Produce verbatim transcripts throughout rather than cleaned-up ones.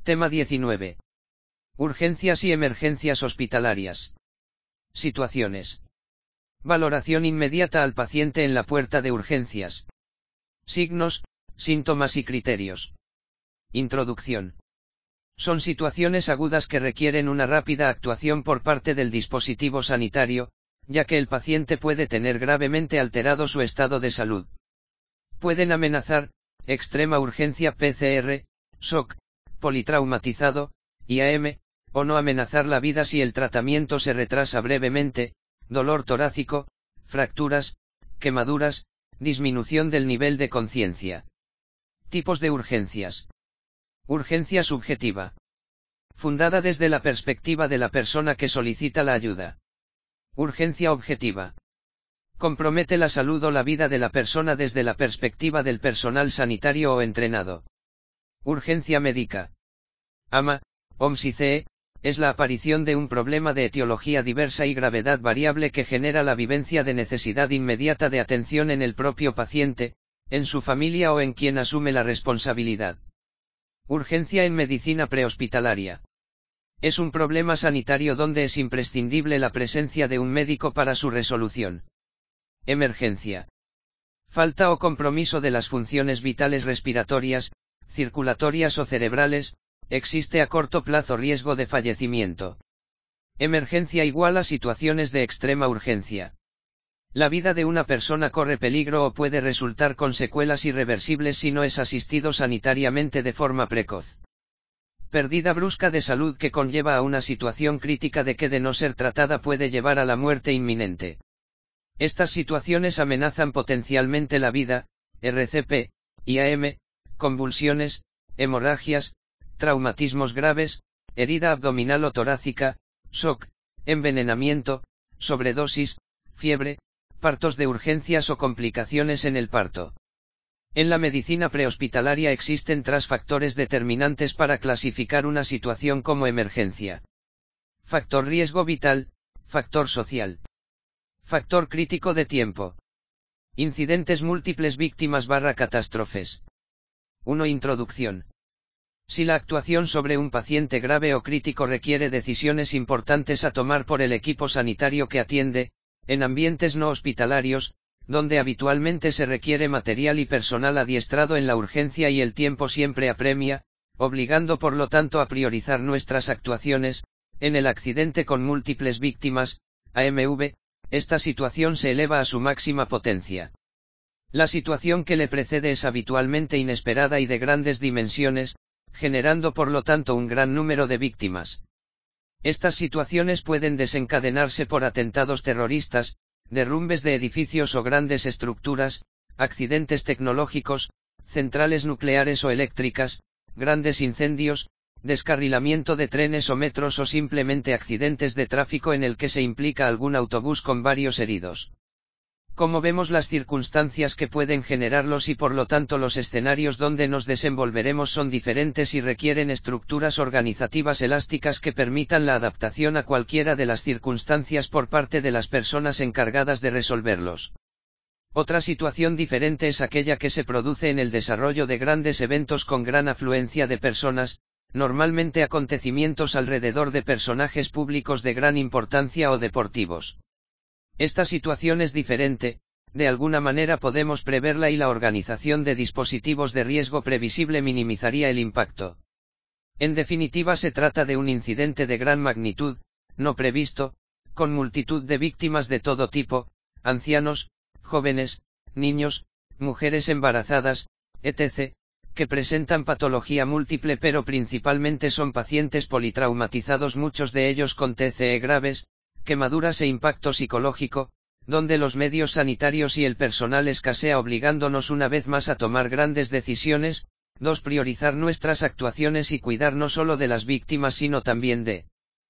Tema diecinueve. Urgencias y emergencias hospitalarias. Situaciones. Valoración inmediata al paciente en la puerta de urgencias. Signos, síntomas y criterios. Introducción. Son situaciones agudas que requieren una rápida actuación por parte del dispositivo sanitario, ya que el paciente puede tener gravemente alterado su estado de salud. Pueden amenazar, extrema urgencia P C R, shock, politraumatizado, I A M, o no amenazar la vida si el tratamiento se retrasa brevemente, dolor torácico, fracturas, quemaduras, disminución del nivel de conciencia. Tipos de urgencias. Urgencia subjetiva. Fundada desde la perspectiva de la persona que solicita la ayuda. Urgencia objetiva. Compromete la salud o la vida de la persona desde la perspectiva del personal sanitario o entrenado. Urgencia médica. A M A, O M S I C E, es la aparición de un problema de etiología diversa y gravedad variable que genera la vivencia de necesidad inmediata de atención en el propio paciente, en su familia o en quien asume la responsabilidad. Urgencia en medicina prehospitalaria. Es un problema sanitario donde es imprescindible la presencia de un médico para su resolución. Emergencia. Falta o compromiso de las funciones vitales respiratorias, circulatorias o cerebrales, existe a corto plazo riesgo de fallecimiento. Emergencia igual a situaciones de extrema urgencia. La vida de una persona corre peligro o puede resultar con secuelas irreversibles si no es asistido sanitariamente de forma precoz. Pérdida brusca de salud que conlleva a una situación crítica de que de no ser tratada puede llevar a la muerte inminente. Estas situaciones amenazan potencialmente la vida, R C P, I A M, convulsiones, hemorragias, traumatismos graves, herida abdominal o torácica, shock, envenenamiento, sobredosis, fiebre, partos de urgencias o complicaciones en el parto. En la medicina prehospitalaria existen tres factores determinantes para clasificar una situación como emergencia. Factor riesgo vital, factor social. Factor crítico de tiempo. Incidentes múltiples víctimas barra catástrofes. uno. Introducción. Si la actuación sobre un paciente grave o crítico requiere decisiones importantes a tomar por el equipo sanitario que atiende, en ambientes no hospitalarios, donde habitualmente se requiere material y personal adiestrado en la urgencia y el tiempo siempre apremia, obligando por lo tanto a priorizar nuestras actuaciones, en el accidente con múltiples víctimas, A M V, esta situación se eleva a su máxima potencia. La situación que le precede es habitualmente inesperada y de grandes dimensiones, generando por lo tanto un gran número de víctimas. Estas situaciones pueden desencadenarse por atentados terroristas, derrumbes de edificios o grandes estructuras, accidentes tecnológicos, centrales nucleares o eléctricas, grandes incendios, descarrilamiento de trenes o metros o simplemente accidentes de tráfico en el que se implica algún autobús con varios heridos. Como vemos, las circunstancias que pueden generarlos y por lo tanto los escenarios donde nos desenvolveremos son diferentes y requieren estructuras organizativas elásticas que permitan la adaptación a cualquiera de las circunstancias por parte de las personas encargadas de resolverlos. Otra situación diferente es aquella que se produce en el desarrollo de grandes eventos con gran afluencia de personas, normalmente acontecimientos alrededor de personajes públicos de gran importancia o deportivos. Esta situación es diferente, de alguna manera podemos preverla y la organización de dispositivos de riesgo previsible minimizaría el impacto. En definitiva, se trata de un incidente de gran magnitud, no previsto, con multitud de víctimas de todo tipo, ancianos, jóvenes, niños, mujeres embarazadas, etcétera, que presentan patología múltiple pero principalmente son pacientes politraumatizados, muchos de ellos con T C E graves, quemaduras e impacto psicológico, donde los medios sanitarios y el personal escasea obligándonos una vez más a tomar grandes decisiones. dos. Priorizar nuestras actuaciones y cuidar no solo de las víctimas sino también de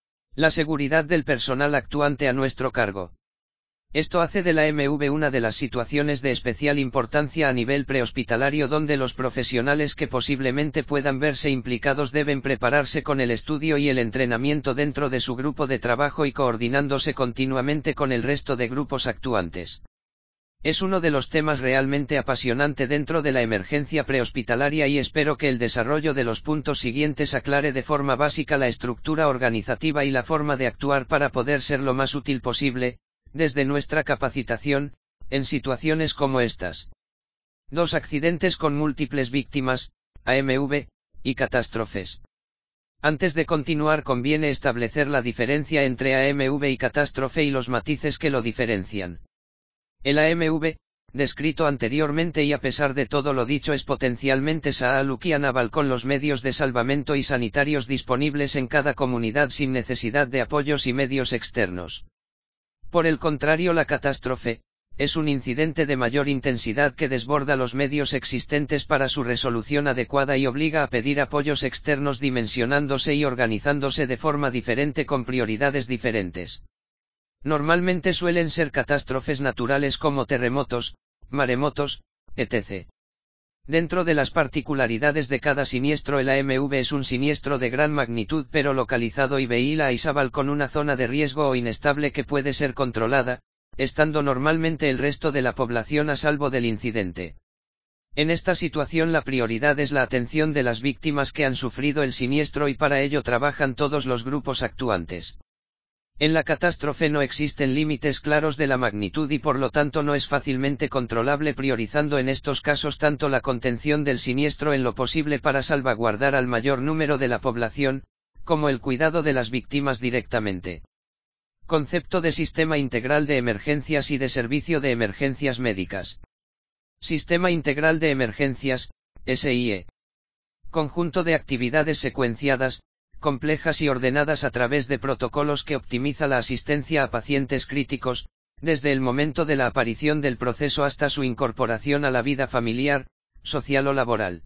la seguridad del personal actuante a nuestro cargo. Esto hace de la M V una de las situaciones de especial importancia a nivel prehospitalario donde los profesionales que posiblemente puedan verse implicados deben prepararse con el estudio y el entrenamiento dentro de su grupo de trabajo y coordinándose continuamente con el resto de grupos actuantes. Es uno de los temas realmente apasionante dentro de la emergencia prehospitalaria y espero que el desarrollo de los puntos siguientes aclare de forma básica la estructura organizativa y la forma de actuar para poder ser lo más útil posible, desde nuestra capacitación, en situaciones como estas. Dos accidentes con múltiples víctimas, A M V, y catástrofes. Antes de continuar conviene establecer la diferencia entre A M V y catástrofe y los matices que lo diferencian. El A M V, descrito anteriormente y a pesar de todo lo dicho es potencialmente saaluk y naval con los medios de salvamento y sanitarios disponibles en cada comunidad sin necesidad de apoyos y medios externos. Por el contrario, la catástrofe, es un incidente de mayor intensidad que desborda los medios existentes para su resolución adecuada y obliga a pedir apoyos externos dimensionándose y organizándose de forma diferente con prioridades diferentes. Normalmente suelen ser catástrofes naturales como terremotos, maremotos, etcétera. Dentro de las particularidades de cada siniestro, el A M V es un siniestro de gran magnitud pero localizado y Beila a Isabel con una zona de riesgo o inestable que puede ser controlada, estando normalmente el resto de la población a salvo del incidente. En esta situación la prioridad es la atención de las víctimas que han sufrido el siniestro y para ello trabajan todos los grupos actuantes. En la catástrofe no existen límites claros de la magnitud y por lo tanto no es fácilmente controlable, priorizando en estos casos tanto la contención del siniestro en lo posible para salvaguardar al mayor número de la población, como el cuidado de las víctimas directamente. Concepto de Sistema Integral de Emergencias y de Servicio de Emergencias Médicas. Sistema Integral de Emergencias, S I E. Conjunto de actividades secuenciadas, complejas y ordenadas a través de protocolos que optimiza la asistencia a pacientes críticos, desde el momento de la aparición del proceso hasta su incorporación a la vida familiar, social o laboral.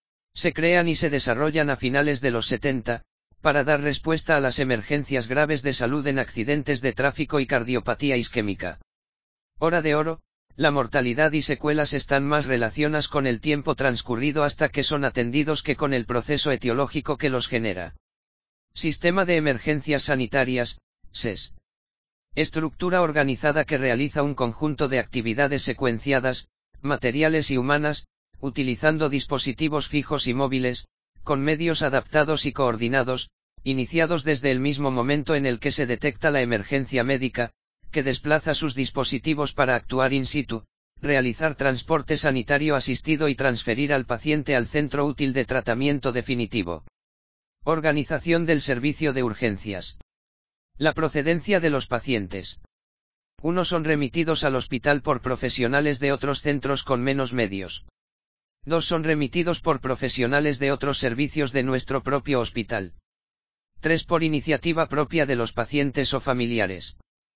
Se crean y se desarrollan a finales de los setenta, para dar respuesta a las emergencias graves de salud en accidentes de tráfico y cardiopatía isquémica. Hora de oro, la mortalidad y secuelas están más relacionadas con el tiempo transcurrido hasta que son atendidos que con el proceso etiológico que los genera. Sistema de Emergencias Sanitarias, S E S. Estructura organizada que realiza un conjunto de actividades secuenciadas, materiales y humanas, utilizando dispositivos fijos y móviles, con medios adaptados y coordinados, iniciados desde el mismo momento en el que se detecta la emergencia médica, que desplaza sus dispositivos para actuar in situ, realizar transporte sanitario asistido y transferir al paciente al centro útil de tratamiento definitivo. Organización del servicio de urgencias. La procedencia de los pacientes. Unos son remitidos al hospital por profesionales de otros centros con menos medios. Dos son remitidos por profesionales de otros servicios de nuestro propio hospital. Tres por iniciativa propia de los pacientes o familiares.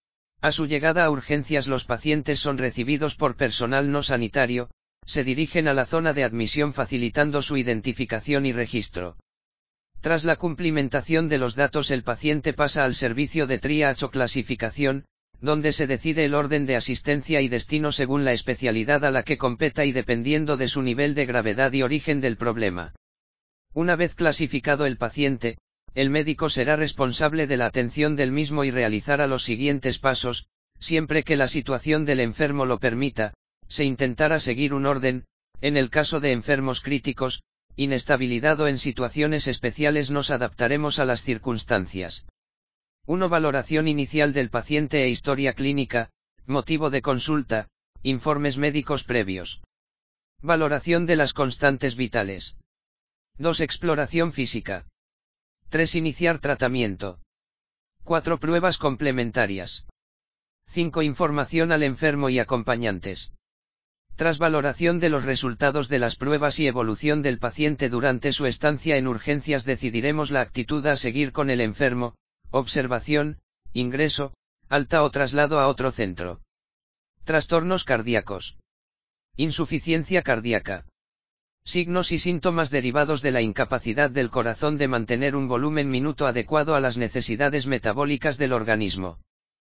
A su llegada a urgencias los pacientes son recibidos por personal no sanitario, se dirigen a la zona de admisión facilitando su identificación y registro. Tras la cumplimentación de los datos el paciente pasa al servicio de triage o clasificación, donde se decide el orden de asistencia y destino según la especialidad a la que competa y dependiendo de su nivel de gravedad y origen del problema. Una vez clasificado el paciente, el médico será responsable de la atención del mismo y realizará los siguientes pasos, siempre que la situación del enfermo lo permita, se intentará seguir un orden, en el caso de enfermos críticos, inestabilidad o en situaciones especiales nos adaptaremos a las circunstancias. uno Valoración inicial del paciente e historia clínica, motivo de consulta, informes médicos previos. Valoración de las constantes vitales. dos Exploración física. tres Iniciar tratamiento. cuatro Pruebas complementarias. cinco Información al enfermo y acompañantes. Tras valoración de los resultados de las pruebas y evolución del paciente durante su estancia en urgencias decidiremos la actitud a seguir con el enfermo, observación, ingreso, alta o traslado a otro centro. Trastornos cardíacos. Insuficiencia cardíaca. Signos y síntomas derivados de la incapacidad del corazón de mantener un volumen minuto adecuado a las necesidades metabólicas del organismo.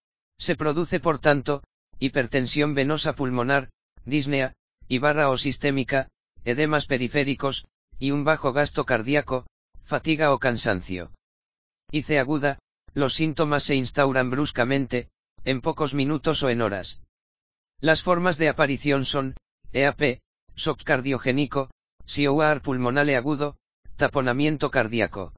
Se produce por tanto, hipertensión venosa pulmonar, disnea, y barra o sistémica, edemas periféricos, y un bajo gasto cardíaco, fatiga o cansancio. I C aguda, los síntomas se instauran bruscamente, en pocos minutos o en horas. Las formas de aparición son, E A P, shock cardiogénico, C O R pulmonale agudo, taponamiento cardíaco.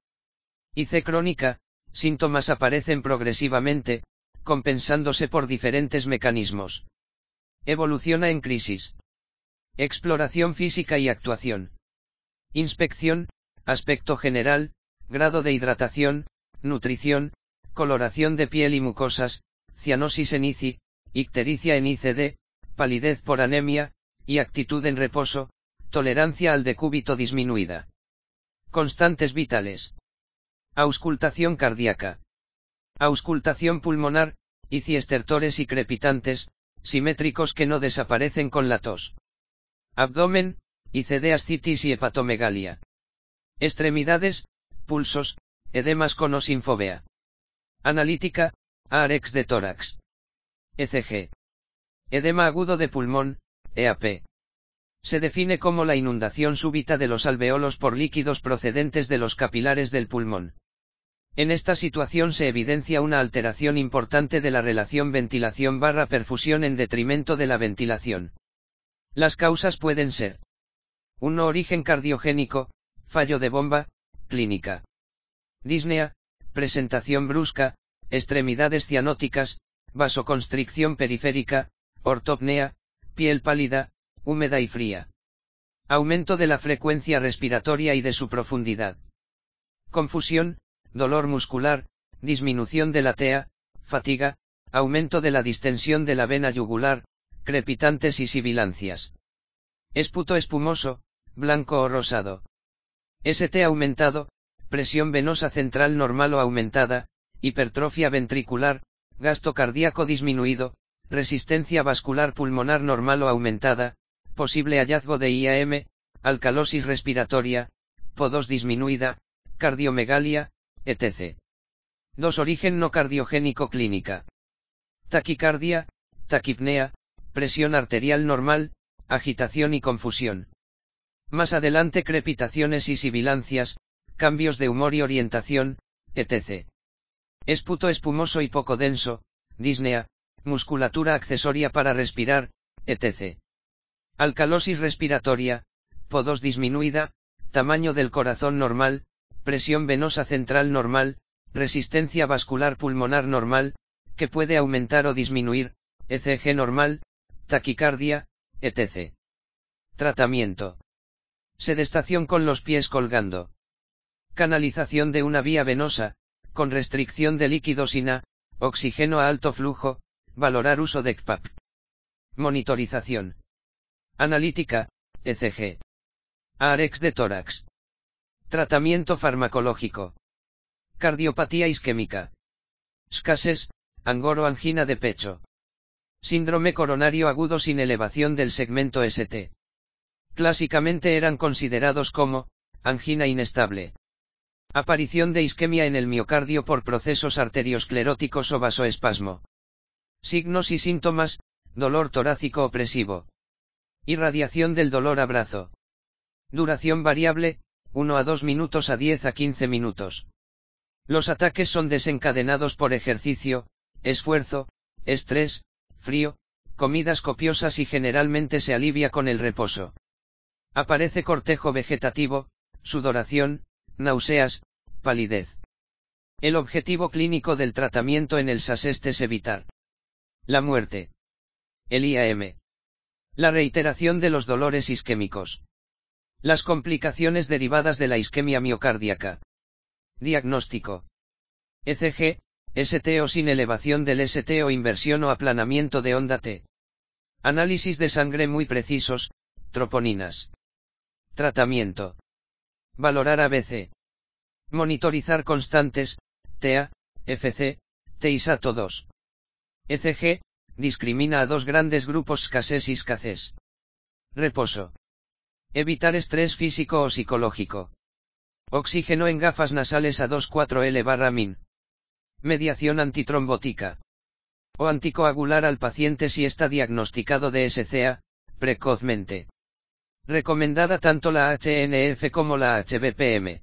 I C crónica, síntomas aparecen progresivamente, compensándose por diferentes mecanismos. Evoluciona en crisis. Exploración física y actuación. Inspección, aspecto general, grado de hidratación, nutrición, coloración de piel y mucosas, cianosis en I C I, ictericia en I C D, palidez por anemia, y actitud en reposo, tolerancia al decúbito disminuida. Constantes vitales. Auscultación cardíaca. Auscultación pulmonar, I C I estertores y crepitantes, simétricos que no desaparecen con la tos. Abdomen, I C D ascitis y hepatomegalia. Extremidades, pulsos, edemas con o sin fovea. Analítica, A R E X de tórax. E C G. Edema agudo de pulmón, E A P. Se define como la inundación súbita de los alveolos por líquidos procedentes de los capilares del pulmón. En esta situación se evidencia una alteración importante de la relación ventilación-perfusión en detrimento de la ventilación. Las causas pueden ser: uno Origen cardiogénico, fallo de bomba, clínica. Disnea, presentación brusca, extremidades cianóticas, vasoconstricción periférica, ortopnea, piel pálida, húmeda y fría. Aumento de la frecuencia respiratoria y de su profundidad. Confusión, dolor muscular, disminución de la T E A, fatiga, aumento de la distensión de la vena yugular, crepitantes y sibilancias. Esputo espumoso, blanco o rosado. S T aumentado, presión venosa central normal o aumentada, hipertrofia ventricular, gasto cardíaco disminuido, resistencia vascular pulmonar normal o aumentada, posible hallazgo de I A M, alcalosis respiratoria, P O dos disminuida, cardiomegalia, etcétera. dos Origen no cardiogénico clínica. Taquicardia, taquipnea, presión arterial normal, agitación y confusión. Más adelante crepitaciones y sibilancias, cambios de humor y orientación, etcétera. Esputo espumoso y poco denso, disnea, musculatura accesoria para respirar, etcétera. Alcalosis respiratoria, P O dos disminuida, tamaño del corazón normal, presión venosa central normal, resistencia vascular pulmonar normal, que puede aumentar o disminuir, E C G normal, taquicardia, etcétera. Tratamiento. Sedestación con los pies colgando. Canalización de una vía venosa, con restricción de líquido sin A, oxígeno a alto flujo, valorar uso de C P A P. Monitorización. Analítica, E C G. A R E X de tórax. Tratamiento farmacológico. Cardiopatía isquémica. S C A S E S, angoro-angina de pecho. Síndrome coronario agudo sin elevación del segmento S T. Clásicamente eran considerados como angina inestable. Aparición de isquemia en el miocardio por procesos arterioscleróticos o vasoespasmo. Signos y síntomas: dolor torácico opresivo. Irradiación del dolor a brazo. Duración variable, uno a dos minutos a diez a quince minutos. Los ataques son desencadenados por ejercicio, esfuerzo, estrés, frío, comidas copiosas y generalmente se alivia con el reposo. Aparece cortejo vegetativo, sudoración, náuseas, palidez. El objetivo clínico del tratamiento en el S A S E S es evitar la muerte. El I A M. La reiteración de los dolores isquémicos. Las complicaciones derivadas de la isquemia miocardíaca. Diagnóstico. E C G, S T o sin elevación del S T o inversión o aplanamiento de onda T. Análisis de sangre muy precisos, troponinas. Tratamiento. Valorar A B C. Monitorizar constantes, T A, F C, T I S A T O dos. E C G, discrimina a dos grandes grupos S C A S E S y S C A C E S. Reposo. Evitar estrés físico o psicológico. Oxígeno en gafas nasales a dos cuatro L barra min. Mediación antitrombótica. O anticoagular al paciente si está diagnosticado de S C A, precozmente. Recomendada tanto la H N F como la H B P M.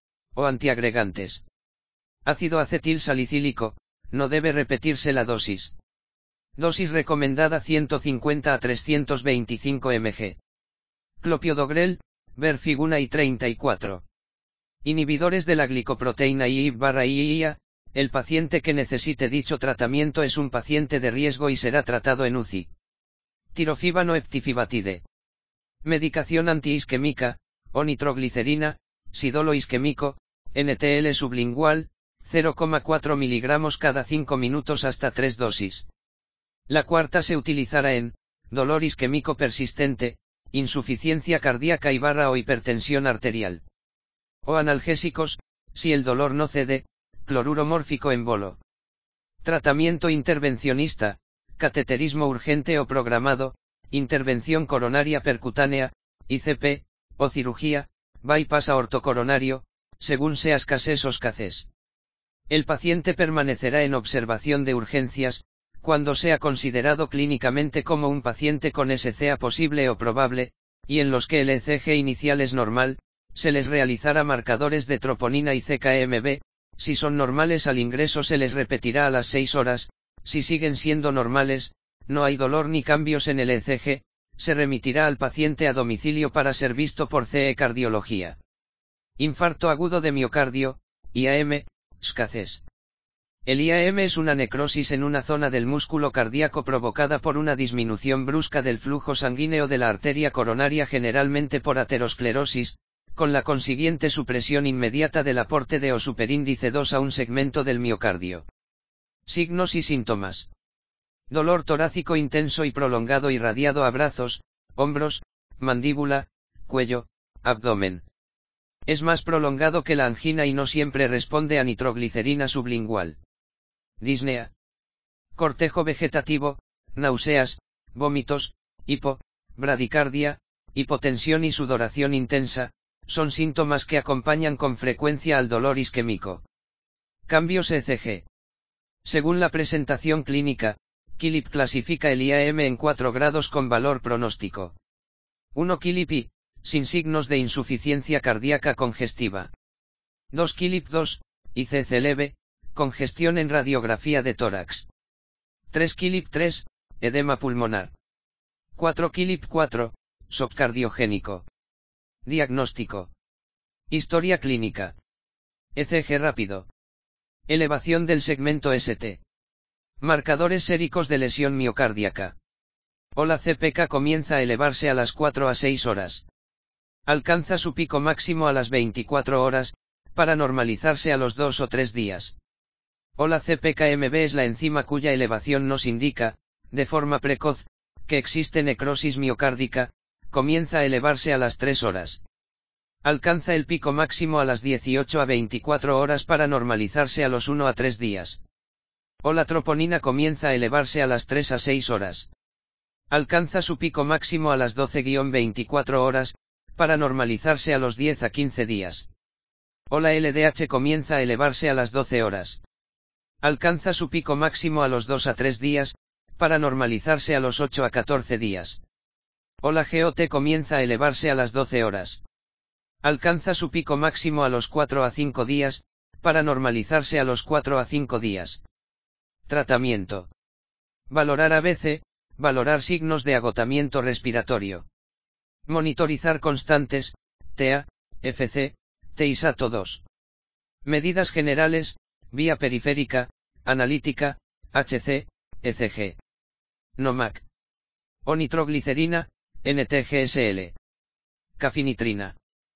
O antiagregantes. Ácido acetil salicílico, no debe repetirse la dosis. Dosis recomendada ciento cincuenta a trescientos veinticinco miligramos. Clopidogrel, ver figura I treinta y cuatro. Inhibidores de la glicoproteína I barra I A. El paciente que necesite dicho tratamiento es un paciente de riesgo y será tratado en U C I. Tirofibano eptifibatide. Medicación antiisquémica, o nitroglicerina, sidolo isquémico, N T L sublingual, cero coma cuatro miligramos cada cinco minutos hasta tres dosis. La cuarta se utilizará en dolor isquémico persistente, insuficiencia cardíaca y barra o hipertensión arterial. O analgésicos, si el dolor no cede, cloruro mórfico en bolo. Tratamiento intervencionista, cateterismo urgente o programado, intervención coronaria percutánea, I C P, o cirugía, bypass aortocoronario, según sea escasez o escasez. El paciente permanecerá en observación de urgencias, cuando sea considerado clínicamente como un paciente con S C A posible o probable, y en los que el E C G inicial es normal, se les realizará marcadores de troponina y C K M B, si son normales al ingreso se les repetirá a las seis horas, si siguen siendo normales, no hay dolor ni cambios en el E C G, se remitirá al paciente a domicilio para ser visto por C E cardiología. Infarto agudo de miocardio, I A M, escasez. El I A M es una necrosis en una zona del músculo cardíaco provocada por una disminución brusca del flujo sanguíneo de la arteria coronaria, generalmente por aterosclerosis, con la consiguiente supresión inmediata del aporte de O superíndice dos a un segmento del miocardio. Signos y síntomas. Dolor torácico intenso y prolongado irradiado a brazos, hombros, mandíbula, cuello, abdomen. Es más prolongado que la angina y no siempre responde a nitroglicerina sublingual. Disnea. Cortejo vegetativo, náuseas, vómitos, hipo, bradicardia, hipotensión y sudoración intensa, son síntomas que acompañan con frecuencia al dolor isquémico. Cambios E C G. Según la presentación clínica, Killip clasifica el I A M en cuatro grados con valor pronóstico. uno Killip I, sin signos de insuficiencia cardíaca congestiva. dos Killip dos, I C C leve, congestión en radiografía de tórax. tres Killip tres, edema pulmonar. cuatro Killip cuatro, shock cardiogénico. Diagnóstico. Historia clínica. E C G rápido. Elevación del segmento S T. Marcadores séricos de lesión miocárdiaca. O la C P K comienza a elevarse a las cuatro a seis horas. Alcanza su pico máximo a las veinticuatro horas, para normalizarse a los dos o tres días. O la C P K M B es la enzima cuya elevación nos indica, de forma precoz, que existe necrosis miocárdica, comienza a elevarse a las tres horas. Alcanza el pico máximo a las dieciocho a veinticuatro horas para normalizarse a los uno a tres días. O la troponina comienza a elevarse a las tres a seis horas. Alcanza su pico máximo a las doce a veinticuatro horas, para normalizarse a los diez a quince días. O la L D H comienza a elevarse a las doce horas. Alcanza su pico máximo a los dos a tres días, para normalizarse a los ocho a catorce días. O la G O T comienza a elevarse a las doce horas. Alcanza su pico máximo a los cuatro a cinco días, para normalizarse a los cuatro a cinco días. Tratamiento. Valorar A B C, valorar signos de agotamiento respiratorio. Monitorizar constantes, T A, F C, T I S A T O dos. Medidas generales, vía periférica, analítica, H C, E C G. NOMAC. O nitroglicerina, N T G S L. Cafinitrina.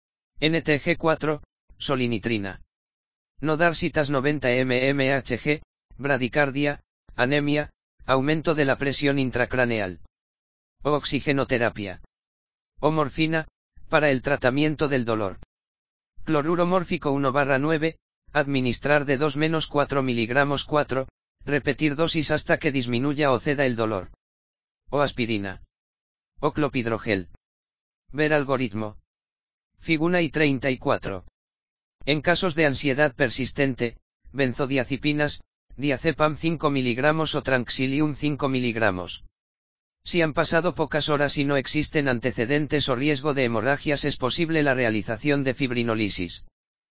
N T G cuatro, solinitrina. No dar citas noventa milligramos, bradicardia, anemia, aumento de la presión intracraneal. O oxigenoterapia. O morfina, para el tratamiento del dolor. Cloruro mórfico uno barra nueve, administrar de dos a cuatro miligramos cuatro, repetir dosis hasta que disminuya o ceda el dolor. O aspirina. O clopidogrel. Ver algoritmo. Figura I treinta y cuatro. En casos de ansiedad persistente, benzodiazepinas, diazepam cinco miligramos o tranquilium cinco miligramos. Si han pasado pocas horas y no existen antecedentes o riesgo de hemorragias, es posible la realización de fibrinolisis.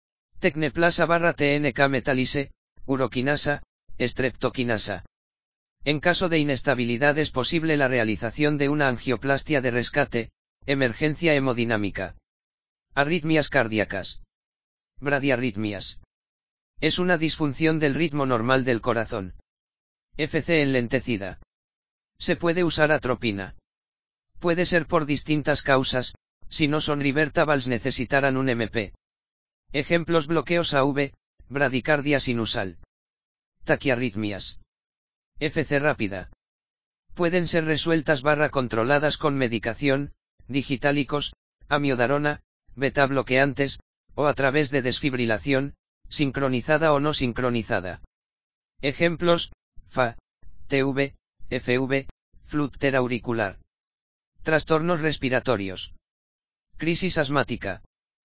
Tecneplasa barra T N K metalise, uroquinasa, streptoquinasa. En caso de inestabilidad es posible la realización de una angioplastia de rescate, emergencia hemodinámica. Arritmias cardíacas. Bradiarritmias. Es una disfunción del ritmo normal del corazón. F C enlentecida. Se puede usar atropina. Puede ser por distintas causas, si no son revertables necesitarán un M P. Ejemplos: bloqueos A V, bradicardia sinusal. Taquiarritmias. F C rápida. Pueden ser resueltas barra controladas con medicación, digitálicos, amiodarona, beta bloqueantes, o a través de desfibrilación, sincronizada o no sincronizada. Ejemplos: F A, T V, F V, flúter auricular. Trastornos respiratorios. Crisis asmática.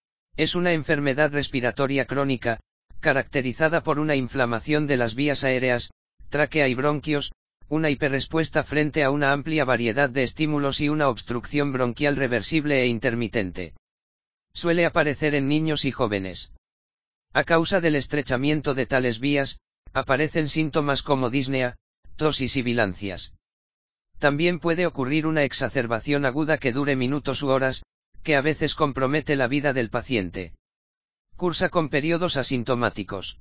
Es una enfermedad respiratoria crónica, caracterizada por una inflamación de las vías aéreas, tráquea y bronquios, una hiperrespuesta frente a una amplia variedad de estímulos y una obstrucción bronquial reversible e intermitente. Suele aparecer en niños y jóvenes. A causa del estrechamiento de tales vías, aparecen síntomas como disnea, tos y sibilancias. También puede ocurrir una exacerbación aguda que dure minutos u horas, que a veces compromete la vida del paciente. Cursa con periodos asintomáticos.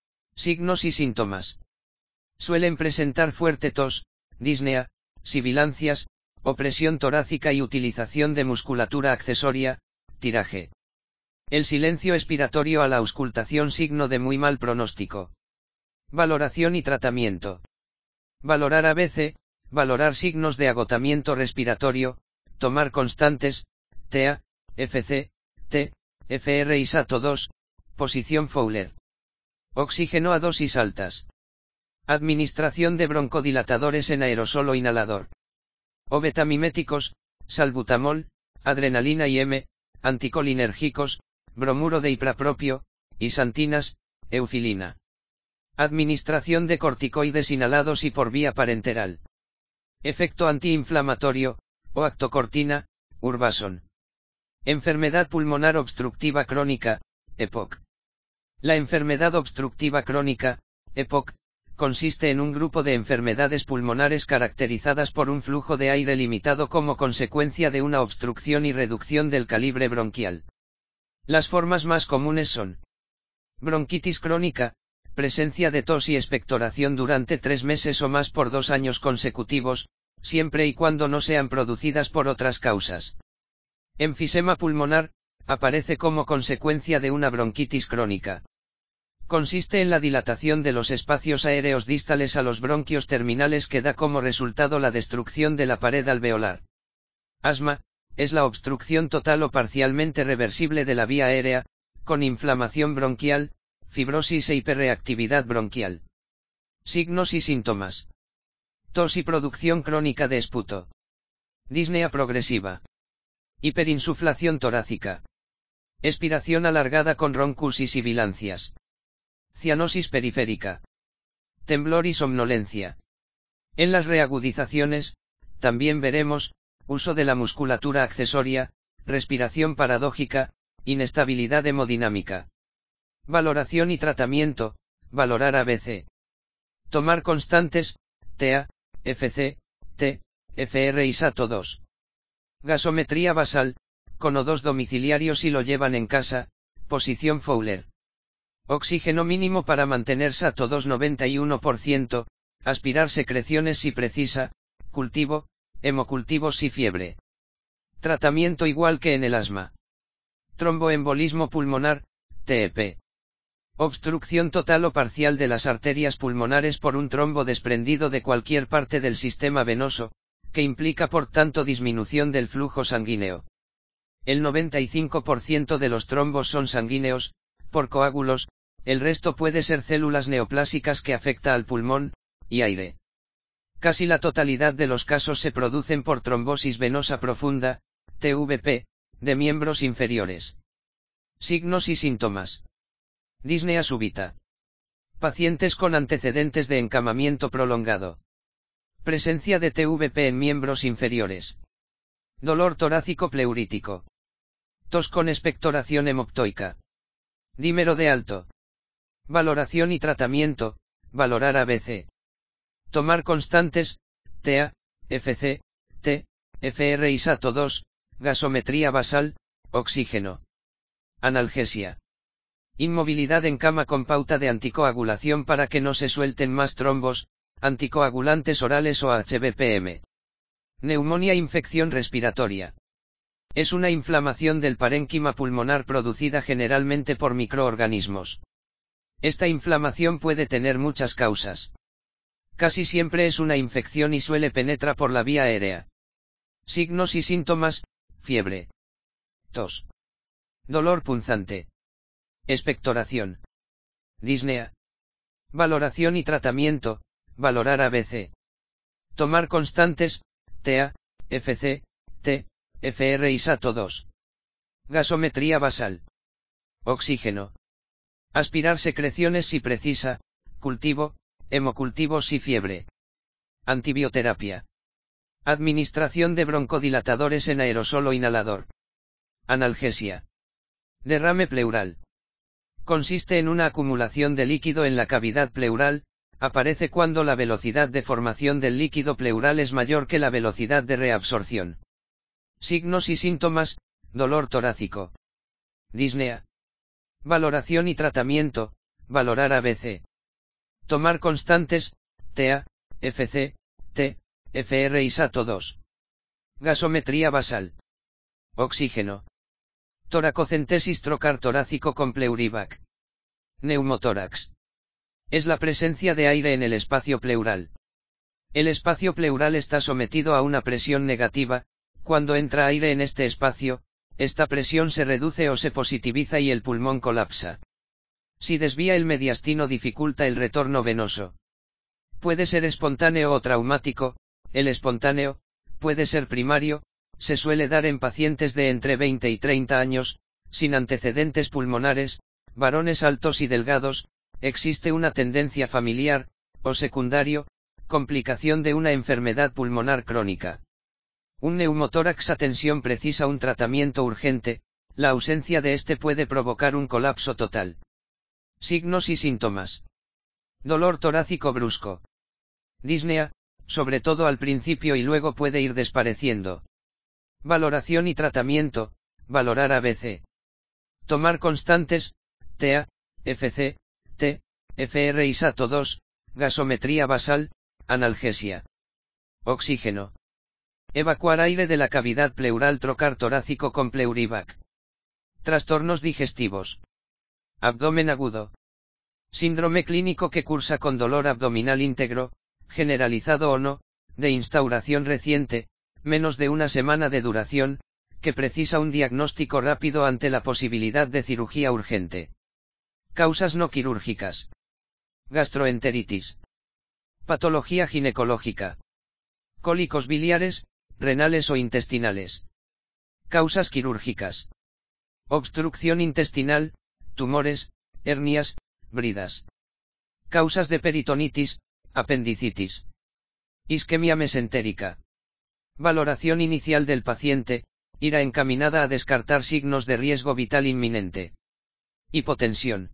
Signos y síntomas. Suelen presentar fuerte tos, disnea, sibilancias, opresión torácica y utilización de musculatura accesoria, tiraje. El silencio expiratorio a la auscultación, signo de muy mal pronóstico. Valoración y tratamiento. Valorar A B C, valorar signos de agotamiento respiratorio, tomar constantes, T A, F C, T, F R y S A T O dos, posición Fowler. Oxígeno a dosis altas. Administración de broncodilatadores en aerosol o inhalador. O betamiméticos, salbutamol, adrenalina y M, anticolinérgicos, bromuro de iprapropio, isantinas, eufilina. Administración de corticoides inhalados y por vía parenteral. Efecto antiinflamatorio, o actocortina, Urbason. Enfermedad pulmonar obstructiva crónica, E P O C. La enfermedad obstructiva crónica, E P O C, consiste en un grupo de enfermedades pulmonares caracterizadas por un flujo de aire limitado como consecuencia de una obstrucción y reducción del calibre bronquial. Las formas más comunes son: bronquitis crónica, presencia de tos y expectoración durante tres meses o más por dos años consecutivos, siempre y cuando no sean producidas por otras causas. Enfisema pulmonar, aparece como consecuencia de una bronquitis crónica. Consiste en la dilatación de los espacios aéreos distales a los bronquios terminales que da como resultado la destrucción de la pared alveolar. Asma, es la obstrucción total o parcialmente reversible de la vía aérea, con inflamación bronquial, fibrosis e hiperreactividad bronquial. Signos y síntomas. Tos y producción crónica de esputo. Disnea progresiva. Hiperinsuflación torácica. Expiración alargada con roncus y sibilancias. Cianosis periférica. Temblor y somnolencia. En las reagudizaciones, también veremos, uso de la musculatura accesoria, respiración paradójica, inestabilidad hemodinámica. Valoración y tratamiento, valorar A B C. Tomar constantes, T A, F C, T, F R y S A T O dos. Gasometría basal, con O dos domiciliario si lo llevan en casa, posición Fowler. Oxígeno mínimo para mantener S A T O dos noventa y uno por ciento, aspirar secreciones si precisa, cultivo, hemocultivos si fiebre. Tratamiento igual que en el asma. Tromboembolismo pulmonar, T E P. Obstrucción total o parcial de las arterias pulmonares por un trombo desprendido de cualquier parte del sistema venoso, que implica por tanto disminución del flujo sanguíneo. El noventa y cinco por ciento de los trombos son sanguíneos, por coágulos, el resto puede ser células neoplásicas que afecta al pulmón, y aire. Casi la totalidad de los casos se producen por trombosis venosa profunda, T V P, de miembros inferiores. Signos y síntomas. Disnea súbita. Pacientes con antecedentes de encamamiento prolongado. Presencia de T V P en miembros inferiores. Dolor torácico pleurítico. Tos con expectoración hemoptoica. Dímero de alto. Valoración y tratamiento, valorar A B C. Tomar constantes, T A, F C, T, F R Isato dos, gasometría basal, oxígeno. Analgesia. Inmovilidad en cama con pauta de anticoagulación para que no se suelten más trombos, anticoagulantes orales o H B P M. Neumonía, infección respiratoria. Es una inflamación del parénquima pulmonar producida generalmente por microorganismos. Esta inflamación puede tener muchas causas. Casi siempre es una infección y suele penetrar por la vía aérea. Signos y síntomas: fiebre, tos, dolor punzante, expectoración, disnea. Valoración y tratamiento: valorar A B C. Tomar constantes, T A, F C, T, F R Isato dos. Gasometría basal. Oxígeno. Aspirar secreciones si precisa, cultivo, hemocultivo si fiebre. Antibioterapia. Administración de broncodilatadores en aerosol o inhalador. Analgesia. Derrame pleural. Consiste en una acumulación de líquido en la cavidad pleural, aparece cuando la velocidad de formación del líquido pleural es mayor que la velocidad de reabsorción. Signos y síntomas: dolor torácico, disnea. Valoración y tratamiento: valorar A B C. Tomar constantes, T A, F C, T, F R Isato dos. Gasometría basal. Oxígeno. Toracocentesis, trocar torácico con pleurivac. Neumotórax. Es la presencia de aire en el espacio pleural. El espacio pleural está sometido a una presión negativa. Cuando entra aire en este espacio, esta presión se reduce o se positiviza y el pulmón colapsa. Si desvía el mediastino, dificulta el retorno venoso. Puede ser espontáneo o traumático. El espontáneo puede ser primario, se suele dar en pacientes de entre veinte y treinta años, sin antecedentes pulmonares, varones altos y delgados. Existe una tendencia familiar, o secundario, complicación de una enfermedad pulmonar crónica. Un neumotórax a tensión precisa un tratamiento urgente, la ausencia de este puede provocar un colapso total. Signos y síntomas. Dolor torácico brusco. Disnea, sobre todo al principio y luego puede ir desapareciendo. Valoración y tratamiento: valorar A B C. Tomar constantes, T A, F C, T, F R Isato dos, gasometría basal, analgesia. Oxígeno. Evacuar aire de la cavidad pleural, trocar torácico con pleurivac. Trastornos digestivos. Abdomen agudo. Síndrome clínico que cursa con dolor abdominal íntegro, generalizado o no, de instauración reciente, menos de una semana de duración, que precisa un diagnóstico rápido ante la posibilidad de cirugía urgente. Causas no quirúrgicas. Gastroenteritis. Patología ginecológica. Cólicos biliares, renales o intestinales. Causas quirúrgicas. Obstrucción intestinal, tumores, hernias, bridas. Causas de peritonitis, apendicitis. Isquemia mesentérica. Valoración inicial del paciente: irá encaminada a descartar signos de riesgo vital inminente. Hipotensión.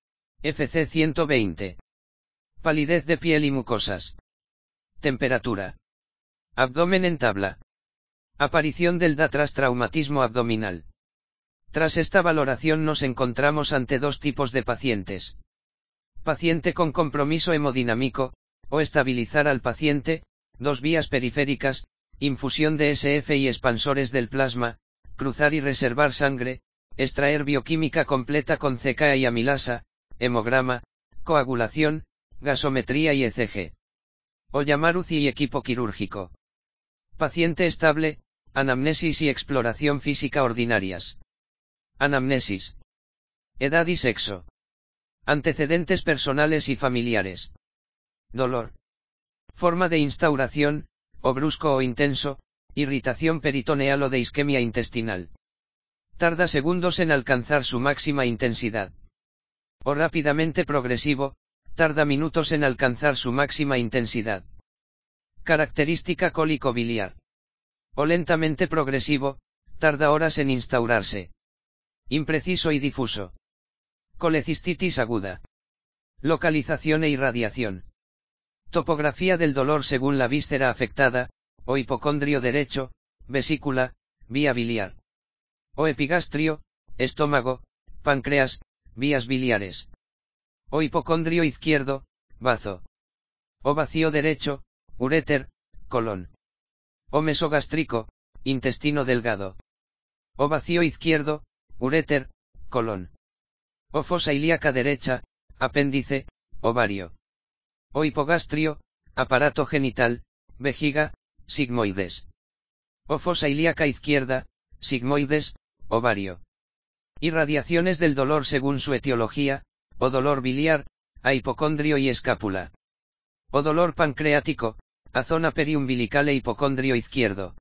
F C ciento veinte. Palidez de piel y mucosas. Temperatura. Abdomen en tabla. Aparición del D A tras traumatismo abdominal. Tras esta valoración nos encontramos ante dos tipos de pacientes. Paciente con compromiso hemodinámico, o estabilizar al paciente, dos vías periféricas, infusión de S F y expansores del plasma, cruzar y reservar sangre, extraer bioquímica completa con C K y amilasa, hemograma, coagulación, gasometría y E C G. O llamar U C I y equipo quirúrgico. Paciente estable, anamnesis y exploración física ordinarias. Anamnesis. Edad y sexo. Antecedentes personales y familiares. Dolor. Forma de instauración, o brusco o intenso, irritación peritoneal o de isquemia intestinal. Tarda segundos en alcanzar su máxima intensidad. O rápidamente progresivo, tarda minutos en alcanzar su máxima intensidad. Característica cólico biliar. O lentamente progresivo, tarda horas en instaurarse. Impreciso y difuso. Colecistitis aguda. Localización e irradiación. Topografía del dolor según la víscera afectada, o hipocondrio derecho, vesícula, vía biliar. O epigastrio, estómago, páncreas, vías biliares. O hipocondrio izquierdo, bazo. O vacío derecho, uréter, colon. O mesogástrico, intestino delgado. O vacío izquierdo, uréter, colon. O fosa ilíaca derecha, apéndice, ovario. O hipogastrio, aparato genital, vejiga, sigmoides. O fosa ilíaca izquierda, sigmoides, ovario. Irradiaciones del dolor según su etiología, o dolor biliar, a hipocondrio y escápula. O dolor pancreático, a zona periumbilical e hipocondrio izquierdo.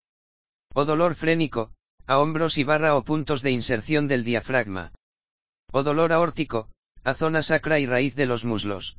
O dolor frénico, a hombros y barra o puntos de inserción del diafragma. O dolor aórtico, a zona sacra y raíz de los muslos.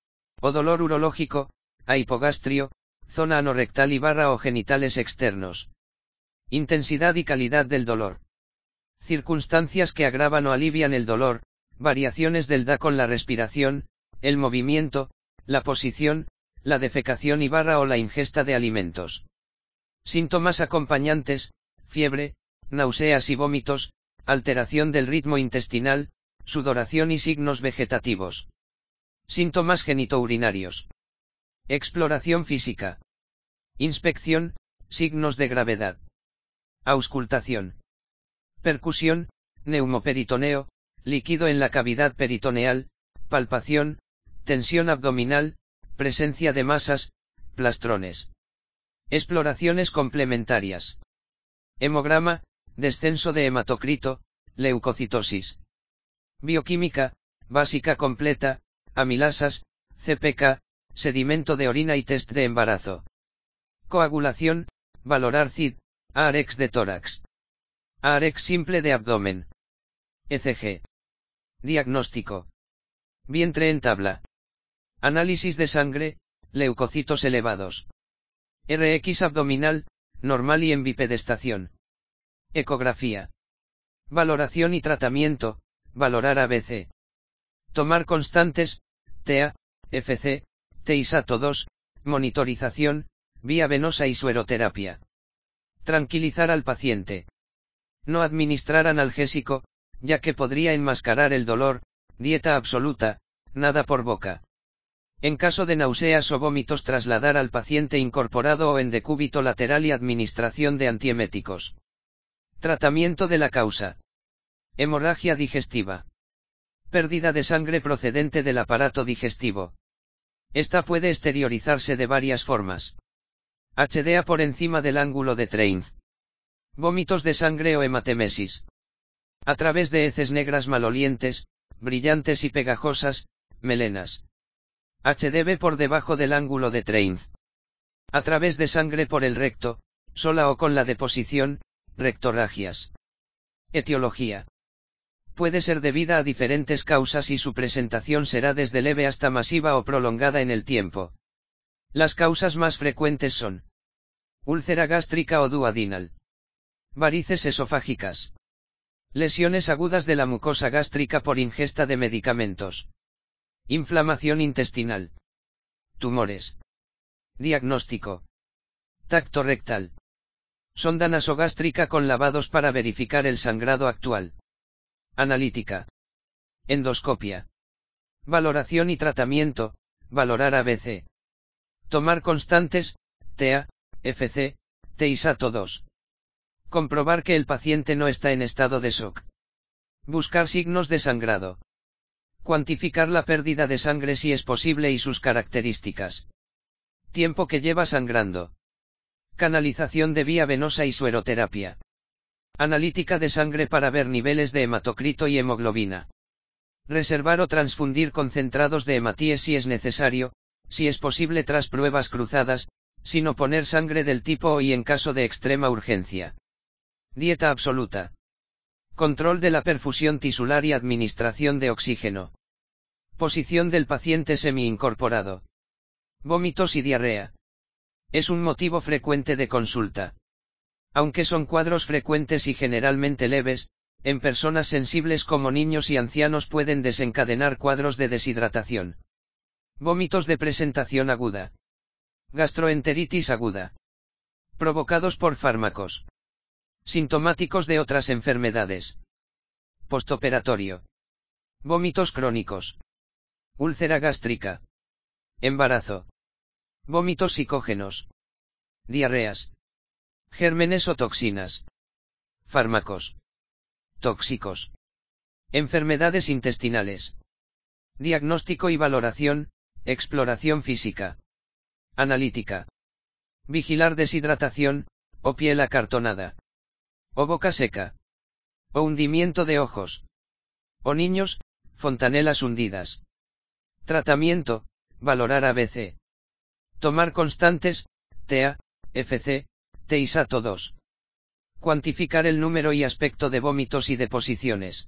O dolor urológico, a hipogastrio, zona anorrectal y barra o genitales externos. Intensidad y calidad del dolor. Circunstancias que agravan o alivian el dolor, variaciones del D A con la respiración, el movimiento, la posición, la defecación y barra o la ingesta de alimentos. Síntomas acompañantes, fiebre, náuseas y vómitos, alteración del ritmo intestinal, sudoración y signos vegetativos. Síntomas genitourinarios. Exploración física. Inspección, signos de gravedad. Auscultación. Percusión, neumoperitoneo, líquido en la cavidad peritoneal, palpación, tensión abdominal, presencia de masas, plastrones. Exploraciones complementarias. Hemograma, descenso de hematocrito, leucocitosis. Bioquímica, básica completa, amilasas, C P K, sedimento de orina y test de embarazo. Coagulación, valorar C I D, A R E X de tórax. A R E X simple de abdomen. E C G. Diagnóstico. Vientre en tabla. Análisis de sangre, leucocitos elevados. R X abdominal, normal y en bipedestación. Ecografía. Valoración y tratamiento, valorar A B C. Tomar constantes, T A, F C, T I S A T O dos, monitorización, vía venosa y sueroterapia. Tranquilizar al paciente. No administrar analgésico, ya que podría enmascarar el dolor, dieta absoluta, nada por boca. En caso de náuseas o vómitos trasladar al paciente incorporado o en decúbito lateral y administración de antieméticos. Tratamiento de la causa. Hemorragia digestiva. Pérdida de sangre procedente del aparato digestivo. Esta puede exteriorizarse de varias formas. H D A por encima del ángulo de Treins. Vómitos de sangre o hematemesis. A través de heces negras malolientes, brillantes y pegajosas, melenas. H D B por debajo del ángulo de Treins. A través de sangre por el recto, sola o con la deposición, rectorragias. Etiología. Puede ser debida a diferentes causas y su presentación será desde leve hasta masiva o prolongada en el tiempo. Las causas más frecuentes son úlcera gástrica o duodenal, varices esofágicas, lesiones agudas de la mucosa gástrica por ingesta de medicamentos, inflamación intestinal, tumores. Diagnóstico. Tacto rectal. Sonda nasogástrica con lavados para verificar el sangrado actual. Analítica. Endoscopia. Valoración y tratamiento, valorar A B C. Tomar constantes, T A, F C, T I S A T O dos. Comprobar que el paciente no está en estado de shock. Buscar signos de sangrado. Cuantificar la pérdida de sangre si es posible y sus características. Tiempo que lleva sangrando. Canalización de vía venosa y sueroterapia. Analítica de sangre para ver niveles de hematocrito y hemoglobina. Reservar o transfundir concentrados de hematíes si es necesario, si es posible tras pruebas cruzadas, sin oponer sangre del tipo O y en caso de extrema urgencia. Dieta absoluta. Control de la perfusión tisular y administración de oxígeno. Posición del paciente semi-incorporado. Vómitos y diarrea. Es un motivo frecuente de consulta. Aunque son cuadros frecuentes y generalmente leves, en personas sensibles como niños y ancianos pueden desencadenar cuadros de deshidratación. Vómitos de presentación aguda. Gastroenteritis aguda. Provocados por fármacos. Sintomáticos de otras enfermedades. Postoperatorio. Vómitos crónicos. Úlcera gástrica. Embarazo. Vómitos psicógenos. Diarreas. Gérmenes o toxinas. Fármacos. Tóxicos. Enfermedades intestinales. Diagnóstico y valoración, exploración física. Analítica. Vigilar deshidratación, o piel acartonada. O boca seca. O hundimiento de ojos. O niños, fontanelas hundidas. Tratamiento, valorar A B C. Tomar constantes, T A, F C, T I S A T O dos. Cuantificar el número y aspecto de vómitos y deposiciones.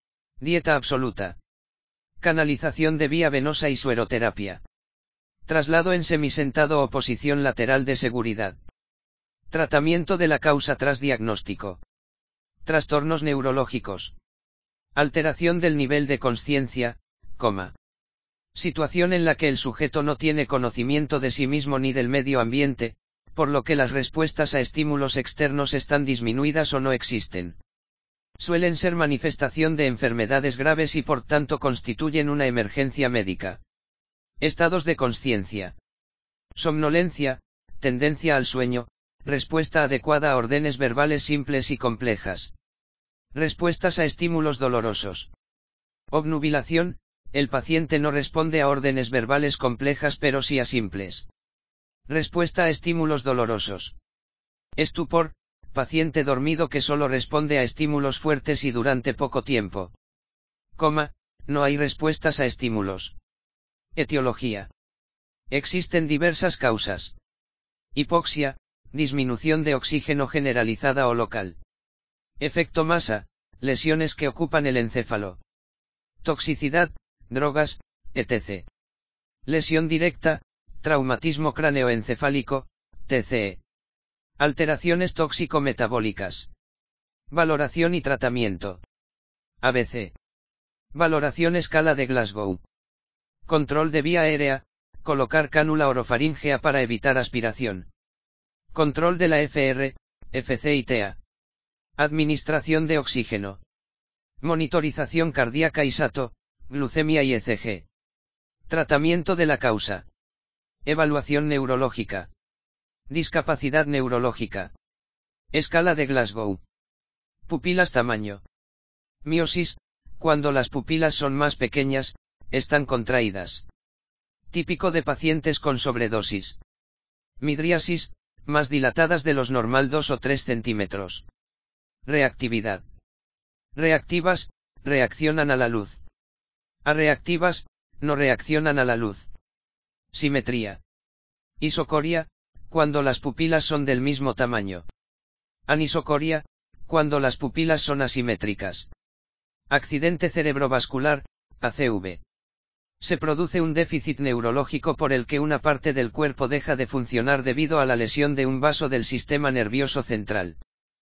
Dieta absoluta. Canalización de vía venosa y sueroterapia. Traslado en semisentado o posición lateral de seguridad. Tratamiento de la causa tras diagnóstico. Trastornos neurológicos. Alteración del nivel de consciencia, coma. Situación en la que el sujeto no tiene conocimiento de sí mismo ni del medio ambiente, por lo que las respuestas a estímulos externos están disminuidas o no existen. Suelen ser manifestación de enfermedades graves y por tanto constituyen una emergencia médica. Estados de consciencia. Somnolencia, tendencia al sueño, respuesta adecuada a órdenes verbales simples y complejas. Respuestas a estímulos dolorosos. Obnubilación, el paciente no responde a órdenes verbales complejas pero sí a simples. Respuesta a estímulos dolorosos. Estupor, paciente dormido que solo responde a estímulos fuertes y durante poco tiempo. Coma, no hay respuestas a estímulos. Etiología. Existen diversas causas. Hipoxia, disminución de oxígeno generalizada o local. Efecto masa, lesiones que ocupan el encéfalo. Toxicidad, drogas, etcétera. Lesión directa, traumatismo cráneoencefálico, T C E. Alteraciones tóxico-metabólicas. Valoración y tratamiento. A B C. Valoración escala de Glasgow. Control de vía aérea, colocar cánula orofaríngea para evitar aspiración. Control de la F R, F C y T A. Administración de oxígeno. Monitorización cardíaca y S A T O, glucemia y E C G. Tratamiento de la causa. Evaluación neurológica. Discapacidad neurológica. Escala de Glasgow. Pupilas tamaño. Miosis, cuando las pupilas son más pequeñas, están contraídas. Típico de pacientes con sobredosis. Midriasis, más dilatadas de los normal dos o tres centímetros. Reactividad. Reactivas, reaccionan a la luz. Arreactivas, no reaccionan a la luz. Simetría. Isocoria, cuando las pupilas son del mismo tamaño. Anisocoria, cuando las pupilas son asimétricas. Accidente cerebrovascular, A C V. Se produce un déficit neurológico por el que una parte del cuerpo deja de funcionar debido a la lesión de un vaso del sistema nervioso central.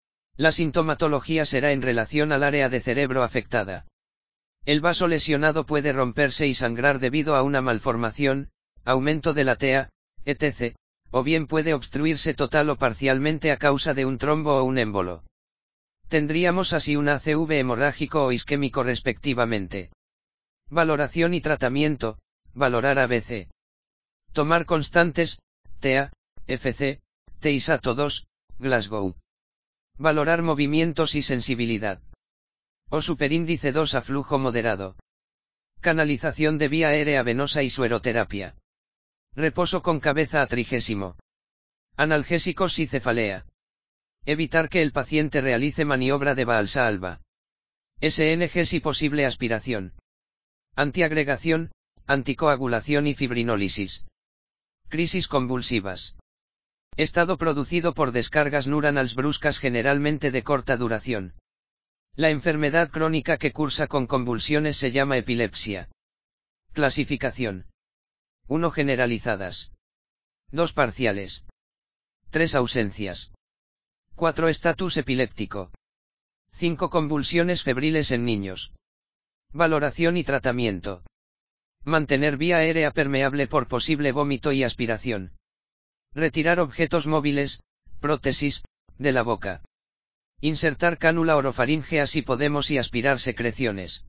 La sintomatología será en relación al área de cerebro afectada. El vaso lesionado puede romperse y sangrar debido a una malformación, aumento de la T A, etcétera, o bien puede obstruirse total o parcialmente a causa de un trombo o un émbolo. Tendríamos así un A C V hemorrágico o isquémico respectivamente. Valoración y tratamiento, valorar A B C. Tomar constantes, T A, F C, T I S A T O dos, Glasgow. Valorar movimientos y sensibilidad. O superíndice dos a flujo moderado. Canalización de vía aérea venosa y sueroterapia. Reposo con cabeza a trigésimo. Analgésicos y cefalea. Evitar que el paciente realice maniobra de Valsalva. S N G si posible aspiración. Antiagregación, anticoagulación y fibrinólisis. Crisis convulsivas. Estado producido por descargas neuronales bruscas generalmente de corta duración. La enfermedad crónica que cursa con convulsiones se llama epilepsia. Clasificación. uno Generalizadas. dos Parciales. tres Ausencias. cuatro Estatus epiléptico. cinco Convulsiones febriles en niños. Valoración y tratamiento. Mantener vía aérea permeable por posible vómito y aspiración. Retirar objetos móviles, prótesis, de la boca. Insertar cánula orofaríngea si podemos y aspirar secreciones.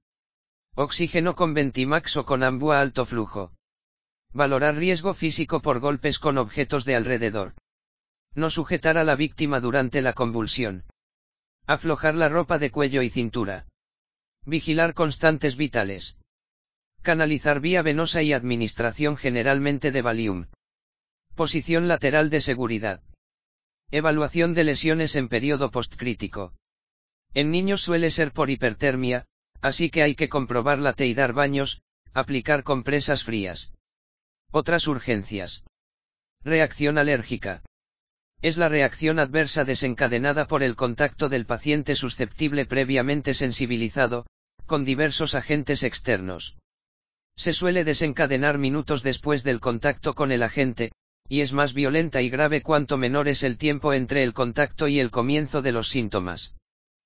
Oxígeno con Ventimax o con Ambu a alto flujo. Valorar riesgo físico por golpes con objetos de alrededor. No sujetar a la víctima durante la convulsión. Aflojar la ropa de cuello y cintura. Vigilar constantes vitales. Canalizar vía venosa y administración generalmente de Valium. Posición lateral de seguridad. Evaluación de lesiones en periodo postcrítico. En niños suele ser por hipertermia, así que hay que comprobarla y dar baños, aplicar compresas frías. Otras urgencias. Reacción alérgica. Es la reacción adversa desencadenada por el contacto del paciente susceptible previamente sensibilizado, con diversos agentes externos. Se suele desencadenar minutos después del contacto con el agente, y es más violenta y grave cuanto menor es el tiempo entre el contacto y el comienzo de los síntomas.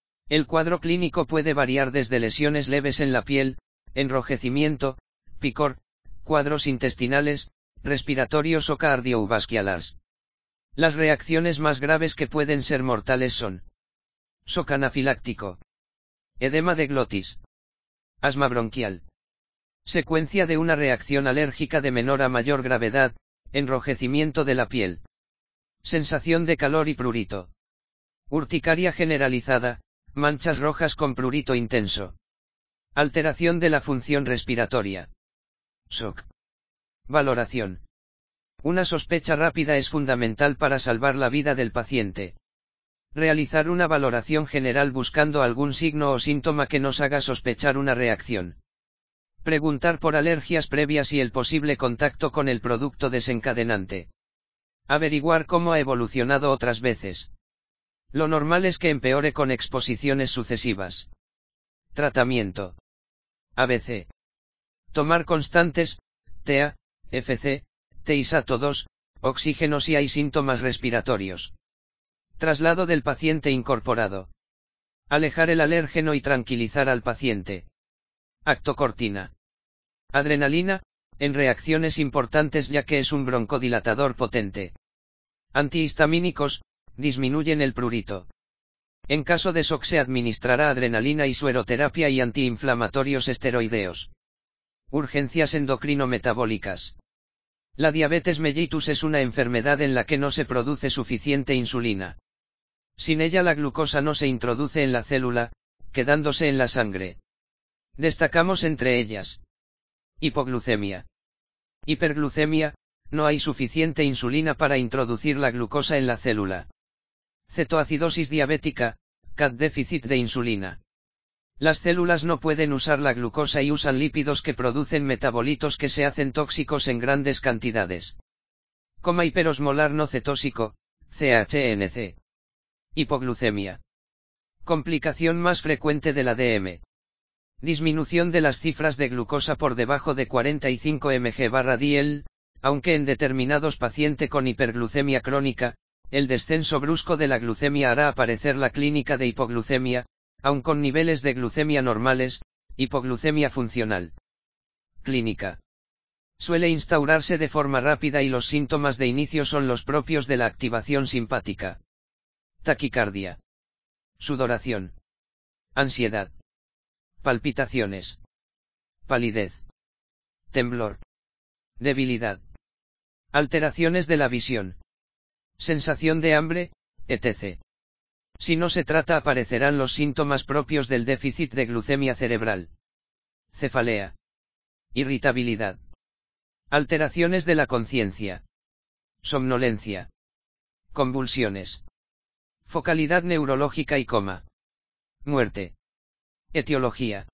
El cuadro clínico puede variar desde lesiones leves en la piel, enrojecimiento, picor, cuadros intestinales, respiratorios o cardiovasculares. Las reacciones más graves que pueden ser mortales son shock anafiláctico, edema de glotis, asma bronquial. Secuencia de una reacción alérgica de menor a mayor gravedad, enrojecimiento de la piel. Sensación de calor y prurito. Urticaria generalizada, manchas rojas con prurito intenso. Alteración de la función respiratoria. Shock. Valoración. Una sospecha rápida es fundamental para salvar la vida del paciente. Realizar una valoración general buscando algún signo o síntoma que nos haga sospechar una reacción. Preguntar por alergias previas y el posible contacto con el producto desencadenante. Averiguar cómo ha evolucionado otras veces. Lo normal es que empeore con exposiciones sucesivas. Tratamiento. A B C. Tomar constantes, T A, F C, Teisato dos, oxígeno si hay síntomas respiratorios. Traslado del paciente incorporado. Alejar el alérgeno y tranquilizar al paciente. Actocortina. Adrenalina, en reacciones importantes ya que es un broncodilatador potente. Antihistamínicos, disminuyen el prurito. En caso de shock se administrará adrenalina y sueroterapia y antiinflamatorios esteroideos. Urgencias endocrino-metabólicas. La diabetes mellitus es una enfermedad en la que no se produce suficiente insulina. Sin ella la glucosa no se introduce en la célula, quedándose en la sangre. Destacamos entre ellas. Hipoglucemia. Hiperglucemia, no hay suficiente insulina para introducir la glucosa en la célula. Cetoacidosis diabética, C A D déficit de insulina. Las células no pueden usar la glucosa y usan lípidos que producen metabolitos que se hacen tóxicos en grandes cantidades. Coma hiperosmolar no cetósico, C H N C. Hipoglucemia. Complicación más frecuente de la D M. Disminución de las cifras de glucosa por debajo de cuarenta y cinco miligramos por decilitro, aunque en determinados pacientes con hiperglucemia crónica, el descenso brusco de la glucemia hará aparecer la clínica de hipoglucemia, aun con niveles de glucemia normales, hipoglucemia funcional. Clínica. Suele instaurarse de forma rápida y los síntomas de inicio son los propios de la activación simpática. Taquicardia. Sudoración. Ansiedad. Palpitaciones. Palidez. Temblor. Debilidad. Alteraciones de la visión. Sensación de hambre, etcétera. Si no se trata aparecerán los síntomas propios del déficit de glucemia cerebral. Cefalea. Irritabilidad. Alteraciones de la conciencia. Somnolencia. Convulsiones. Focalidad neurológica y coma. Muerte. Etiología.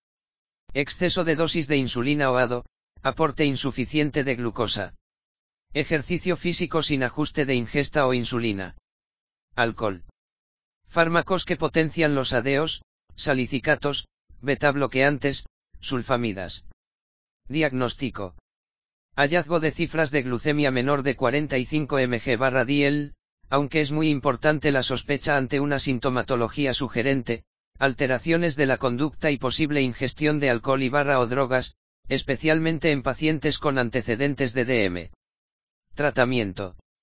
Exceso de dosis de insulina o hado, aporte insuficiente de glucosa. Ejercicio físico sin ajuste de ingesta o insulina. Alcohol. Fármacos que potencian los adeos, salicicatos, beta-bloqueantes, sulfamidas. Diagnóstico. Hallazgo de cifras de glucemia menor de cuarenta y cinco miligramos por decilitro, aunque es muy importante la sospecha ante una sintomatología sugerente, alteraciones de la conducta y posible ingestión de alcohol y barra o drogas, especialmente en pacientes con antecedentes de D M. Tratamiento.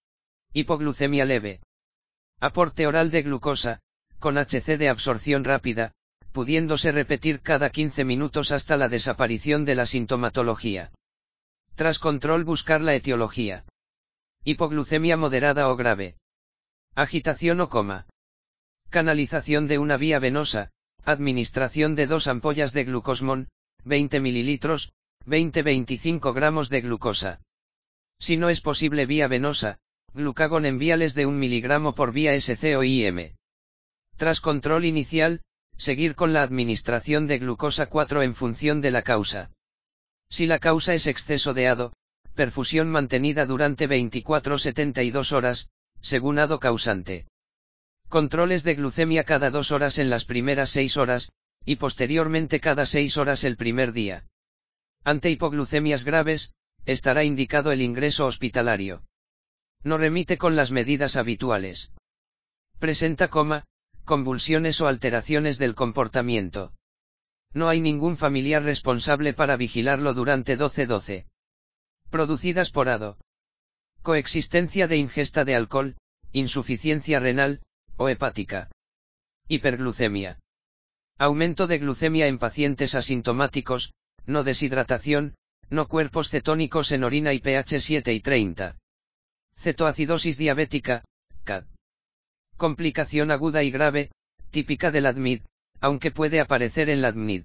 Hipoglucemia leve. Aporte oral de glucosa, con H C de absorción rápida, pudiéndose repetir cada quince minutos hasta la desaparición de la sintomatología. Tras control buscar la etiología. Hipoglucemia moderada o grave. Agitación o coma. Canalización de una vía venosa, administración de dos ampollas de glucosmón, veinte mililitros, veinte a veinticinco gramos de glucosa. Si no es posible vía venosa, glucagón en viales de un miligramo por vía S C o I M. Tras control inicial, seguir con la administración de glucosa cuatro en función de la causa. Si la causa es exceso de hado, perfusión mantenida durante veinticuatro a setenta y dos horas, según hado causante. Controles de glucemia cada dos horas en las primeras seis horas, y posteriormente cada seis horas el primer día. Ante hipoglucemias graves, estará indicado el ingreso hospitalario. No remite con las medidas habituales. Presenta coma, convulsiones o alteraciones del comportamiento. No hay ningún familiar responsable para vigilarlo durante doce doce. Producidas por hado. Coexistencia de ingesta de alcohol, insuficiencia renal, o hepática. Hiperglucemia. Aumento de glucemia en pacientes asintomáticos, no deshidratación, no cuerpos cetónicos en orina y pH siete y treinta. Cetoacidosis diabética, C A D. Complicación aguda y grave, típica del A D M I D, aunque puede aparecer en la A D M I D.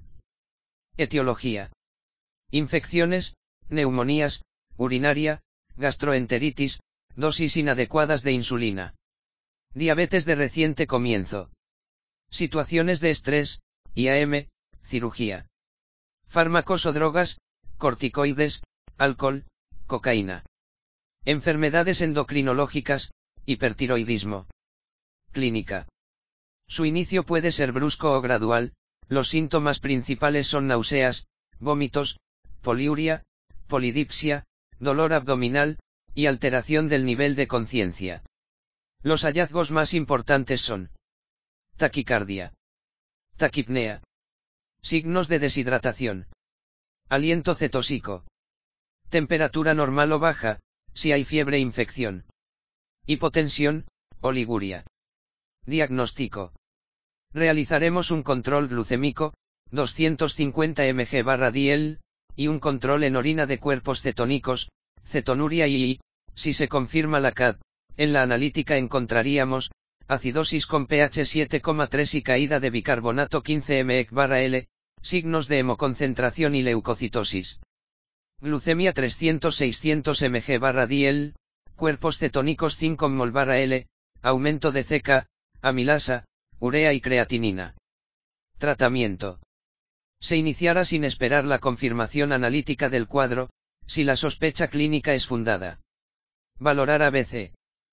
Etiología. Infecciones, neumonías, urinaria, gastroenteritis, dosis inadecuadas de insulina. Diabetes de reciente comienzo. Situaciones de estrés, I A M, cirugía. Fármacos o drogas, corticoides, alcohol, cocaína. Enfermedades endocrinológicas, hipertiroidismo. Clínica. Su inicio puede ser brusco o gradual, los síntomas principales son náuseas, vómitos, poliuria, polidipsia, dolor abdominal, y alteración del nivel de conciencia. Los hallazgos más importantes son taquicardia, taquipnea, signos de deshidratación, aliento cetósico, temperatura normal o baja, si hay fiebre e infección, hipotensión, oliguria. Diagnóstico. Realizaremos un control glucémico, doscientos cincuenta miligramos barra diel, y un control en orina de cuerpos cetónicos, cetonuria y, si se confirma la C A D, en la analítica encontraríamos, acidosis con pH siete coma tres y caída de bicarbonato quince miligramos barra L, signos de hemoconcentración y leucocitosis. Glucemia trescientos a seiscientos miligramos barra diel, cuerpos cetónicos cinco mol barra L, aumento de C K, amilasa, urea y creatinina. Tratamiento. Se iniciará sin esperar la confirmación analítica del cuadro, si la sospecha clínica es fundada. Valorar A B C.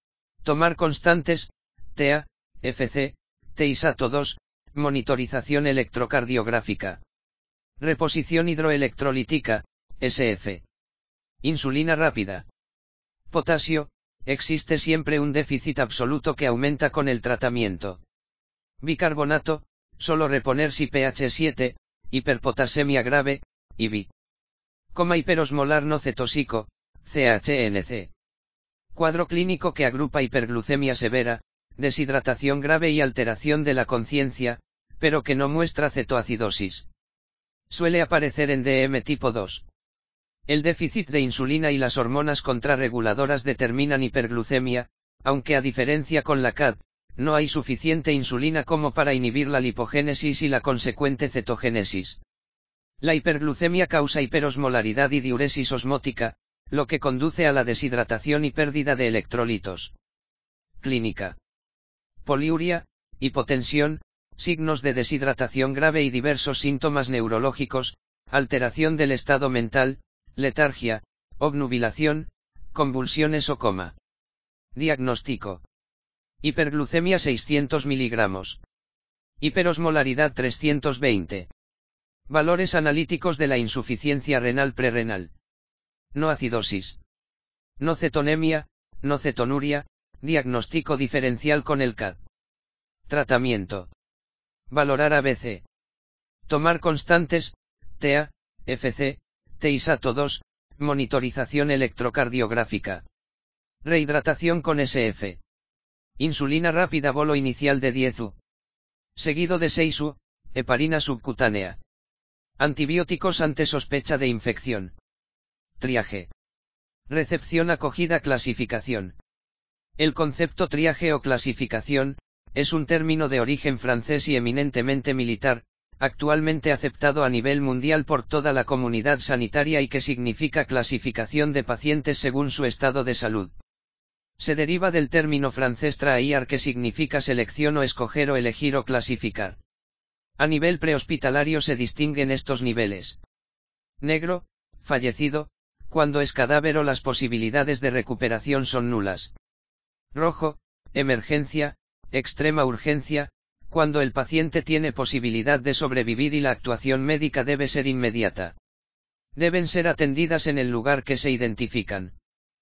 Tomar constantes, T A, F C, T I S A T O dos, monitorización electrocardiográfica. Reposición hidroelectrolítica, S F. Insulina rápida. Potasio, existe siempre un déficit absoluto que aumenta con el tratamiento. Bicarbonato, solo reponer si pH siete, hiperpotasemia grave, I B I. Coma hiperosmolar no cetósico, C H N C. Cuadro clínico que agrupa hiperglucemia severa, deshidratación grave y alteración de la conciencia, pero que no muestra cetoacidosis. Suele aparecer en D M tipo dos. El déficit de insulina y las hormonas contrarreguladoras determinan hiperglucemia, aunque a diferencia con la C A D, no hay suficiente insulina como para inhibir la lipogénesis y la consecuente cetogénesis. La hiperglucemia causa hiperosmolaridad y diuresis osmótica, lo que conduce a la deshidratación y pérdida de electrolitos. Clínica. Poliuria, hipotensión, signos de deshidratación grave y diversos síntomas neurológicos, alteración del estado mental, letargia, obnubilación, convulsiones o coma. Diagnóstico. Hiperglucemia seiscientos miligramos. Hiperosmolaridad trescientos veinte. Valores analíticos de la insuficiencia renal prerrenal. No acidosis. No cetonemia, no cetonuria, diagnóstico diferencial con el C A D. Tratamiento. Valorar A B C. Tomar constantes, T A, F C, T I S A T O dos, monitorización electrocardiográfica. Rehidratación con S F. Insulina rápida bolo inicial de diez U. Seguido de seis U, heparina subcutánea. Antibióticos ante sospecha de infección. Triaje. Recepción, acogida, clasificación. El concepto triaje o clasificación, es un término de origen francés y eminentemente militar, actualmente aceptado a nivel mundial por toda la comunidad sanitaria y que significa clasificación de pacientes según su estado de salud. Se deriva del término francés traer, que significa selección o escoger o elegir o clasificar. A nivel prehospitalario se distinguen estos niveles. Negro, fallecido, cuando es cadáver o las posibilidades de recuperación son nulas. Rojo, emergencia, extrema urgencia, cuando el paciente tiene posibilidad de sobrevivir y la actuación médica debe ser inmediata. Deben ser atendidas en el lugar que se identifican.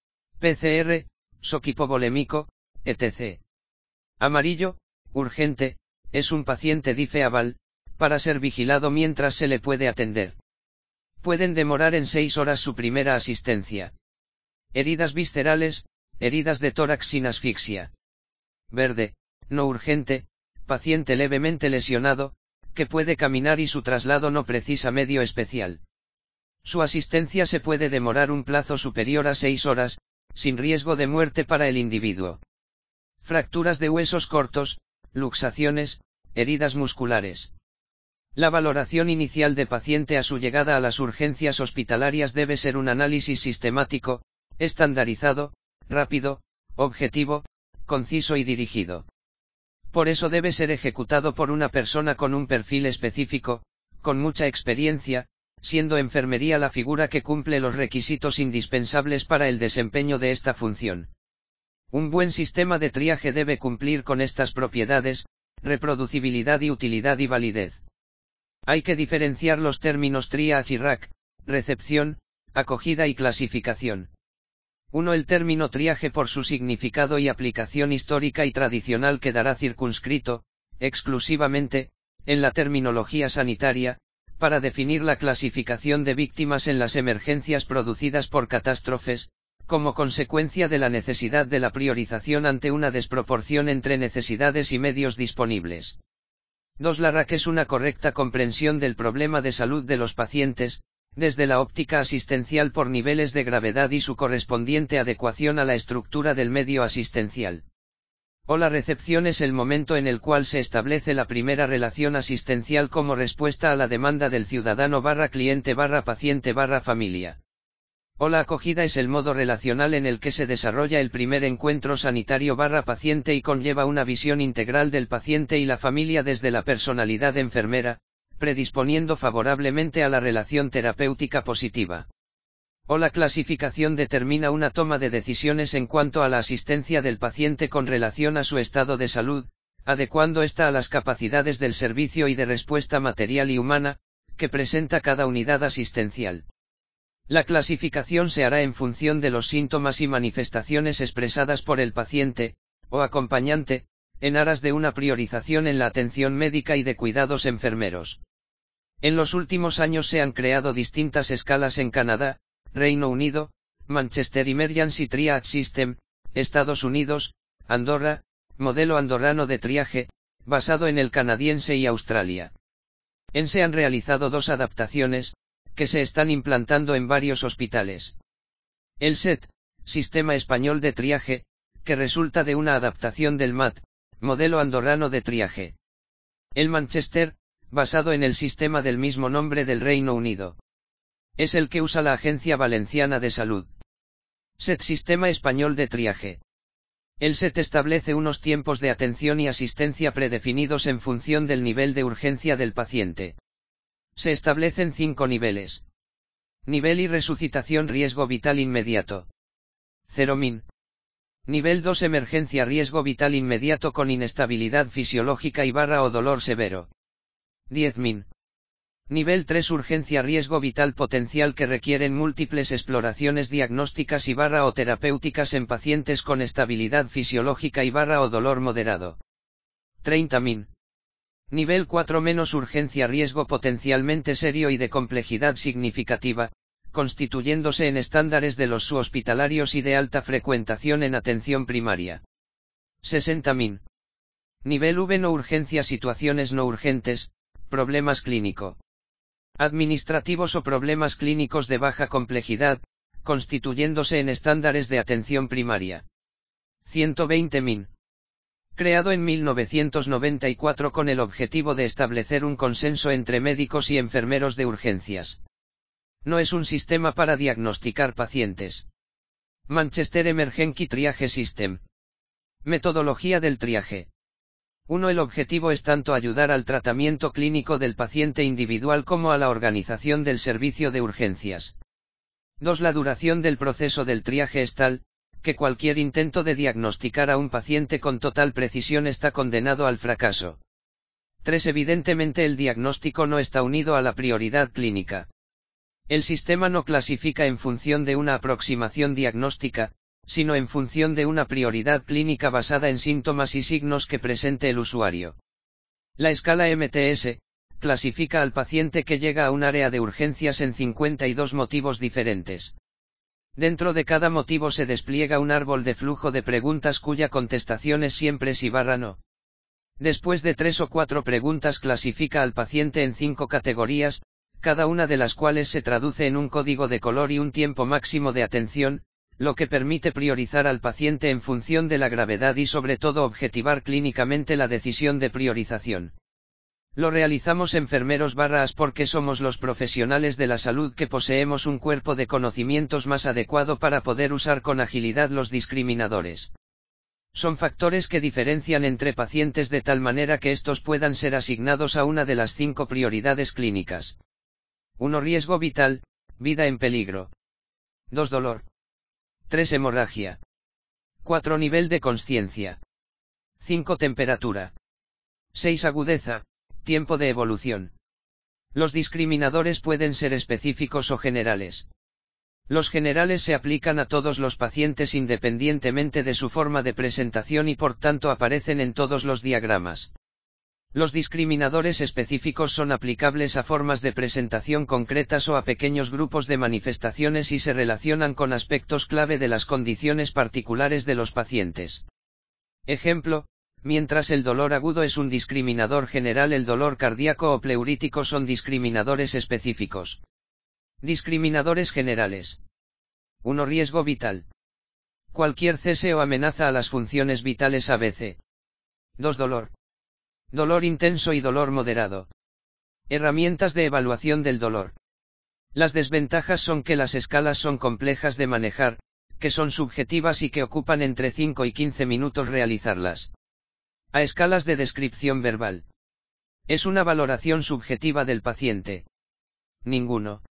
P C R, shock hipovolémico, etcétera. Amarillo, urgente, es un paciente difeaval, para ser vigilado mientras se le puede atender. Pueden demorar en seis horas su primera asistencia. Heridas viscerales, heridas de tórax sin asfixia. Verde, no urgente, paciente levemente lesionado, que puede caminar y su traslado no precisa medio especial. Su asistencia se puede demorar un plazo superior a seis horas, sin riesgo de muerte para el individuo. Fracturas de huesos cortos, luxaciones, heridas musculares. La valoración inicial de paciente a su llegada a las urgencias hospitalarias debe ser un análisis sistemático, estandarizado, rápido, objetivo, conciso y dirigido. Por eso debe ser ejecutado por una persona con un perfil específico, con mucha experiencia, siendo enfermería la figura que cumple los requisitos indispensables para el desempeño de esta función. Un buen sistema de triaje debe cumplir con estas propiedades: reproducibilidad y utilidad y validez. Hay que diferenciar los términos triage y R A C, recepción, acogida y clasificación. uno El término triaje, por su significado y aplicación histórica y tradicional, quedará circunscrito, exclusivamente, en la terminología sanitaria, para definir la clasificación de víctimas en las emergencias producidas por catástrofes, como consecuencia de la necesidad de la priorización ante una desproporción entre necesidades y medios disponibles. dos La R A C es una correcta comprensión del problema de salud de los pacientes, desde la óptica asistencial por niveles de gravedad y su correspondiente adecuación a la estructura del medio asistencial. O la recepción es el momento en el cual se establece la primera relación asistencial como respuesta a la demanda del ciudadano barra cliente barra paciente barra familia. O la acogida es el modo relacional en el que se desarrolla el primer encuentro sanitario barra paciente y conlleva una visión integral del paciente y la familia desde la personalidad enfermera, predisponiendo favorablemente a la relación terapéutica positiva. O la clasificación determina una toma de decisiones en cuanto a la asistencia del paciente con relación a su estado de salud, adecuando ésta a las capacidades del servicio y de respuesta material y humana, que presenta cada unidad asistencial. La clasificación se hará en función de los síntomas y manifestaciones expresadas por el paciente, o acompañante, en aras de una priorización en la atención médica y de cuidados enfermeros. En los últimos años se han creado distintas escalas en Canadá, Reino Unido, Manchester Emergency Triage System, Estados Unidos, Andorra, modelo andorrano de triaje, basado en el canadiense y Australia. En se han realizado dos adaptaciones, que se están implantando en varios hospitales. El S E T, Sistema Español de Triaje, que resulta de una adaptación del M A T, modelo andorrano de triaje. El Manchester, basado en el sistema del mismo nombre del Reino Unido. Es el que usa la Agencia Valenciana de Salud. S E T, Sistema Español de Triaje. El S E T establece unos tiempos de atención y asistencia predefinidos en función del nivel de urgencia del paciente. Se establecen cinco niveles. Nivel y resucitación, riesgo vital inmediato. cero min. Nivel dos, emergencia, riesgo vital inmediato con inestabilidad fisiológica y barra o dolor severo. diez min. Nivel tres, urgencia, riesgo vital potencial que requieren múltiples exploraciones diagnósticas y barra o terapéuticas en pacientes con estabilidad fisiológica y barra o dolor moderado. treinta min. Nivel cuatro menos, urgencia, riesgo potencialmente serio y de complejidad significativa, constituyéndose en estándares de los subhospitalarios y de alta frecuentación en atención primaria. sesenta min. Nivel V no urgencia, situaciones no urgentes, problemas clínico. Administrativos o problemas clínicos de baja complejidad, constituyéndose en estándares de atención primaria. ciento veinte min. Creado en mil novecientos noventa y cuatro con el objetivo de establecer un consenso entre médicos y enfermeros de urgencias. No es un sistema para diagnosticar pacientes. Manchester Emergency Triage System. Metodología del triaje. uno. El objetivo es tanto ayudar al tratamiento clínico del paciente individual como a la organización del servicio de urgencias. dos. La duración del proceso del triaje es tal, que cualquier intento de diagnosticar a un paciente con total precisión está condenado al fracaso. tres. Evidentemente el diagnóstico no está unido a la prioridad clínica. El sistema no clasifica en función de una aproximación diagnóstica, sino en función de una prioridad clínica basada en síntomas y signos que presente el usuario. La escala M T S clasifica al paciente que llega a un área de urgencias en cincuenta y dos motivos diferentes. Dentro de cada motivo se despliega un árbol de flujo de preguntas cuya contestación es siempre sí barra no. Después de tres o cuatro preguntas clasifica al paciente en cinco categorías, cada una de las cuales se traduce en un código de color y un tiempo máximo de atención, lo que permite priorizar al paciente en función de la gravedad y sobre todo objetivar clínicamente la decisión de priorización. Lo realizamos enfermeros barras porque somos los profesionales de la salud que poseemos un cuerpo de conocimientos más adecuado para poder usar con agilidad los discriminadores. Son factores que diferencian entre pacientes de tal manera que estos puedan ser asignados a una de las cinco prioridades clínicas. uno. Riesgo vital, vida en peligro. dos. Dolor. tres. Hemorragia. cuatro. Nivel de consciencia. cinco. Temperatura. seis. Agudeza, tiempo de evolución. Los discriminadores pueden ser específicos o generales. Los generales se aplican a todos los pacientes independientemente de su forma de presentación y por tanto aparecen en todos los diagramas. Los discriminadores específicos son aplicables a formas de presentación concretas o a pequeños grupos de manifestaciones y se relacionan con aspectos clave de las condiciones particulares de los pacientes. Ejemplo, mientras el dolor agudo es un discriminador general, el dolor cardíaco o pleurítico son discriminadores específicos. Discriminadores generales. uno. Riesgo vital. Cualquier cese o amenaza a las funciones vitales A B C. dos. Dolor. Dolor intenso y dolor moderado. Herramientas de evaluación del dolor. Las desventajas son que las escalas son complejas de manejar, que son subjetivas y que ocupan entre cinco y quince minutos realizarlas. A escalas de descripción verbal. Es una valoración subjetiva del paciente. Ninguno.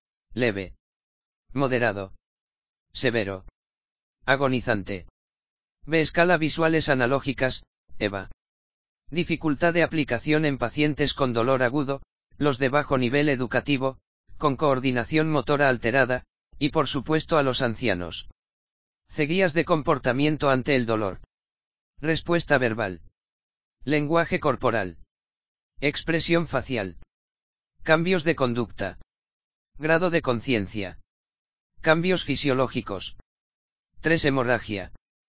Leve. Moderado. Severo. Agonizante. B. Escala visuales analógicas, E V A. Dificultad de aplicación en pacientes con dolor agudo, los de bajo nivel educativo, con coordinación motora alterada, y por supuesto a los ancianos. C. Guías de comportamiento ante el dolor. Respuesta verbal. Lenguaje corporal. Expresión facial. Cambios de conducta. Grado de conciencia. Cambios fisiológicos. tres. Hemorragia.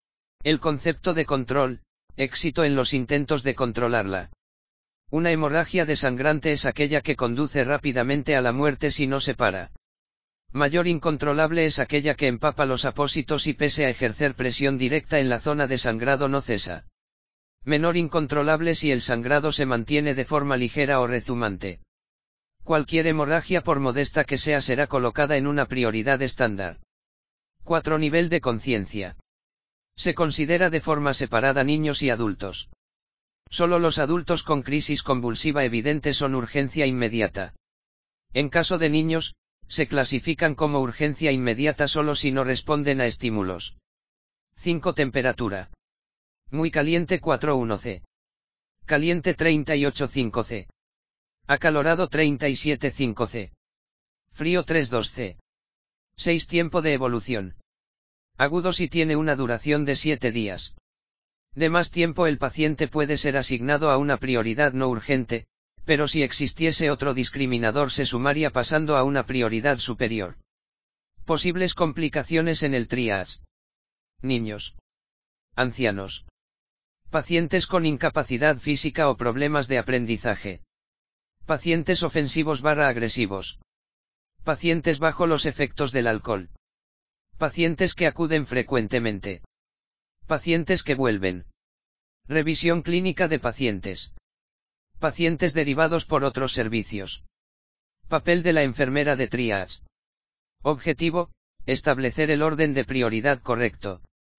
El concepto de control, éxito en los intentos de controlarla. Una hemorragia desangrante es aquella que conduce rápidamente a la muerte si no se para. Mayor incontrolable es aquella que empapa los apósitos y pese a ejercer presión directa en la zona de sangrado no cesa. Menor incontrolable si el sangrado se mantiene de forma ligera o rezumante. Cualquier hemorragia por modesta que sea será colocada en una prioridad estándar. cuatro. Nivel de conciencia. Se considera de forma separada niños y adultos. Solo los adultos con crisis convulsiva evidente son urgencia inmediata. En caso de niños, se clasifican como urgencia inmediata solo si no responden a estímulos. cinco. Temperatura. Muy caliente cuatro punto uno C. Caliente treinta y ocho punto cinco C. Acalorado treinta y siete punto cinco C. Frío tres punto dos C. seis. Tiempo de evolución. Agudo si tiene una duración de siete días. De más tiempo el paciente puede ser asignado a una prioridad no urgente, pero si existiese otro discriminador se sumaría pasando a una prioridad superior. Posibles complicaciones en el triage. Niños. Ancianos. Pacientes con incapacidad física o problemas de aprendizaje. Pacientes ofensivos barra agresivos. Pacientes bajo los efectos del alcohol. Pacientes que acuden frecuentemente. Pacientes que vuelven. Revisión clínica de pacientes. Pacientes derivados por otros servicios. Papel de la enfermera de triage. Objetivo, establecer el orden de prioridad correcto.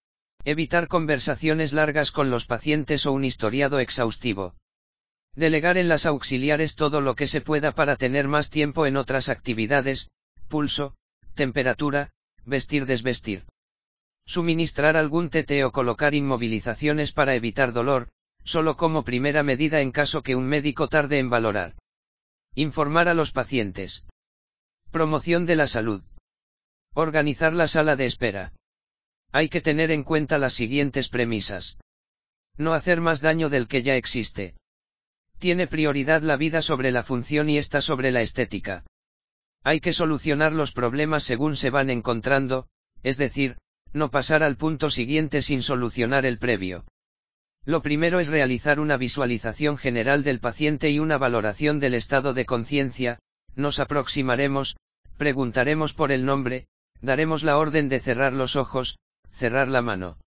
Evitar conversaciones largas con los pacientes o un historiado exhaustivo. Delegar en las auxiliares todo lo que se pueda para tener más tiempo en otras actividades, pulso, temperatura, vestir-desvestir. Suministrar algún T T o colocar inmovilizaciones para evitar dolor, solo como primera medida en caso que un médico tarde en valorar. Informar a los pacientes. Promoción de la salud. Organizar la sala de espera. Hay que tener en cuenta las siguientes premisas. No hacer más daño del que ya existe. Tiene prioridad la vida sobre la función y esta sobre la estética. Hay que solucionar los problemas según se van encontrando, es decir, no pasar al punto siguiente sin solucionar el previo. Lo primero es realizar una visualización general del paciente y una valoración del estado de conciencia. Nos aproximaremos, preguntaremos por el nombre, daremos la orden de cerrar los ojos, cerrar la mano.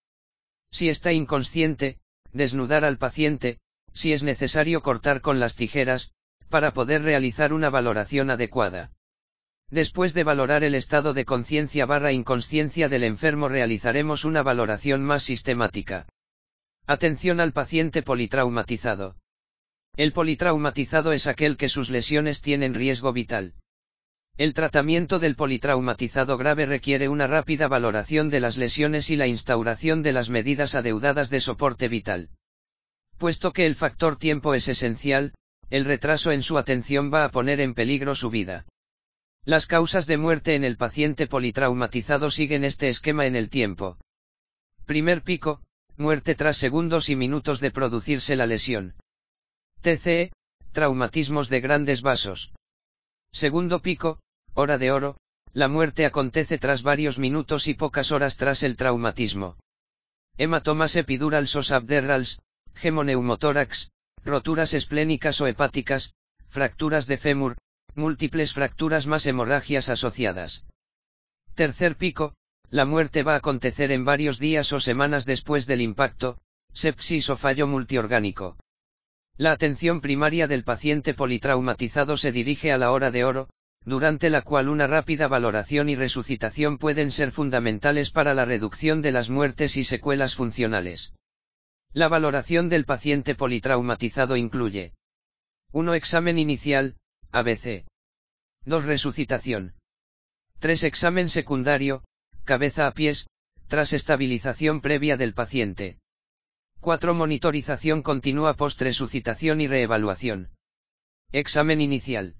Si está inconsciente, desnudar al paciente, si es necesario cortar con las tijeras, para poder realizar una valoración adecuada. Después de valorar el estado de conciencia barra inconsciencia del enfermo realizaremos una valoración más sistemática. Atención al paciente politraumatizado. El politraumatizado es aquel que sus lesiones tienen riesgo vital. El tratamiento del politraumatizado grave requiere una rápida valoración de las lesiones y la instauración de las medidas adeudadas de soporte vital. Puesto que el factor tiempo es esencial, el retraso en su atención va a poner en peligro su vida. Las causas de muerte en el paciente politraumatizado siguen este esquema en el tiempo. Primer pico, muerte tras segundos y minutos de producirse la lesión. T C E, traumatismos de grandes vasos. Segundo pico, hora de oro, la muerte acontece tras varios minutos y pocas horas tras el traumatismo. Hematomas epidurals o subderrals, gemoneumotórax, roturas esplénicas o hepáticas, fracturas de fémur, múltiples fracturas más hemorragias asociadas. Tercer pico, la muerte va a acontecer en varios días o semanas después del impacto, sepsis o fallo multiorgánico. La atención primaria del paciente politraumatizado se dirige a la hora de oro, durante la cual una rápida valoración y resucitación pueden ser fundamentales para la reducción de las muertes y secuelas funcionales. La valoración del paciente politraumatizado incluye uno Examen inicial, A B C. dos Resucitación. tres Examen secundario, cabeza a pies, tras estabilización previa del paciente. cuatro Monitorización continua post-resucitación y reevaluación. Examen inicial.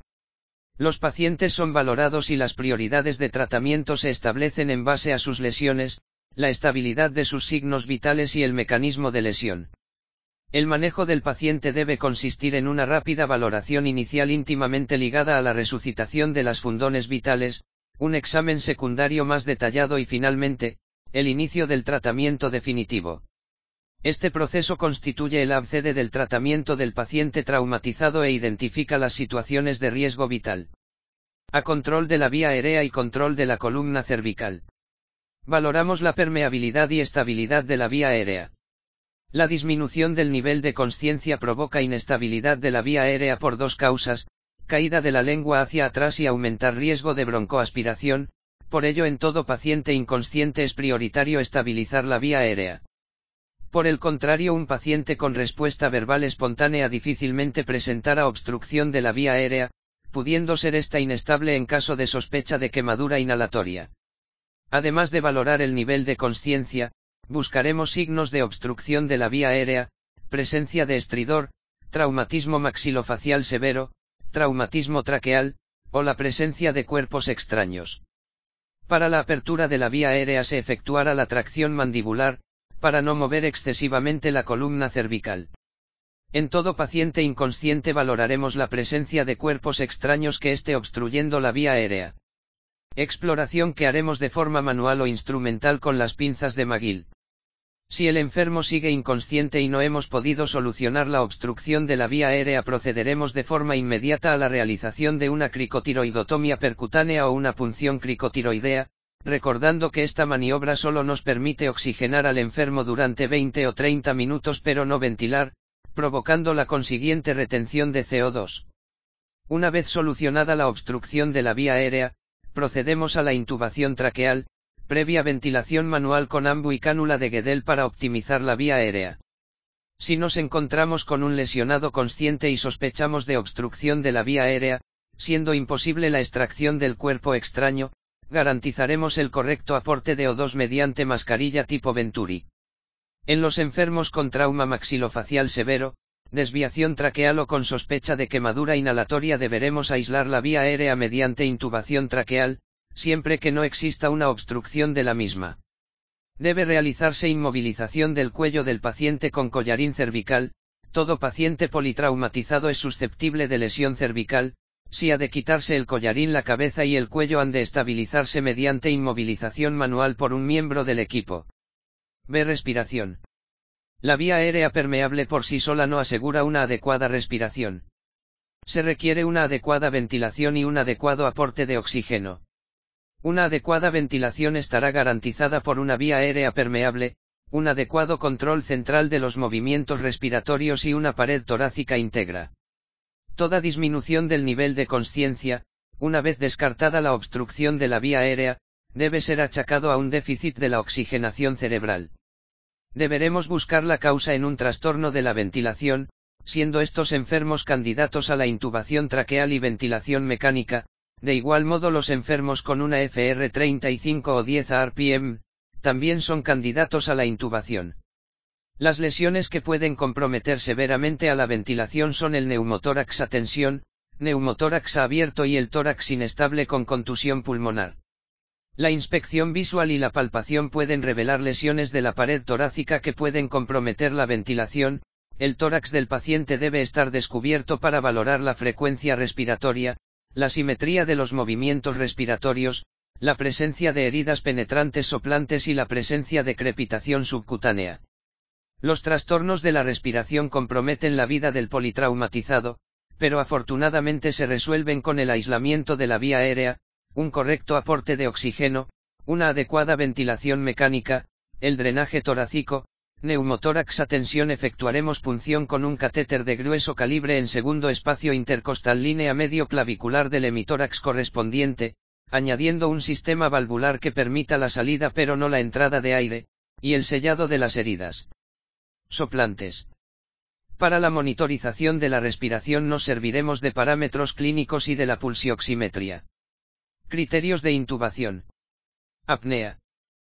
Los pacientes son valorados y las prioridades de tratamiento se establecen en base a sus lesiones, la estabilidad de sus signos vitales y el mecanismo de lesión. El manejo del paciente debe consistir en una rápida valoración inicial íntimamente ligada a la resucitación de las funciones vitales, un examen secundario más detallado y finalmente, el inicio del tratamiento definitivo. Este proceso constituye el ábside del tratamiento del paciente traumatizado e identifica las situaciones de riesgo vital. A control de la vía aérea y control de la columna cervical. Valoramos la permeabilidad y estabilidad de la vía aérea. La disminución del nivel de consciencia provoca inestabilidad de la vía aérea por dos causas, caída de la lengua hacia atrás y aumentar riesgo de broncoaspiración, por ello en todo paciente inconsciente es prioritario estabilizar la vía aérea. Por el contrario, un paciente con respuesta verbal espontánea difícilmente presentará obstrucción de la vía aérea, pudiendo ser esta inestable en caso de sospecha de quemadura inhalatoria. Además de valorar el nivel de consciencia, buscaremos signos de obstrucción de la vía aérea, presencia de estridor, traumatismo maxilofacial severo, traumatismo traqueal, o la presencia de cuerpos extraños. Para la apertura de la vía aérea se efectuará la tracción mandibular, para no mover excesivamente la columna cervical. En todo paciente inconsciente valoraremos la presencia de cuerpos extraños que esté obstruyendo la vía aérea. Exploración que haremos de forma manual o instrumental con las pinzas de McGill. Si el enfermo sigue inconsciente y no hemos podido solucionar la obstrucción de la vía aérea, procederemos de forma inmediata a la realización de una cricotiroidotomía percutánea o una punción cricotiroidea, recordando que esta maniobra solo nos permite oxigenar al enfermo durante veinte o treinta minutos pero no ventilar, provocando la consiguiente retención de C O dos. Una vez solucionada la obstrucción de la vía aérea, procedemos a la intubación traqueal, previa ventilación manual con ambu y cánula de Guedel para optimizar la vía aérea. Si nos encontramos con un lesionado consciente y sospechamos de obstrucción de la vía aérea, siendo imposible la extracción del cuerpo extraño, garantizaremos el correcto aporte de O dos mediante mascarilla tipo Venturi. En los enfermos con trauma maxilofacial severo, desviación traqueal o con sospecha de quemadura inhalatoria deberemos aislar la vía aérea mediante intubación traqueal, siempre que no exista una obstrucción de la misma. Debe realizarse inmovilización del cuello del paciente con collarín cervical. Todo paciente politraumatizado es susceptible de lesión cervical. Si ha de quitarse el collarín, la cabeza y el cuello han de estabilizarse mediante inmovilización manual por un miembro del equipo. B. Respiración. La vía aérea permeable por sí sola no asegura una adecuada respiración. Se requiere una adecuada ventilación y un adecuado aporte de oxígeno. Una adecuada ventilación estará garantizada por una vía aérea permeable, un adecuado control central de los movimientos respiratorios y una pared torácica íntegra. Toda disminución del nivel de consciencia, una vez descartada la obstrucción de la vía aérea, debe ser achacado a un déficit de la oxigenación cerebral. Deberemos buscar la causa en un trastorno de la ventilación, siendo estos enfermos candidatos a la intubación traqueal y ventilación mecánica. De igual modo, los enfermos con una F R treinta y cinco o diez R P M, también son candidatos a la intubación. Las lesiones que pueden comprometer severamente a la ventilación son el neumotórax a tensión, neumotórax abierto y el tórax inestable con contusión pulmonar. La inspección visual y la palpación pueden revelar lesiones de la pared torácica que pueden comprometer la ventilación. El tórax del paciente debe estar descubierto para valorar la frecuencia respiratoria, la simetría de los movimientos respiratorios, la presencia de heridas penetrantes soplantes y la presencia de crepitación subcutánea. Los trastornos de la respiración comprometen la vida del politraumatizado, pero afortunadamente se resuelven con el aislamiento de la vía aérea, un correcto aporte de oxígeno, una adecuada ventilación mecánica, el drenaje torácico. Neumotórax a tensión. Efectuaremos punción con un catéter de grueso calibre en segundo espacio intercostal, línea medio clavicular del hemitórax correspondiente, añadiendo un sistema valvular que permita la salida pero no la entrada de aire, y el sellado de las heridas soplantes. Para la monitorización de la respiración nos serviremos de parámetros clínicos y de la pulsioximetría. Criterios de intubación. Apnea.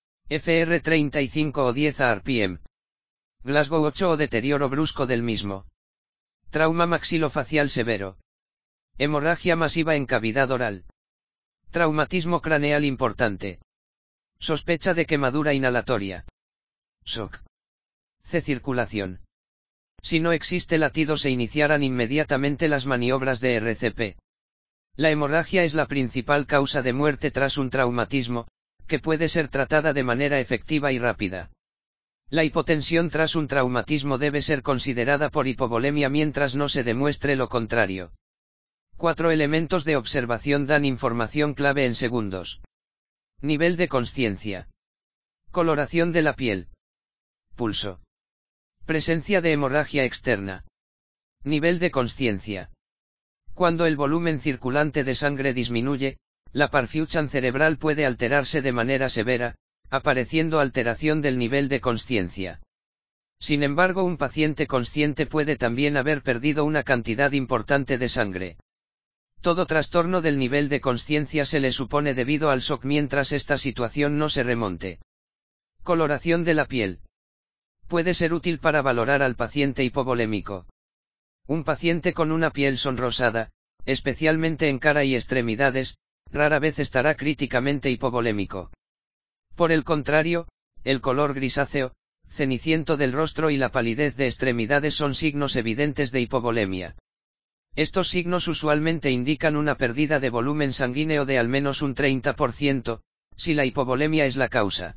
F R treinta y cinco o diez R P M. Glasgow ocho o deterioro brusco del mismo. Trauma maxilofacial severo. Hemorragia masiva en cavidad oral. Traumatismo craneal importante. Sospecha de quemadura inhalatoria. Shock. C. Circulación. Si no existe latido, se iniciarán inmediatamente las maniobras de R C P. La hemorragia es la principal causa de muerte tras un traumatismo, que puede ser tratada de manera efectiva y rápida. La hipotensión tras un traumatismo debe ser considerada por hipovolemia mientras no se demuestre lo contrario. Cuatro elementos de observación dan información clave en segundos. Nivel de consciencia. Coloración de la piel. Pulso. Presencia de hemorragia externa. Nivel de consciencia. Cuando el volumen circulante de sangre disminuye, la perfusión cerebral puede alterarse de manera severa, apareciendo alteración del nivel de consciencia. Sin embargo, un paciente consciente puede también haber perdido una cantidad importante de sangre. Todo trastorno del nivel de consciencia se le supone debido al shock mientras esta situación no se remonte. Coloración de la piel. Puede ser útil para valorar al paciente hipovolémico. Un paciente con una piel sonrosada, especialmente en cara y extremidades, rara vez estará críticamente hipovolémico. Por el contrario, el color grisáceo, ceniciento del rostro y la palidez de extremidades son signos evidentes de hipovolemia. Estos signos usualmente indican una pérdida de volumen sanguíneo de al menos un treinta por ciento, si la hipovolemia es la causa.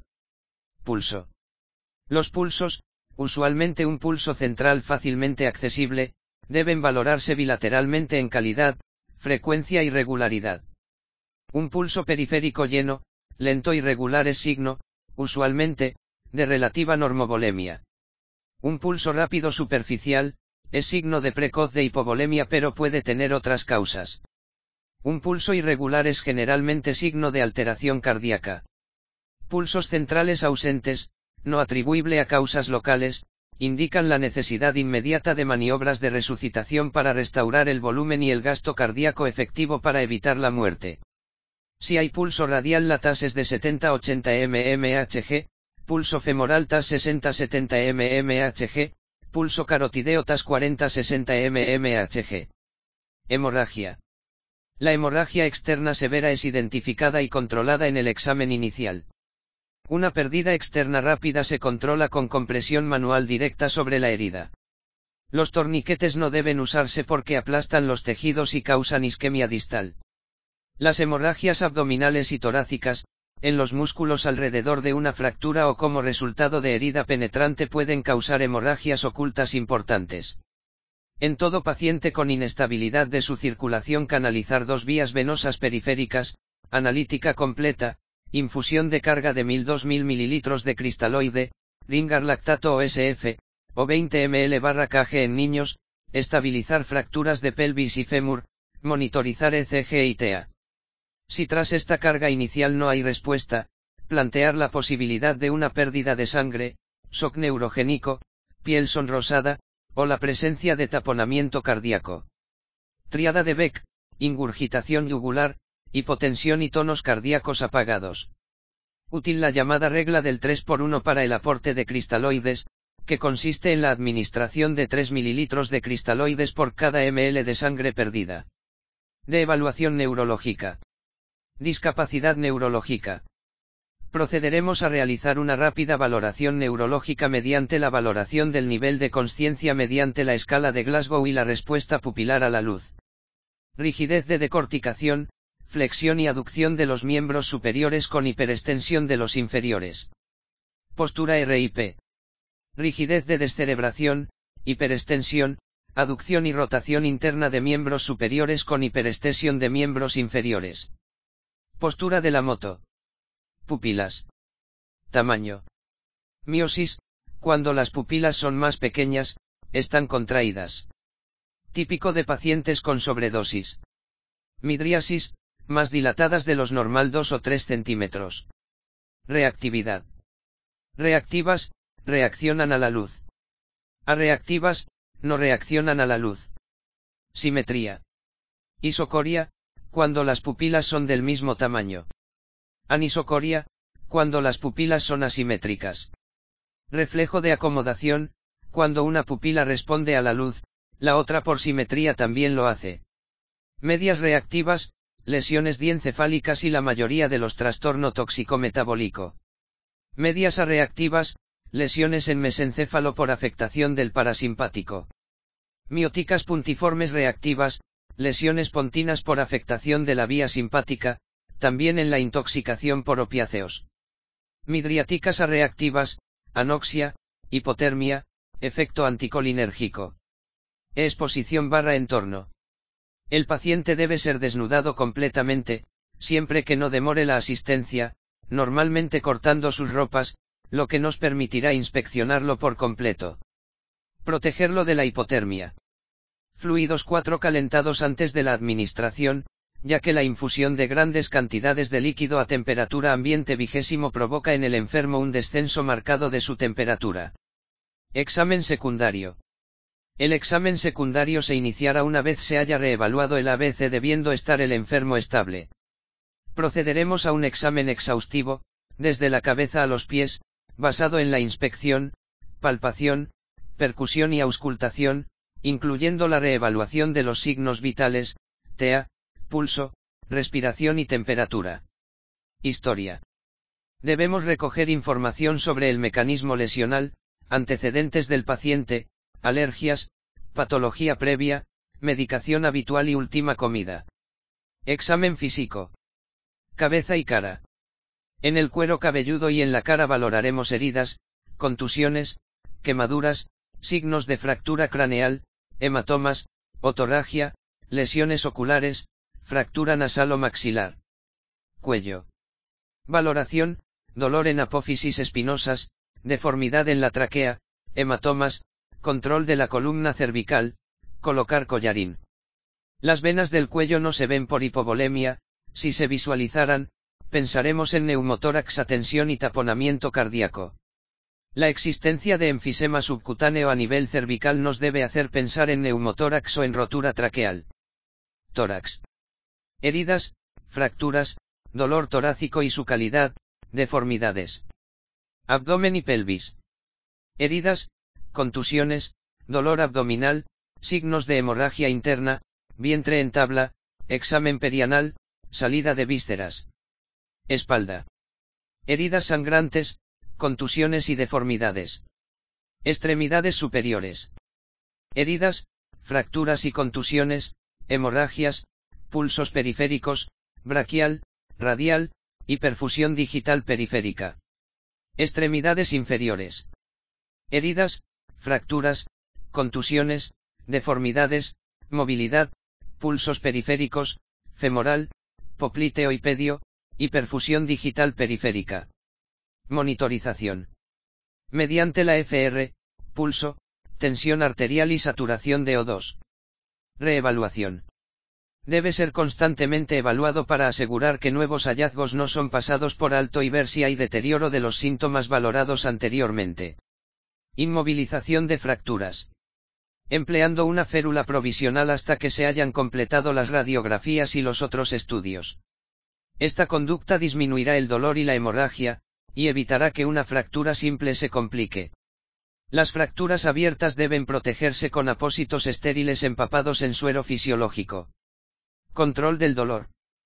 Pulso. Los pulsos, usualmente un pulso central fácilmente accesible, deben valorarse bilateralmente en calidad, frecuencia y regularidad. Un pulso periférico lleno, lento y regular es signo, usualmente, de relativa normovolemia. Un pulso rápido superficial, es signo de precoz de hipovolemia pero puede tener otras causas. Un pulso irregular es generalmente signo de alteración cardíaca. Pulsos centrales ausentes, no atribuible a causas locales, indican la necesidad inmediata de maniobras de resucitación para restaurar el volumen y el gasto cardíaco efectivo para evitar la muerte. Si hay pulso radial la tasa es de setenta a ochenta mmHg, pulso femoral tasa sesenta a setenta mmHg, pulso carotideo tasa cuarenta a sesenta mmHg. Hemorragia. La hemorragia externa severa es identificada y controlada en el examen inicial. Una pérdida externa rápida se controla con compresión manual directa sobre la herida. Los torniquetes no deben usarse porque aplastan los tejidos y causan isquemia distal. Las hemorragias abdominales y torácicas, en los músculos alrededor de una fractura o como resultado de herida penetrante pueden causar hemorragias ocultas importantes. En todo paciente con inestabilidad de su circulación canalizar dos vías venosas periféricas, analítica completa, infusión de carga de mil a dos mil mililitros de cristaloide, Ringar lactato o S F, o veinte mililitros barra kg en niños, estabilizar fracturas de pelvis y fémur, monitorizar E C G y T E A. Si tras esta carga inicial no hay respuesta, plantear la posibilidad de una pérdida de sangre, shock neurogénico, piel sonrosada, o la presencia de taponamiento cardíaco. Tríada de Beck, ingurgitación yugular, hipotensión y tonos cardíacos apagados. Útil la llamada regla del tres por uno para el aporte de cristaloides, que consiste en la administración de tres mililitros de cristaloides por cada mililitro de sangre perdida. De evaluación neurológica. Discapacidad neurológica. Procederemos a realizar una rápida valoración neurológica mediante la valoración del nivel de consciencia mediante la escala de Glasgow y la respuesta pupilar a la luz. Rigidez de decorticación, flexión y aducción de los miembros superiores con hiperextensión de los inferiores. Postura R I P. Rigidez de descerebración, hiperextensión, aducción y rotación interna de miembros superiores con hiperextensión de miembros inferiores. Postura de la moto. Pupilas. Tamaño. Miosis, cuando las pupilas son más pequeñas, están contraídas. Típico de pacientes con sobredosis. Midriasis, más dilatadas de los normal dos o tres centímetros. Reactividad. Reactivas, reaccionan a la luz. Arreactivas, no reaccionan a la luz. Simetría. Isocoria, cuando las pupilas son del mismo tamaño. Anisocoria, cuando las pupilas son asimétricas. Reflejo de acomodación, cuando una pupila responde a la luz, la otra por simetría también lo hace. Medias reactivas, lesiones diencefálicas y la mayoría de los trastorno tóxico-metabólico. Medias arreactivas, lesiones en mesencéfalo por afectación del parasimpático. Mióticas puntiformes reactivas, lesiones pontinas por afectación de la vía simpática, también en la intoxicación por opiáceos. Midriáticas arreactivas, anoxia, hipotermia, efecto anticolinérgico. Exposición barra entorno. El paciente debe ser desnudado completamente, siempre que no demore la asistencia, normalmente cortando sus ropas, lo que nos permitirá inspeccionarlo por completo. Protegerlo de la hipotermia. Fluidos cuatro calentados antes de la administración, ya que la infusión de grandes cantidades de líquido a temperatura ambiente vigésimo provoca en el enfermo un descenso marcado de su temperatura. Examen secundario. El examen secundario se iniciará una vez se haya reevaluado el A B C debiendo estar el enfermo estable. Procederemos a un examen exhaustivo, desde la cabeza a los pies, basado en la inspección, palpación, percusión y auscultación, incluyendo la reevaluación de los signos vitales, T E A, pulso, respiración y temperatura. Historia. Debemos recoger información sobre el mecanismo lesional, antecedentes del paciente, alergias, patología previa, medicación habitual y última comida. Examen físico. Cabeza y cara. En el cuero cabelludo y en la cara valoraremos heridas, contusiones, quemaduras, signos de fractura craneal, hematomas, otorragia, lesiones oculares, fractura nasal o maxilar. Cuello. Valoración, dolor en apófisis espinosas, deformidad en la tráquea, hematomas, control de la columna cervical, colocar collarín. Las venas del cuello no se ven por hipovolemia, si se visualizaran, pensaremos en neumotórax a tensión y taponamiento cardíaco. La existencia de enfisema subcutáneo a nivel cervical nos debe hacer pensar en neumotórax o en rotura traqueal. Tórax. Heridas, fracturas, dolor torácico y su calidad, deformidades. Abdomen y pelvis. Heridas, contusiones, dolor abdominal, signos de hemorragia interna, vientre en tabla, examen perianal, salida de vísceras. Espalda. Heridas sangrantes, contusiones y deformidades. Extremidades superiores. Heridas, fracturas y contusiones, hemorragias, pulsos periféricos, braquial, radial, y perfusión digital periférica. Extremidades inferiores. Heridas, fracturas, contusiones, deformidades, movilidad, pulsos periféricos, femoral, popliteo y pedio, y perfusión digital periférica. Monitorización. Mediante la F R, pulso, tensión arterial y saturación de O dos. Reevaluación. Debe ser constantemente evaluado para asegurar que nuevos hallazgos no son pasados por alto y ver si hay deterioro de los síntomas valorados anteriormente. Inmovilización de fracturas. Empleando una férula provisional hasta que se hayan completado las radiografías y los otros estudios. Esta conducta disminuirá el dolor y la hemorragia, y evitará que una fractura simple se complique. Las fracturas abiertas deben protegerse con apósitos estériles empapados en suero fisiológico. Control del dolor.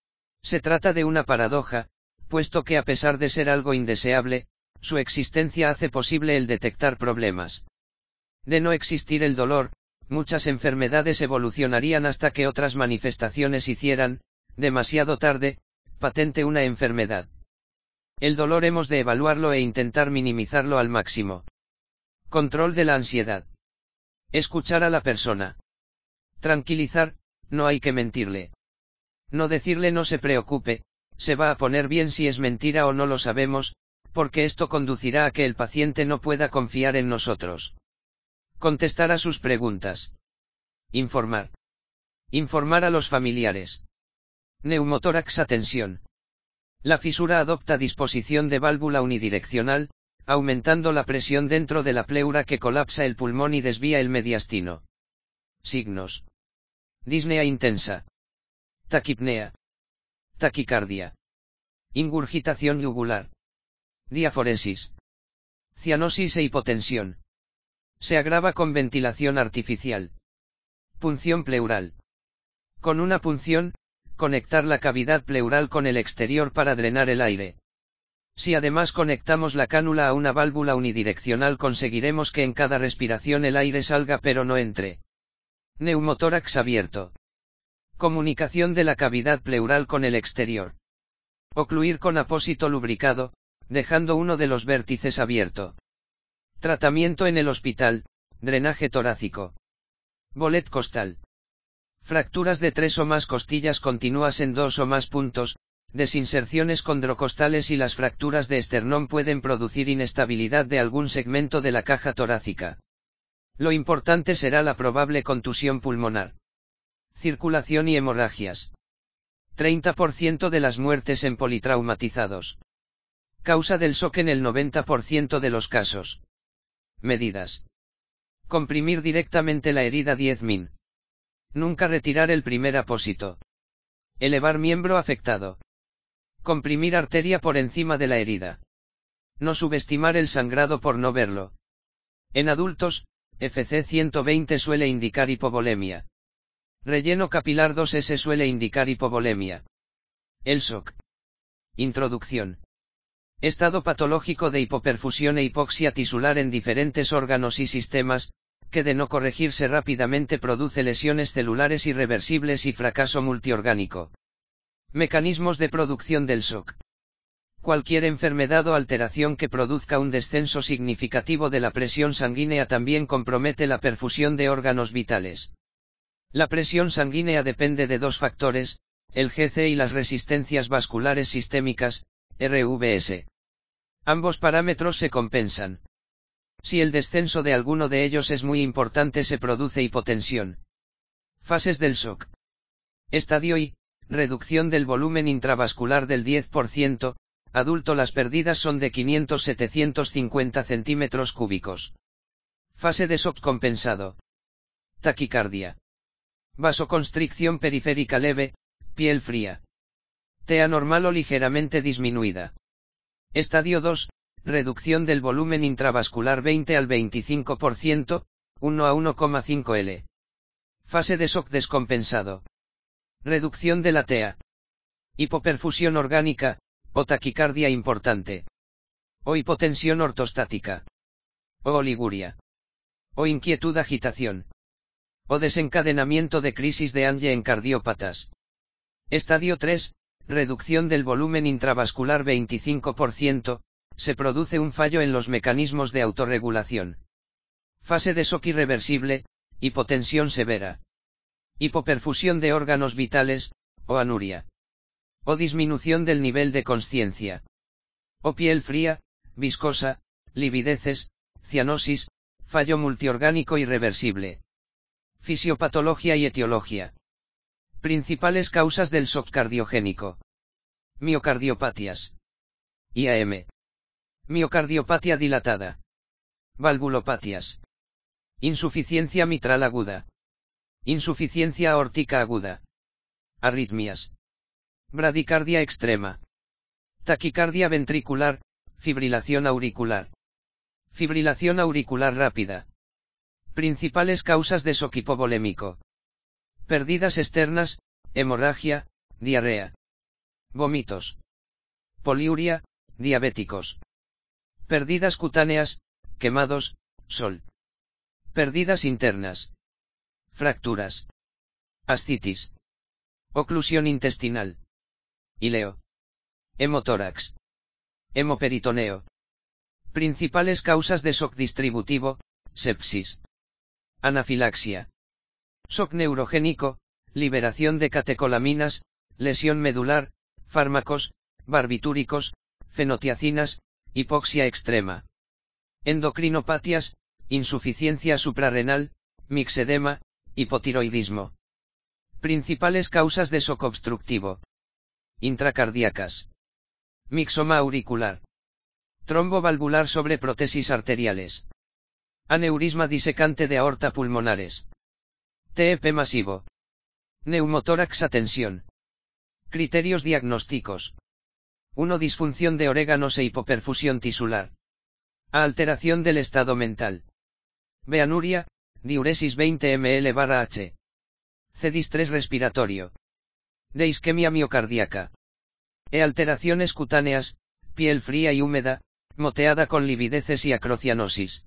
Se trata de una paradoja, puesto que a pesar de ser algo indeseable, su existencia hace posible el detectar problemas. De no existir el dolor, muchas enfermedades evolucionarían hasta que otras manifestaciones hicieran, demasiado tarde, patente una enfermedad. El dolor hemos de evaluarlo e intentar minimizarlo al máximo. Control de la ansiedad. Escuchar a la persona. Tranquilizar, no hay que mentirle. No decirle no se preocupe, se va a poner bien si es mentira o no lo sabemos, porque esto conducirá a que el paciente no pueda confiar en nosotros. Contestar a sus preguntas. Informar. Informar a los familiares. Neumotórax a tensión. La fisura adopta disposición de válvula unidireccional, aumentando la presión dentro de la pleura que colapsa el pulmón y desvía el mediastino. Signos. Disnea intensa. Taquipnea. Taquicardia. Ingurgitación yugular. Diaforesis. Cianosis e hipotensión. Se agrava con ventilación artificial. Punción pleural. Con una punción, conectar la cavidad pleural con el exterior para drenar el aire. Si además conectamos la cánula a una válvula unidireccional conseguiremos que en cada respiración el aire salga pero no entre. Neumotórax abierto. Comunicación de la cavidad pleural con el exterior. Ocluir con apósito lubricado, dejando uno de los vértices abierto. Tratamiento en el hospital, drenaje torácico. Bolet costal. Fracturas de tres o más costillas continuas en dos o más puntos, desinserciones condrocostales y las fracturas de esternón pueden producir inestabilidad de algún segmento de la caja torácica. Lo importante será la probable contusión pulmonar. Circulación y hemorragias. treinta por ciento de las muertes en politraumatizados. Causa del shock en el noventa por ciento de los casos. Medidas. Comprimir directamente la herida diez min. Nunca retirar el primer apósito. Elevar miembro afectado. Comprimir arteria por encima de la herida. No subestimar el sangrado por no verlo. En adultos, F C ciento veinte suele indicar hipovolemia. Relleno capilar dos ese suele indicar hipovolemia. El shock. Introducción. Estado patológico de hipoperfusión e hipoxia tisular en diferentes órganos y sistemas, que de no corregirse rápidamente produce lesiones celulares irreversibles y fracaso multiorgánico. Mecanismos de producción del shock. Cualquier enfermedad o alteración que produzca un descenso significativo de la presión sanguínea también compromete la perfusión de órganos vitales. La presión sanguínea depende de dos factores, el G C y las resistencias vasculares sistémicas, R V S. Ambos parámetros se compensan. Si el descenso de alguno de ellos es muy importante, se produce hipotensión. Fases del shock. Estadio I, reducción del volumen intravascular del diez por ciento, adulto las pérdidas son de quinientos a setecientos cincuenta centímetros cúbicos. Fase de shock compensado. Taquicardia. Vasoconstricción periférica leve, piel fría. T A normal o ligeramente disminuida. Estadio dos, reducción del volumen intravascular veinte al veinticinco por ciento, uno a uno coma cinco L. Fase de shock descompensado. Reducción de la T A. Hipoperfusión orgánica, o taquicardia importante. O hipotensión ortostática. O oliguria. O inquietud agitación. O desencadenamiento de crisis de Ange en cardiópatas. Estadio tres, reducción del volumen intravascular veinticinco por ciento, se produce un fallo en los mecanismos de autorregulación. Fase de shock irreversible, hipotensión severa. Hipoperfusión de órganos vitales, o anuria. O disminución del nivel de consciencia. O piel fría, viscosa, livideces, cianosis, fallo multiorgánico irreversible. Fisiopatología y etiología. Principales causas del shock cardiogénico. Miocardiopatias. I A M. Miocardiopatía dilatada. Valvulopatias. Insuficiencia mitral aguda. Insuficiencia aórtica aguda. Arritmias. Bradicardia extrema. Taquicardia ventricular, fibrilación auricular. Fibrilación auricular rápida. Principales causas de shock hipovolémico. Pérdidas externas, hemorragia, diarrea. Vómitos. Poliuria, diabéticos. Pérdidas cutáneas, quemados, sol. Pérdidas internas. Fracturas. Ascitis. Oclusión intestinal. Ileo. Hemotórax. Hemoperitoneo. Principales causas de shock distributivo, sepsis. Anafilaxia. Shock neurogénico, liberación de catecolaminas, lesión medular, fármacos, barbitúricos, fenotiacinas, hipoxia extrema. Endocrinopatias, insuficiencia suprarrenal, mixedema, hipotiroidismo. Principales causas de shock obstructivo. Intracardíacas. Mixoma auricular. Trombo valvular sobre prótesis arteriales. Aneurisma disecante de aorta pulmonares. T E P masivo. Neumotórax a tensión. Criterios diagnósticos. uno Disfunción de oréganos e hipoperfusión tisular. A alteración del estado mental. B anuria, diuresis veinte mililitros barra H. C distrés respiratorio. D isquemia miocardíaca. E alteraciones cutáneas, piel fría y húmeda, moteada con livideces y acrocianosis.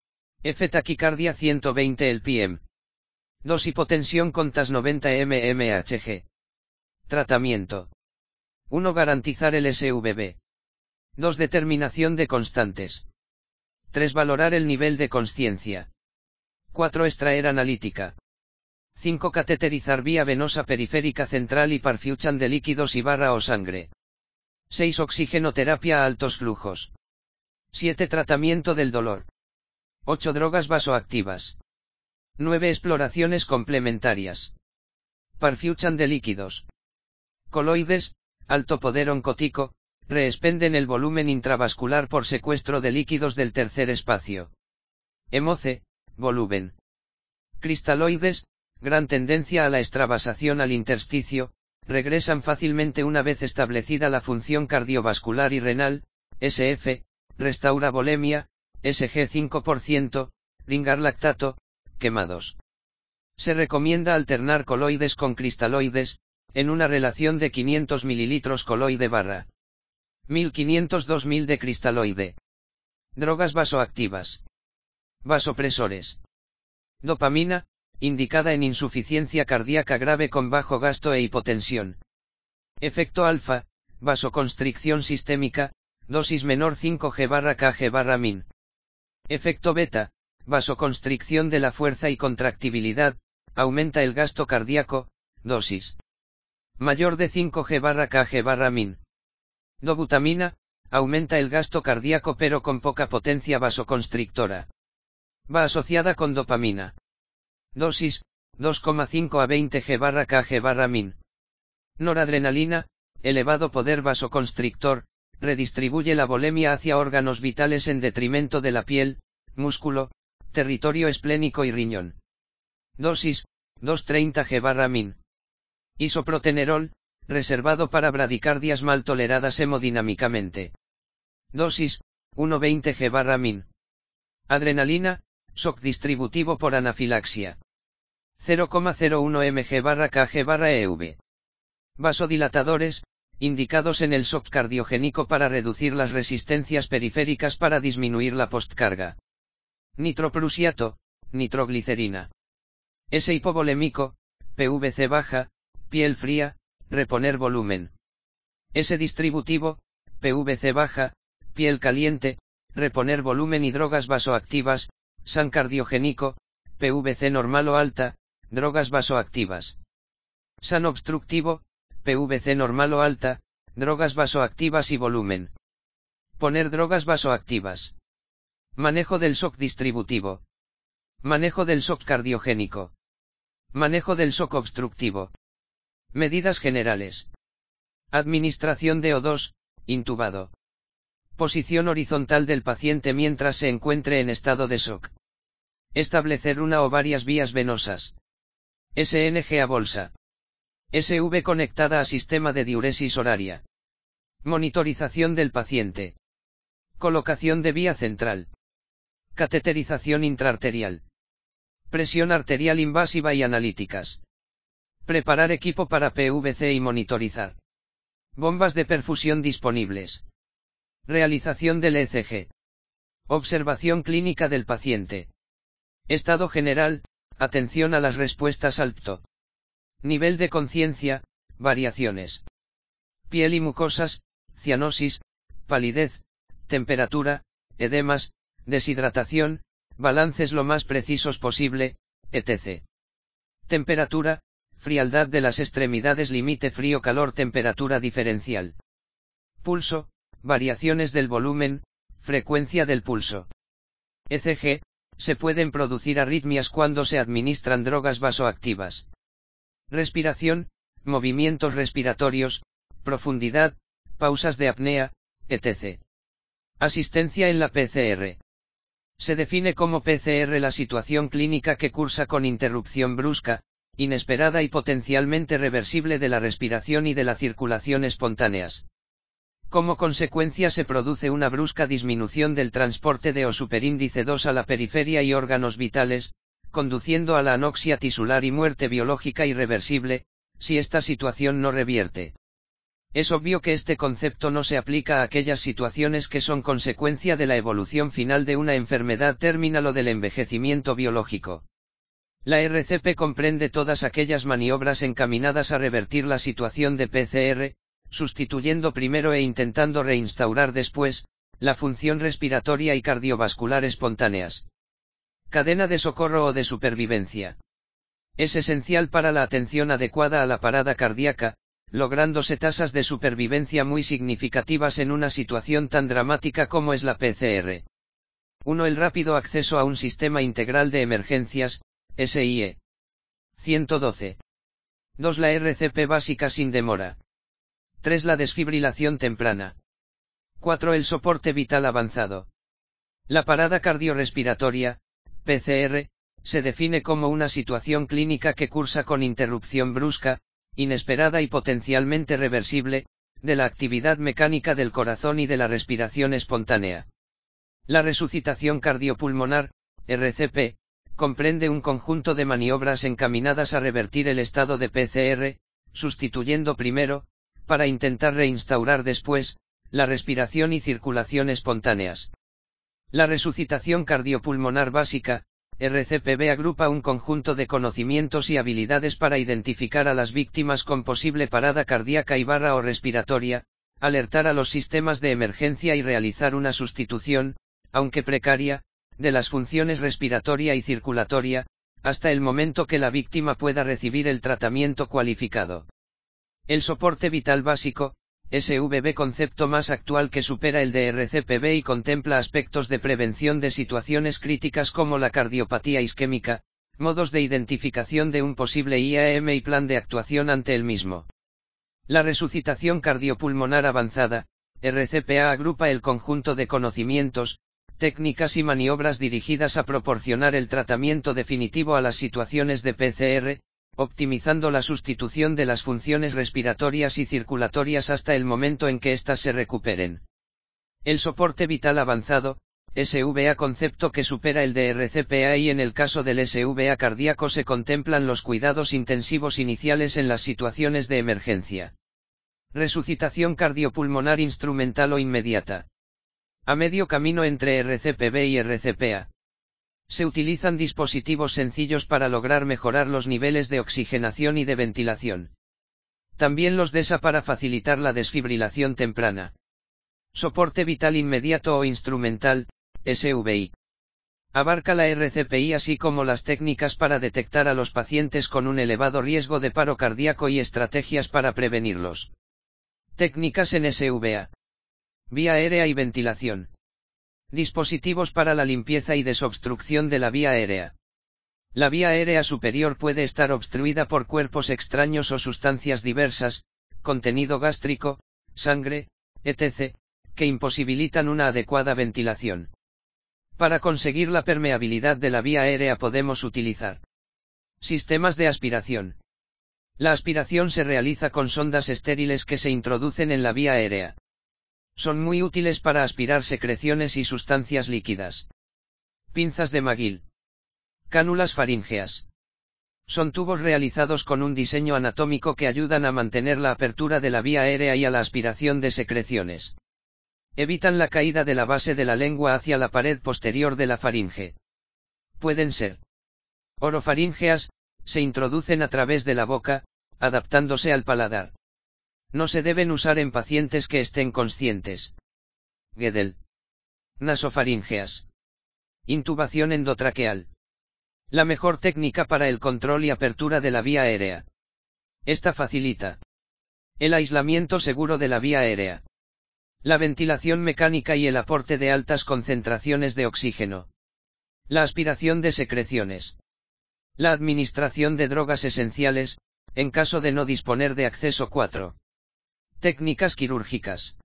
F taquicardia ciento veinte L P M. dos Hipotensión con T A S noventa mmHg. Tratamiento. uno Garantizar el S V B. dos Determinación de constantes. tres Valorar el nivel de consciencia. cuatro Extraer analítica. cinco Cateterizar vía venosa periférica central y perfusión de líquidos y barra o sangre. seis Oxigenoterapia a altos flujos. siete Tratamiento del dolor. ocho Drogas vasoactivas. nueve Exploraciones complementarias. Perfusión de líquidos. Coloides, alto poder oncótico, reexpenden el volumen intravascular por secuestro de líquidos del tercer espacio. Hemoce, volumen. Cristaloides, gran tendencia a la extravasación al intersticio, regresan fácilmente una vez establecida la función cardiovascular y renal, S F, restaura volemia, S G cinco por ciento, ringar lactato, quemados. Se recomienda alternar coloides con cristaloides, en una relación de quinientos mililitros coloide barra mil quinientos dos mil de cristaloide. Drogas vasoactivas. Vasopresores. Dopamina, indicada en insuficiencia cardíaca grave con bajo gasto e hipotensión. Efecto alfa, vasoconstricción sistémica, dosis menor cinco g/kg barra min. Efecto beta, vasoconstricción de la fuerza y contractibilidad, aumenta el gasto cardíaco, dosis mayor de cinco g/kg barra min. Dobutamina, aumenta el gasto cardíaco pero con poca potencia vasoconstrictora. Va asociada con dopamina. Dosis, dos coma cinco a veinte g/kg barra min. Noradrenalina, elevado poder vasoconstrictor, redistribuye la volemia hacia órganos vitales en detrimento de la piel, músculo, territorio esplénico y riñón. Dosis, doscientos treinta g/min. Isoprotenerol, reservado para bradicardias mal toleradas hemodinámicamente. Dosis, ciento veinte g/min. Adrenalina, shock distributivo por anafilaxia. cero coma cero uno mg/kg/ev. Vasodilatadores, indicados en el shock cardiogénico para reducir las resistencias periféricas para disminuir la postcarga. Nitroprusiato, nitroglicerina. S hipovolémico, P V C baja, piel fría, reponer volumen. S distributivo, P V C baja, piel caliente, reponer volumen y drogas vasoactivas, S A N cardiogénico, P V C normal o alta, drogas vasoactivas. S A N obstructivo, P V C normal o alta, drogas vasoactivas y volumen. Poner drogas vasoactivas. Manejo del shock distributivo. Manejo del shock cardiogénico. Manejo del shock obstructivo. Medidas generales. Administración de O dos, intubado. Posición horizontal del paciente mientras se encuentre en estado de shock. Establecer una o varias vías venosas. S N G a bolsa. S V conectada a sistema de diuresis horaria. Monitorización del paciente. Colocación de vía central. Cateterización intraarterial. Presión arterial invasiva y analíticas. Preparar equipo para P V C y monitorizar. Bombas de perfusión disponibles. Realización del E C G. Observación clínica del paciente. Estado general, atención a las respuestas al T O. Nivel de conciencia, variaciones. Piel y mucosas, cianosis, palidez, temperatura, edemas, deshidratación, balances lo más precisos posible, etcétera. Temperatura, frialdad de las extremidades límite frío-calor temperatura diferencial. Pulso, variaciones del volumen, frecuencia del pulso. E C G, se pueden producir arritmias cuando se administran drogas vasoactivas. Respiración, movimientos respiratorios, profundidad, pausas de apnea, etcétera. Asistencia en la P C R. Se define como P C R la situación clínica que cursa con interrupción brusca, inesperada y potencialmente reversible de la respiración y de la circulación espontáneas. Como consecuencia se produce una brusca disminución del transporte de O superíndice dos a la periferia y órganos vitales, conduciendo a la anoxia tisular y muerte biológica irreversible, si esta situación no revierte. Es obvio que este concepto no se aplica a aquellas situaciones que son consecuencia de la evolución final de una enfermedad terminal o del envejecimiento biológico. La R C P comprende todas aquellas maniobras encaminadas a revertir la situación de P C R, sustituyendo primero e intentando reinstaurar después, la función respiratoria y cardiovascular espontáneas. Cadena de socorro o de supervivencia. Es esencial para la atención adecuada a la parada cardíaca, lográndose tasas de supervivencia muy significativas en una situación tan dramática como es la P C R. uno El rápido acceso a un sistema integral de emergencias, S I E. ciento doce. dos La R C P básica sin demora. tres La desfibrilación temprana. cuatro El soporte vital avanzado. La parada cardiorrespiratoria, P C R, se define como una situación clínica que cursa con interrupción brusca, inesperada y potencialmente reversible, de la actividad mecánica del corazón y de la respiración espontánea. La resucitación cardiopulmonar, R C P, comprende un conjunto de maniobras encaminadas a revertir el estado de P C R, sustituyendo primero, para intentar reinstaurar después, la respiración y circulación espontáneas. La resucitación cardiopulmonar básica, R C P B agrupa un conjunto de conocimientos y habilidades para identificar a las víctimas con posible parada cardíaca y barra o respiratoria, alertar a los sistemas de emergencia y realizar una sustitución, aunque precaria, de las funciones respiratoria y circulatoria, hasta el momento que la víctima pueda recibir el tratamiento cualificado. El soporte vital básico, S V B, concepto más actual que supera el de R C P B y contempla aspectos de prevención de situaciones críticas como la cardiopatía isquémica, modos de identificación de un posible I A M y plan de actuación ante el mismo. La resucitación cardiopulmonar avanzada, R C P A, agrupa el conjunto de conocimientos, técnicas y maniobras dirigidas a proporcionar el tratamiento definitivo a las situaciones de P C R, optimizando la sustitución de las funciones respiratorias y circulatorias hasta el momento en que éstas se recuperen. El soporte vital avanzado, S V A, concepto que supera el de R C P A, y en el caso del S V A cardíaco se contemplan los cuidados intensivos iniciales en las situaciones de emergencia. Resucitación cardiopulmonar instrumental o inmediata. A medio camino entre R C P B y R C P A. Se utilizan dispositivos sencillos para lograr mejorar los niveles de oxigenación y de ventilación. También los D E S A para facilitar la desfibrilación temprana. Soporte vital inmediato o instrumental, S V I. Abarca la R C P I así como las técnicas para detectar a los pacientes con un elevado riesgo de paro cardíaco y estrategias para prevenirlos. Técnicas en S V A. Vía aérea y ventilación. Dispositivos para la limpieza y desobstrucción de la vía aérea. La vía aérea superior puede estar obstruida por cuerpos extraños o sustancias diversas, contenido gástrico, sangre, etcétera, que imposibilitan una adecuada ventilación. Para conseguir la permeabilidad de la vía aérea podemos utilizar sistemas de aspiración. La aspiración se realiza con sondas estériles que se introducen en la vía aérea. Son muy útiles para aspirar secreciones y sustancias líquidas. Pinzas de McGill. Cánulas faríngeas. Son tubos realizados con un diseño anatómico que ayudan a mantener la apertura de la vía aérea y a la aspiración de secreciones. Evitan la caída de la base de la lengua hacia la pared posterior de la faringe. Pueden ser orofaríngeas, se introducen a través de la boca, adaptándose al paladar. No se deben usar en pacientes que estén conscientes. Guedel. Nasofaríngeas. Intubación endotraqueal. La mejor técnica para el control y apertura de la vía aérea. Esta facilita el aislamiento seguro de la vía aérea, la ventilación mecánica y el aporte de altas concentraciones de oxígeno, la aspiración de secreciones, la administración de drogas esenciales, en caso de no disponer de acceso. cuatro. Técnicas quirúrgicas.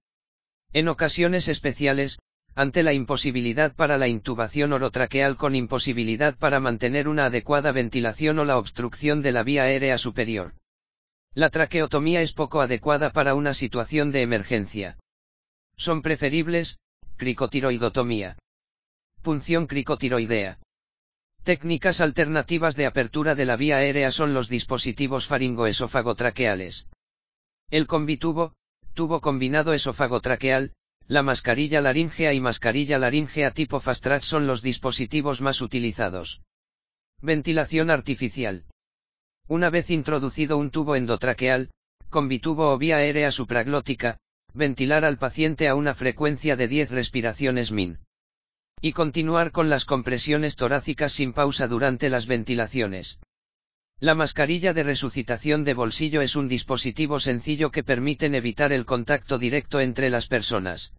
En ocasiones especiales, ante la imposibilidad para la intubación orotraqueal con imposibilidad para mantener una adecuada ventilación o la obstrucción de la vía aérea superior. La traqueotomía es poco adecuada para una situación de emergencia. Son preferibles, cricotiroidotomía. Punción cricotiroidea. Técnicas alternativas de apertura de la vía aérea son los dispositivos faringoesófagotraqueales. El combitubo, tubo combinado esófago-traqueal, la mascarilla laríngea y mascarilla laríngea tipo Fast Track son los dispositivos más utilizados. Ventilación artificial. Una vez introducido un tubo endotraqueal, combitubo o vía aérea supraglótica, ventilar al paciente a una frecuencia de diez respiraciones min. Y continuar con las compresiones torácicas sin pausa durante las ventilaciones. La mascarilla de resucitación de bolsillo es un dispositivo sencillo que permiten evitar el contacto directo entre las personas.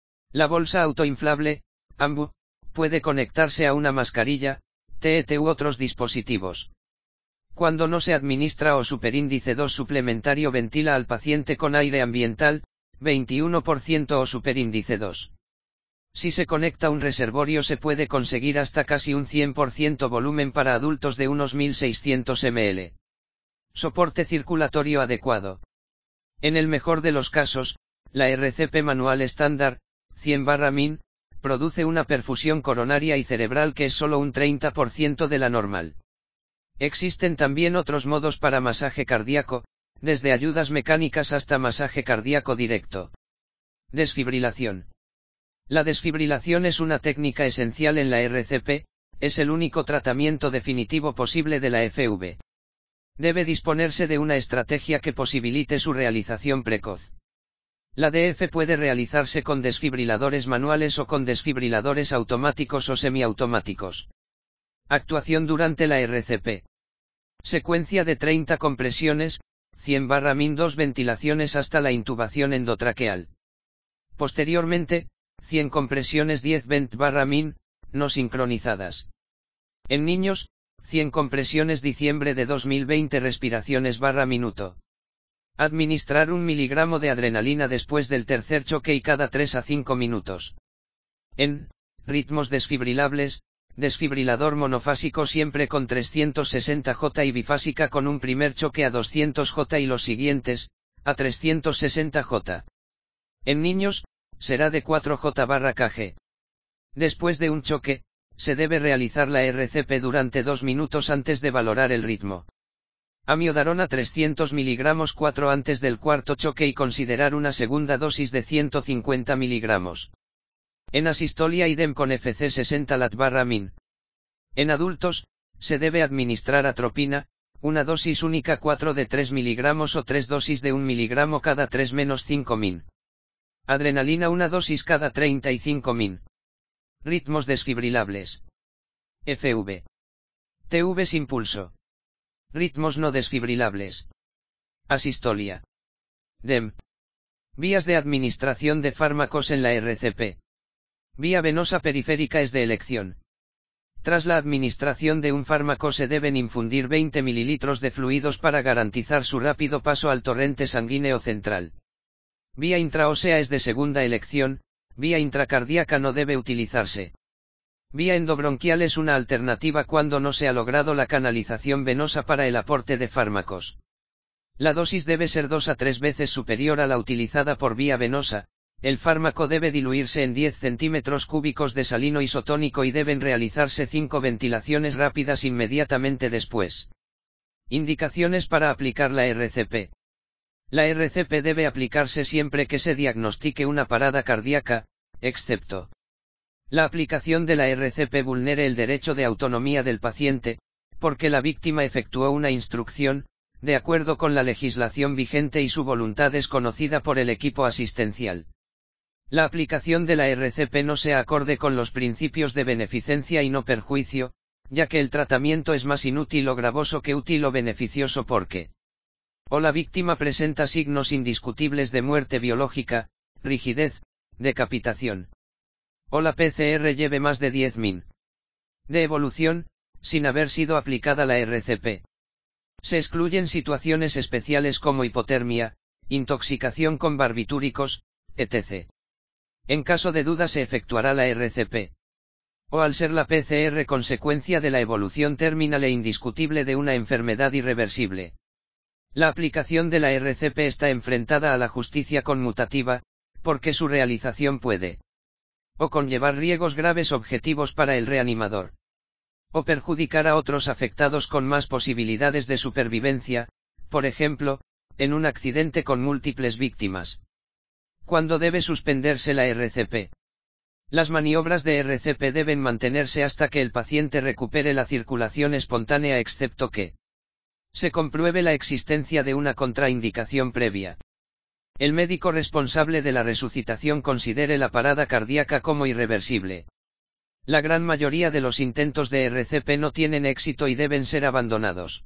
La bolsa autoinflable, A M B U, puede conectarse a una mascarilla, T E T u otros dispositivos. Cuando no se administra o superíndice dos suplementario, ventila al paciente con aire ambiental, veintiuno por ciento o superíndice dos. Si se conecta un reservorio se puede conseguir hasta casi un cien por ciento volumen para adultos de unos mil seiscientos mililitros. Soporte circulatorio adecuado. En el mejor de los casos, la R C P manual estándar, cien barra min, produce una perfusión coronaria y cerebral que es solo un treinta por ciento de la normal. Existen también otros modos para masaje cardíaco, desde ayudas mecánicas hasta masaje cardíaco directo. Desfibrilación. La desfibrilación es una técnica esencial en la R C P, es el único tratamiento definitivo posible de la F V. Debe disponerse de una estrategia que posibilite su realización precoz. La D F puede realizarse con desfibriladores manuales o con desfibriladores automáticos o semiautomáticos. Actuación durante la R C P. Secuencia de treinta compresiones, cien barra min dos ventilaciones hasta la intubación endotraqueal. Posteriormente, cien compresiones diez vent barra min, no sincronizadas. En niños, cien compresiones diciembre de dos mil veinte respiraciones barra minuto. Administrar un miligramo de adrenalina después del tercer choque y cada tres a cinco minutos. En ritmos desfibrilables, desfibrilador monofásico siempre con trescientos sesenta watt y bifásica con un primer choque a doscientos watt y los siguientes, a trescientos sesenta watt. En niños, será de cuatro watt barra kg. Después de un choque, se debe realizar la R C P durante dos minutos antes de valorar el ritmo. Amiodarona trescientos miligramos cuatro antes del cuarto choque y considerar una segunda dosis de ciento cincuenta miligramos. En asistolia idem con F C sesenta lat barra min. En adultos, se debe administrar atropina, una dosis única cuatro de tres miligramos o tres dosis de un miligramo cada tres menos cinco min. Adrenalina una dosis cada treinta y cinco min. Ritmos desfibrilables. F V. T V sin pulso. Ritmos no desfibrilables. Asistolia. D E M. Vías de administración de fármacos en la R C P. Vía venosa periférica es de elección. Tras la administración de un fármaco se deben infundir veinte mililitros de fluidos para garantizar su rápido paso al torrente sanguíneo central. Vía intraósea es de segunda elección, vía intracardíaca no debe utilizarse. Vía endobronquial es una alternativa cuando no se ha logrado la canalización venosa para el aporte de fármacos. La dosis debe ser dos a tres veces superior a la utilizada por vía venosa, el fármaco debe diluirse en diez centímetros cúbicos de salino isotónico y deben realizarse cinco ventilaciones rápidas inmediatamente después. Indicaciones para aplicar la R C P. La R C P debe aplicarse siempre que se diagnostique una parada cardíaca, excepto la aplicación de la R C P vulnere el derecho de autonomía del paciente, porque la víctima efectuó una instrucción, de acuerdo con la legislación vigente y su voluntad es conocida por el equipo asistencial. La aplicación de la R C P no sea acorde con los principios de beneficencia y no perjuicio, ya que el tratamiento es más inútil o gravoso que útil o beneficioso porque o la víctima presenta signos indiscutibles de muerte biológica, rigidez, decapitación. O la P C R lleve más de diez min de evolución, sin haber sido aplicada la R C P. Se excluyen situaciones especiales como hipotermia, intoxicación con barbitúricos, etcétera. En caso de duda se efectuará la R C P. O al ser la P C R consecuencia de la evolución terminal e indiscutible de una enfermedad irreversible. La aplicación de la R C P está enfrentada a la justicia conmutativa, porque su realización puede o conllevar riesgos graves objetivos para el reanimador, o perjudicar a otros afectados con más posibilidades de supervivencia, por ejemplo, en un accidente con múltiples víctimas. ¿Cuándo debe suspenderse la R C P? Las maniobras de R C P deben mantenerse hasta que el paciente recupere la circulación espontánea excepto que se compruebe la existencia de una contraindicación previa. El médico responsable de la resucitación considere la parada cardíaca como irreversible. La gran mayoría de los intentos de R C P no tienen éxito y deben ser abandonados.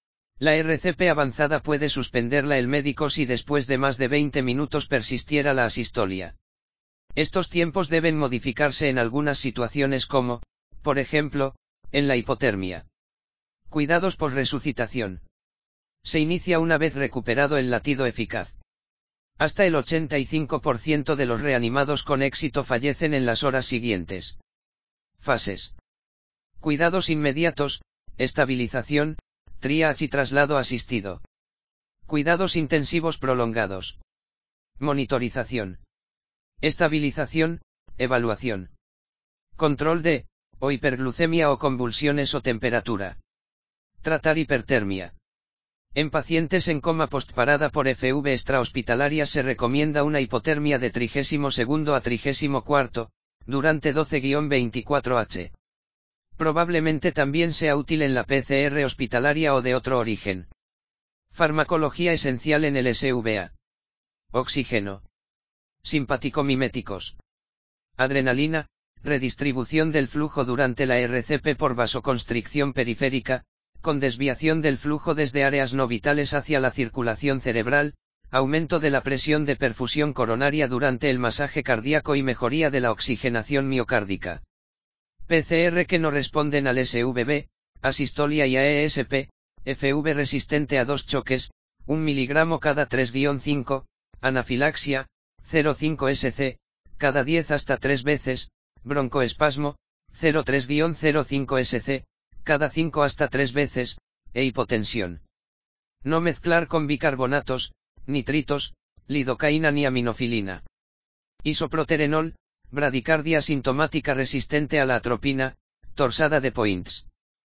La R C P avanzada puede suspenderla el médico si después de más de veinte minutos persistiera la asistolia. Estos tiempos deben modificarse en algunas situaciones como, por ejemplo, en la hipotermia. Cuidados por resucitación. Se inicia una vez recuperado el latido eficaz. Hasta el ochenta y cinco por ciento de los reanimados con éxito fallecen en las horas siguientes. Fases. Cuidados inmediatos, estabilización, triage y traslado asistido. Cuidados intensivos prolongados. Monitorización. Estabilización, evaluación. Control de, o hiperglucemia o convulsiones o temperatura. Tratar hipertermia. En pacientes en coma postparada por F V extrahospitalaria se recomienda una hipotermia de trigésimo segundo a trigésimo cuarto, durante doce a veinticuatro horas. Probablemente también sea útil en la P C R hospitalaria o de otro origen. Farmacología esencial en el S V A. Oxígeno. Simpaticomiméticos. Adrenalina, redistribución del flujo durante la R C P por vasoconstricción periférica, con desviación del flujo desde áreas no vitales hacia la circulación cerebral, aumento de la presión de perfusión coronaria durante el masaje cardíaco y mejoría de la oxigenación miocárdica. P C R que no responden al S V B, asistolia y A E S P, F V resistente a dos choques, un miligramo cada tres a cinco, anafilaxia, cero coma cinco S C, cada diez hasta tres veces, broncoespasmo, cero coma tres a cero coma cinco S C, cada cinco hasta tres veces, e hipotensión. No mezclar con bicarbonatos, nitritos, lidocaína ni aminofilina. Isoproterenol, bradicardia asintomática resistente a la atropina, torsada de Points.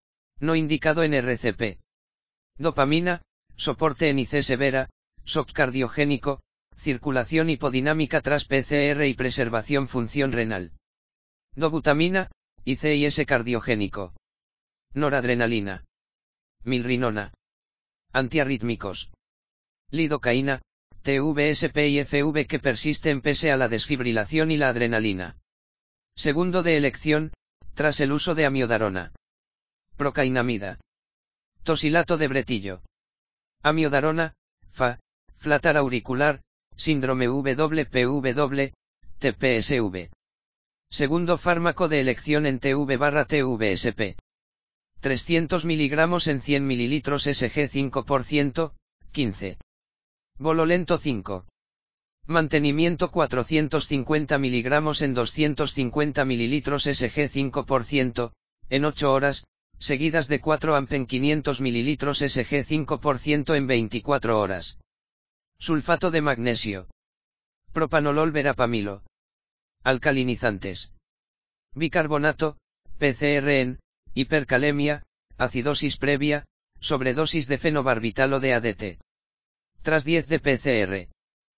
No indicado en R C P. Dopamina, soporte en I C severa, shock cardiogénico, circulación hipodinámica tras P C R y preservación función renal. Dobutamina, I C I S cardiogénico. Noradrenalina. Milrinona. Antiarrítmicos. Lidocaína, T V S P y F V que persisten pese a la desfibrilación y la adrenalina. Segundo de elección, tras el uso de amiodarona. Procainamida. Tosilato de bretillo. Amiodarona, F A, flatar auricular, síndrome W P W, T P S V. Segundo fármaco de elección en T V barra T V S P. trescientos miligramos en cien mililitros S G cinco por ciento, quince. Vololento cinco. Mantenimiento cuatrocientos cincuenta miligramos en doscientos cincuenta mililitros S G cinco por ciento, en ocho horas, seguidas de cuatro amp en quinientos mililitros S G cinco por ciento en veinticuatro horas. Sulfato de magnesio. Propanolol verapamilo. Alcalinizantes. Bicarbonato, P C R N, hipercalemia, acidosis previa, sobredosis de fenobarbital o de A D T. Tras diez de P C R.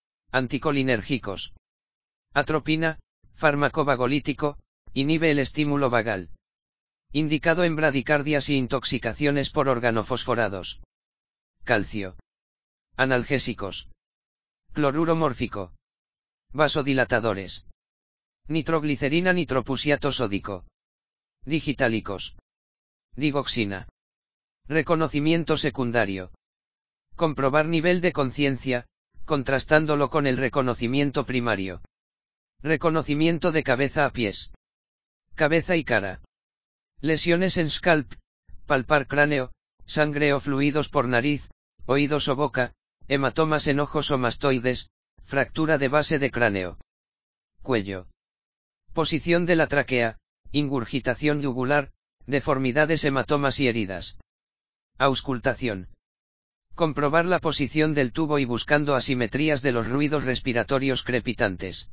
Anticolinérgicos. Atropina, fármaco vagolítico, inhibe el estímulo vagal. Indicado en bradicardias y intoxicaciones por organofosforados. Calcio. Analgésicos. Cloruro mórfico. Vasodilatadores. Nitroglicerina nitropusiato sódico. Digitálicos. Digoxina. Reconocimiento secundario. Comprobar nivel de conciencia, contrastándolo con el reconocimiento primario. Reconocimiento de cabeza a pies. Cabeza y cara. Lesiones en scalp, palpar cráneo, sangre o fluidos por nariz, oídos o boca, hematomas en ojos o mastoides, fractura de base de cráneo. Cuello. Posición de la tráquea, ingurgitación yugular, deformidades, hematomas y heridas. Auscultación. Comprobar la posición del tubo y buscando asimetrías de los ruidos respiratorios crepitantes.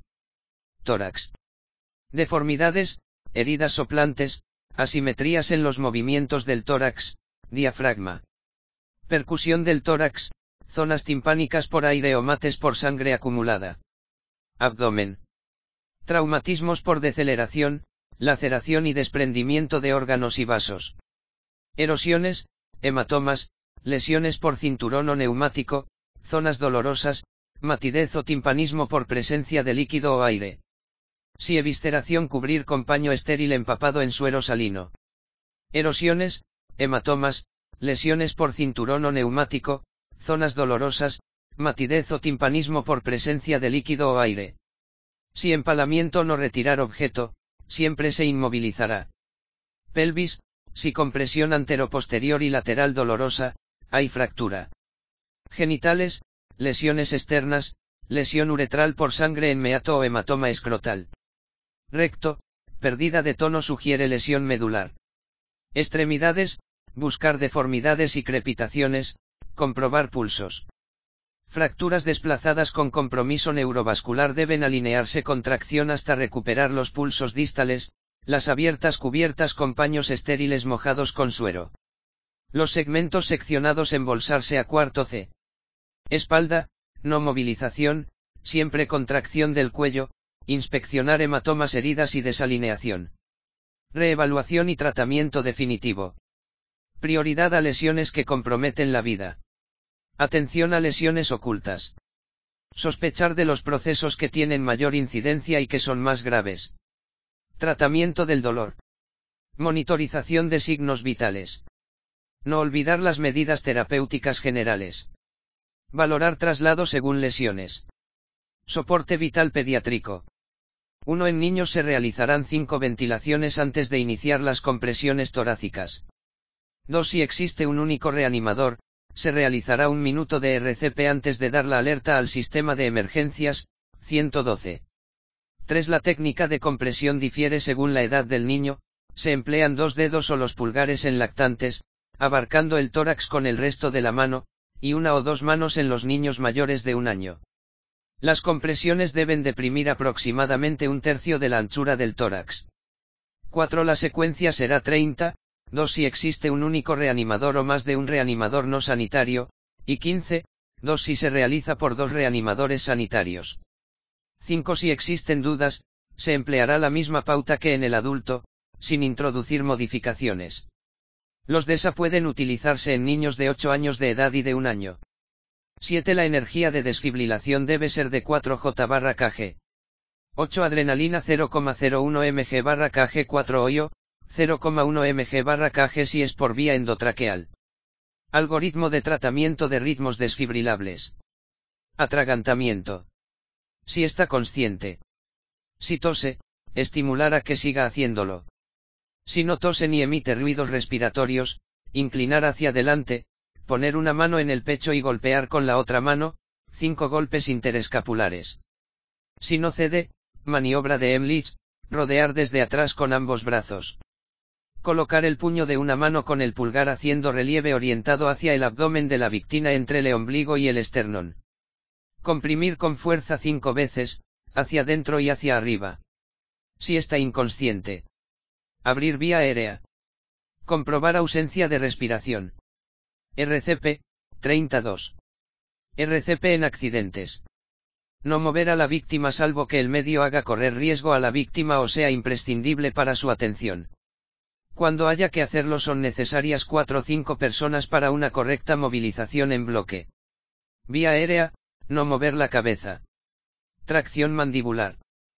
Tórax. Deformidades, heridas soplantes, asimetrías en los movimientos del tórax, diafragma. Percusión del tórax, zonas timpánicas por aire o mates por sangre acumulada. Abdomen. Traumatismos por deceleración, laceración y desprendimiento de órganos y vasos. Erosiones, hematomas, lesiones por cinturón o neumático, zonas dolorosas, matidez o timpanismo por presencia de líquido o aire. Si evisceración, cubrir con paño estéril empapado en suero salino. Erosiones, hematomas, lesiones por cinturón o neumático, zonas dolorosas, matidez o timpanismo por presencia de líquido o aire. Si empalamiento, no retirar objeto, siempre se inmovilizará. Pelvis, si compresión anteroposterior y lateral dolorosa, hay fractura. Genitales, lesiones externas, lesión uretral por sangre en meato o hematoma escrotal. Recto, pérdida de tono sugiere lesión medular. Extremidades, buscar deformidades y crepitaciones, comprobar pulsos. Fracturas desplazadas con compromiso neurovascular deben alinearse con tracción hasta recuperar los pulsos distales, las abiertas cubiertas con paños estériles mojados con suero. Los segmentos seccionados embolsarse a cuarto C. Espalda, no movilización, siempre contracción del cuello, inspeccionar hematomas, heridas y desalineación. Reevaluación y tratamiento definitivo. Prioridad a lesiones que comprometen la vida. Atención a lesiones ocultas. Sospechar de los procesos que tienen mayor incidencia y que son más graves. Tratamiento del dolor. Monitorización de signos vitales. No olvidar las medidas terapéuticas generales. Valorar traslado según lesiones. Soporte vital pediátrico. uno En niños se realizarán cinco ventilaciones antes de iniciar las compresiones torácicas. dos Si existe un único reanimador, se realizará un minuto de R C P antes de dar la alerta al sistema de emergencias, ciento doce. tres La técnica de compresión difiere según la edad del niño, se emplean dos dedos o los pulgares en lactantes, abarcando el tórax con el resto de la mano, y una o dos manos en los niños mayores de un año. Las compresiones deben deprimir aproximadamente un tercio de la anchura del tórax. cuatro La secuencia será treinta, dos si existe un único reanimador o más de un reanimador no sanitario, y quince, dos si se realiza por dos reanimadores sanitarios. cinco Si existen dudas, se empleará la misma pauta que en el adulto, sin introducir modificaciones. Los D E S A pueden utilizarse en niños de ocho años de edad y de un año. siete La energía de desfibrilación debe ser de cuatro J barra kg. ocho Adrenalina cero coma cero uno miligramos barra kg. cuatro Hoyo, cero coma uno miligramos barra kg si es por vía endotraqueal. Algoritmo de tratamiento de ritmos desfibrilables. Atragantamiento. Si está consciente. Si tose, estimular a que siga haciéndolo. Si no tose ni emite ruidos respiratorios, inclinar hacia adelante, poner una mano en el pecho y golpear con la otra mano, cinco golpes interescapulares. Si no cede, maniobra de Emlich, rodear desde atrás con ambos brazos. Colocar el puño de una mano con el pulgar haciendo relieve orientado hacia el abdomen de la víctima entre el ombligo y el esternón. Comprimir con fuerza cinco veces, hacia dentro y hacia arriba. Si está inconsciente. Abrir vía aérea. Comprobar ausencia de respiración. R C P, treinta y dos. R C P en accidentes. No mover a la víctima salvo que el medio haga correr riesgo a la víctima o sea imprescindible para su atención. Cuando haya que hacerlo son necesarias cuatro o cinco personas para una correcta movilización en bloque. Vía aérea, no mover la cabeza. Tracción mandibular.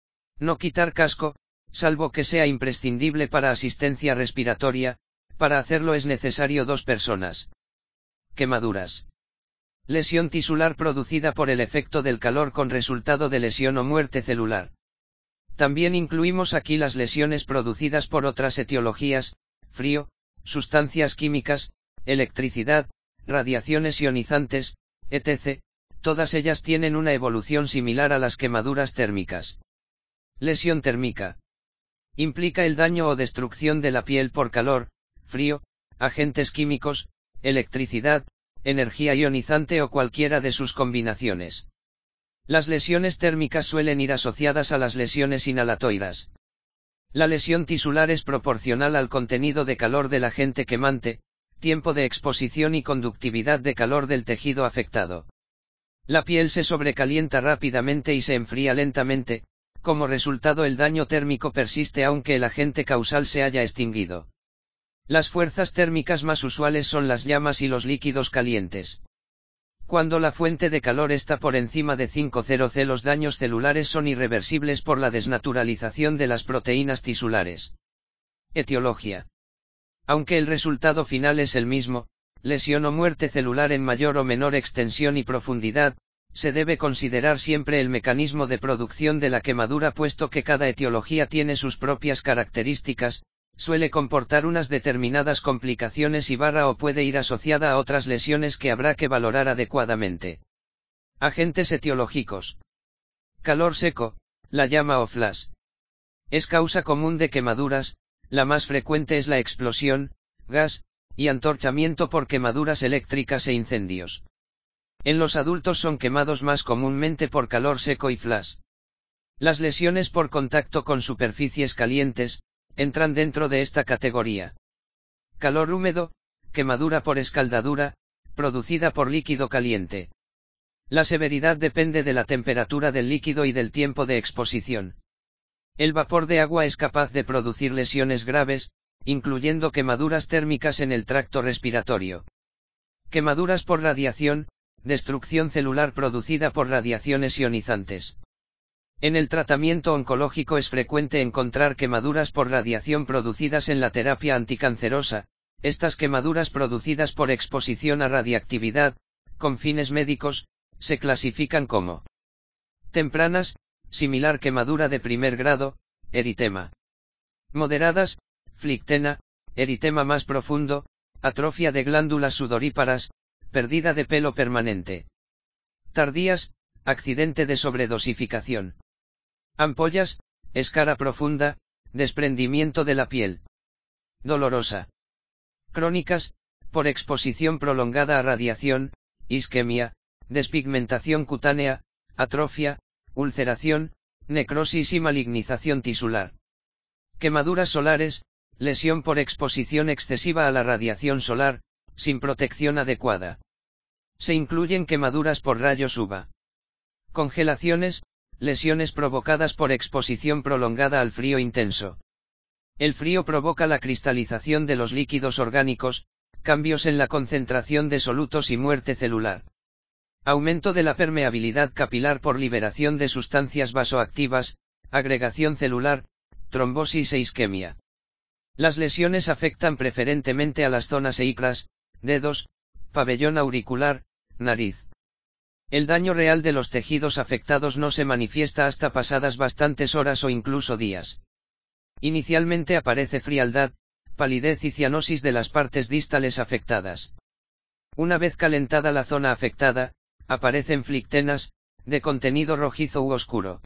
No quitar casco, salvo que sea imprescindible para asistencia respiratoria, para hacerlo es necesario dos personas. Quemaduras. Lesión tisular producida por el efecto del calor con resultado de lesión o muerte celular. También incluimos aquí las lesiones producidas por otras etiologías, frío, sustancias químicas, electricidad, radiaciones ionizantes, etcétera, todas ellas tienen una evolución similar a las quemaduras térmicas. Lesión térmica. Implica el daño o destrucción de la piel por calor, frío, agentes químicos, electricidad, energía ionizante o cualquiera de sus combinaciones. Las lesiones térmicas suelen ir asociadas a las lesiones inhalatoides. La lesión tisular es proporcional al contenido de calor del agente quemante, tiempo de exposición y conductividad de calor del tejido afectado. La piel se sobrecalienta rápidamente y se enfría lentamente, como resultado el daño térmico persiste aunque el agente causal se haya extinguido. Las fuerzas térmicas más usuales son las llamas y los líquidos calientes. Cuando la fuente de calor está por encima de cinco grados C los daños celulares son irreversibles por la desnaturalización de las proteínas tisulares. Etiología. Aunque el resultado final es el mismo, lesión o muerte celular en mayor o menor extensión y profundidad, se debe considerar siempre el mecanismo de producción de la quemadura puesto que cada etiología tiene sus propias características, suele comportar unas determinadas complicaciones y barra o puede ir asociada a otras lesiones que habrá que valorar adecuadamente. Agentes etiológicos. Calor seco, la llama o flash. Es causa común de quemaduras, la más frecuente es la explosión, gas, y antorchamiento por quemaduras eléctricas e incendios. En los adultos son quemados más comúnmente por calor seco y flash. Las lesiones por contacto con superficies calientes, entran dentro de esta categoría. Calor húmedo, quemadura por escaldadura, producida por líquido caliente. La severidad depende de la temperatura del líquido y del tiempo de exposición. El vapor de agua es capaz de producir lesiones graves, incluyendo quemaduras térmicas en el tracto respiratorio. Quemaduras por radiación, destrucción celular producida por radiaciones ionizantes. En el tratamiento oncológico es frecuente encontrar quemaduras por radiación producidas en la terapia anticancerosa. Estas quemaduras producidas por exposición a radiactividad, con fines médicos, se clasifican como tempranas, similar quemadura de primer grado, eritema. Moderadas, flictena, eritema más profundo, atrofia de glándulas sudoríparas, pérdida de pelo permanente. Tardías, accidente de sobredosificación. Ampollas, escara profunda, desprendimiento de la piel. Dolorosa. Crónicas, por exposición prolongada a radiación, isquemia, despigmentación cutánea, atrofia, ulceración, necrosis y malignización tisular. Quemaduras solares, lesión por exposición excesiva a la radiación solar, sin protección adecuada. Se incluyen quemaduras por rayos U V A. Congelaciones, lesiones provocadas por exposición prolongada al frío intenso. El frío provoca la cristalización de los líquidos orgánicos, cambios en la concentración de solutos y muerte celular. Aumento de la permeabilidad capilar por liberación de sustancias vasoactivas, agregación celular, trombosis e isquemia. Las lesiones afectan preferentemente a las zonas icras, dedos, pabellón auricular, nariz. El daño real de los tejidos afectados no se manifiesta hasta pasadas bastantes horas o incluso días. Inicialmente aparece frialdad, palidez y cianosis de las partes distales afectadas. Una vez calentada la zona afectada, aparecen flictenas, de contenido rojizo u oscuro.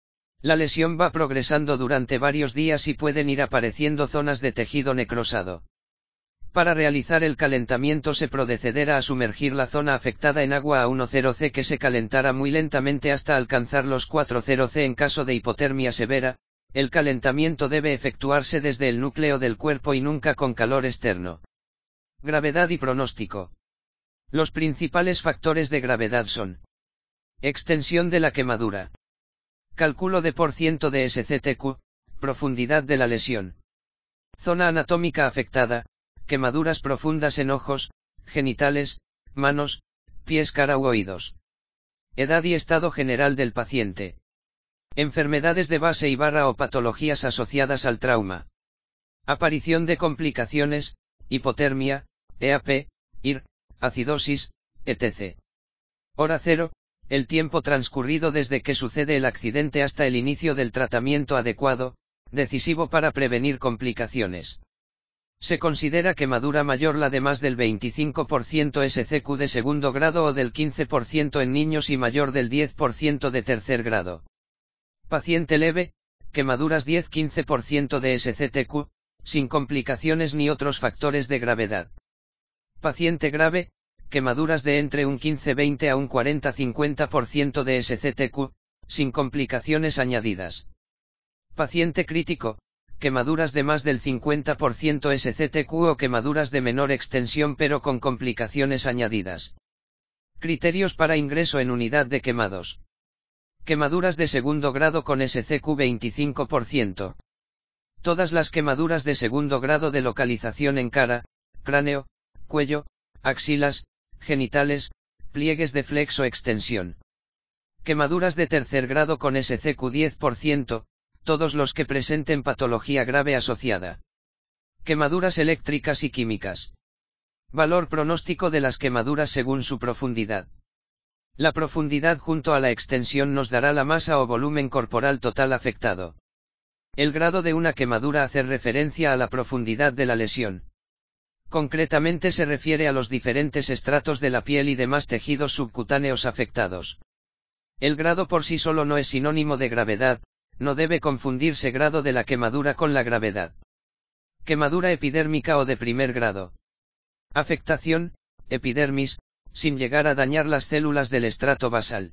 La lesión va progresando durante varios días y pueden ir apareciendo zonas de tejido necrosado. Para realizar el calentamiento se procederá a sumergir la zona afectada en agua a uno cero C que se calentará muy lentamente hasta alcanzar los cuatro cero C en caso de hipotermia severa. El calentamiento debe efectuarse desde el núcleo del cuerpo y nunca con calor externo. Gravedad y pronóstico. Los principales factores de gravedad son: extensión de la quemadura, cálculo de por ciento de S C T Q, profundidad de la lesión, zona anatómica afectada, quemaduras profundas en ojos, genitales, manos, pies, cara u oídos, edad y estado general del paciente. Enfermedades de base y barra o patologías asociadas al trauma. Aparición de complicaciones, hipotermia, E A P, I R, acidosis, etcétera. Hora cero, el tiempo transcurrido desde que sucede el accidente hasta el inicio del tratamiento adecuado, decisivo para prevenir complicaciones. Se considera quemadura mayor la de más del veinticinco por ciento S C Q de segundo grado o del quince por ciento en niños y mayor del diez por ciento de tercer grado. Paciente leve, quemaduras diez a quince por ciento de S C T Q, sin complicaciones ni otros factores de gravedad. Paciente grave, quemaduras de entre un quince a veinte a un cuarenta a cincuenta por ciento de S C T Q, sin complicaciones añadidas. Paciente crítico, quemaduras de más del cincuenta por ciento S C T Q o quemaduras de menor extensión pero con complicaciones añadidas. Criterios para ingreso en unidad de quemados. Quemaduras de segundo grado con S C Q veinticinco por ciento. Todas las quemaduras de segundo grado de localización en cara, cráneo, cuello, axilas, genitales, pliegues de flexo extensión. Quemaduras de tercer grado con S C Q diez por ciento, todos los que presenten patología grave asociada. Quemaduras eléctricas y químicas. Valor pronóstico de las quemaduras según su profundidad. La profundidad junto a la extensión nos dará la masa o volumen corporal total afectado. El grado de una quemadura hace referencia a la profundidad de la lesión. Concretamente se refiere a los diferentes estratos de la piel y demás tejidos subcutáneos afectados. El grado por sí solo no es sinónimo de gravedad, no debe confundirse grado de la quemadura con la gravedad. Quemadura epidérmica o de primer grado. Afectación, epidermis, sin llegar a dañar las células del estrato basal.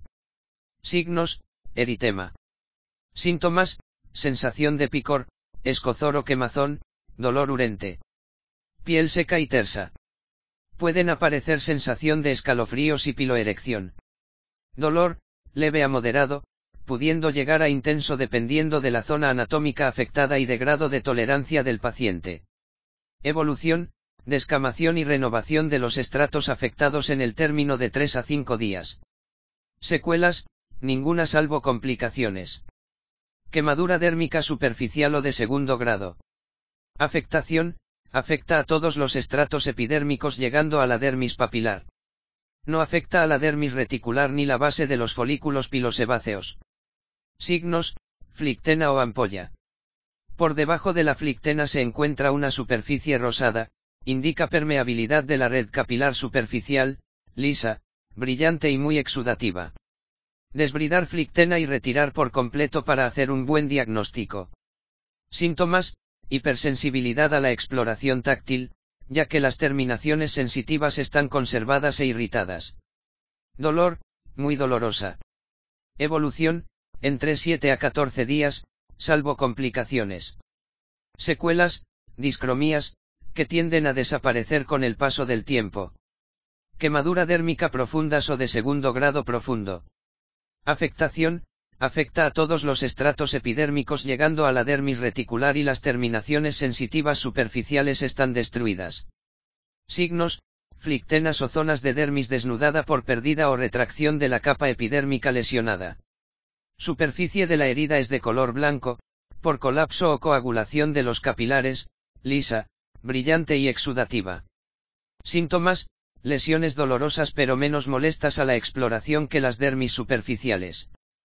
Signos, eritema. Síntomas, sensación de picor, escozor o quemazón, dolor urente. Piel seca y tersa. Pueden aparecer sensación de escalofríos y piloerección. Dolor, leve a moderado, pudiendo llegar a intenso dependiendo de la zona anatómica afectada y de grado de tolerancia del paciente. Evolución, descamación y renovación de los estratos afectados en el término de tres a cinco días. Secuelas, ninguna salvo complicaciones. Quemadura dérmica superficial o de segundo grado. Afectación, afecta a todos los estratos epidérmicos llegando a la dermis papilar. No afecta a la dermis reticular ni la base de los folículos pilosebáceos. Signos, flictena o ampolla. Por debajo de la flictena se encuentra una superficie rosada, indica permeabilidad de la red capilar superficial, lisa, brillante y muy exudativa. Desbridar flictena y retirar por completo para hacer un buen diagnóstico. Síntomas, hipersensibilidad a la exploración táctil, ya que las terminaciones sensitivas están conservadas e irritadas. Dolor, muy dolorosa. Evolución, entre siete a catorce días, salvo complicaciones. Secuelas, discromías, que tienden a desaparecer con el paso del tiempo. Quemadura dérmica profundas o de segundo grado profundo. Afectación, afecta a todos los estratos epidérmicos llegando a la dermis reticular y las terminaciones sensitivas superficiales están destruidas. Signos, flictenas o zonas de dermis desnudada por pérdida o retracción de la capa epidérmica lesionada. Superficie de la herida es de color blanco, por colapso o coagulación de los capilares, lisa, brillante y exudativa. Síntomas, lesiones dolorosas pero menos molestas a la exploración que las dermis superficiales.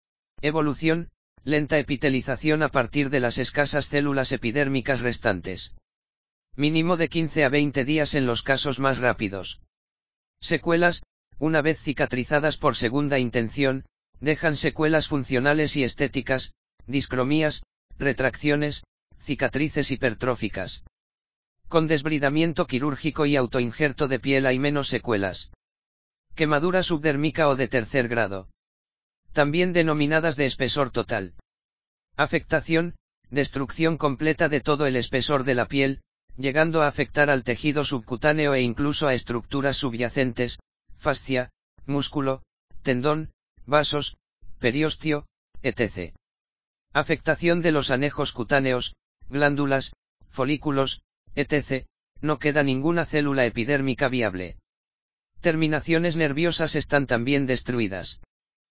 Evolución, lenta epitelización a partir de las escasas células epidérmicas restantes. Mínimo de quince a veinte días en los casos más rápidos. Secuelas, una vez cicatrizadas por segunda intención, dejan secuelas funcionales y estéticas, discromías, retracciones, cicatrices hipertróficas. Con desbridamiento quirúrgico y autoinjerto de piel hay menos secuelas. Quemadura subdérmica o de tercer grado. También denominadas de espesor total. Afectación, destrucción completa de todo el espesor de la piel, llegando a afectar al tejido subcutáneo e incluso a estructuras subyacentes, fascia, músculo, tendón, vasos, periósteo, etcétera. Afectación de los anejos cutáneos, glándulas, folículos, etcétera, no queda ninguna célula epidérmica viable. Terminaciones nerviosas están también destruidas.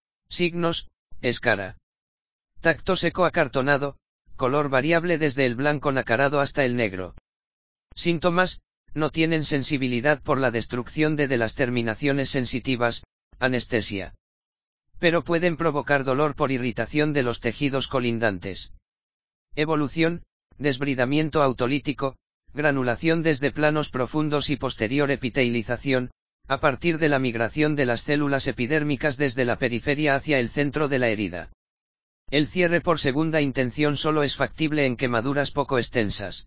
Signos, escara. Tacto seco acartonado, color variable desde el blanco nacarado hasta el negro. Síntomas, no tienen sensibilidad por la destrucción de, de las terminaciones sensitivas, anestesia. Pero pueden provocar dolor por irritación de los tejidos colindantes. Evolución, desbridamiento autolítico, granulación desde planos profundos y posterior epitelización, a partir de la migración de las células epidérmicas desde la periferia hacia el centro de la herida. El cierre por segunda intención solo es factible en quemaduras poco extensas.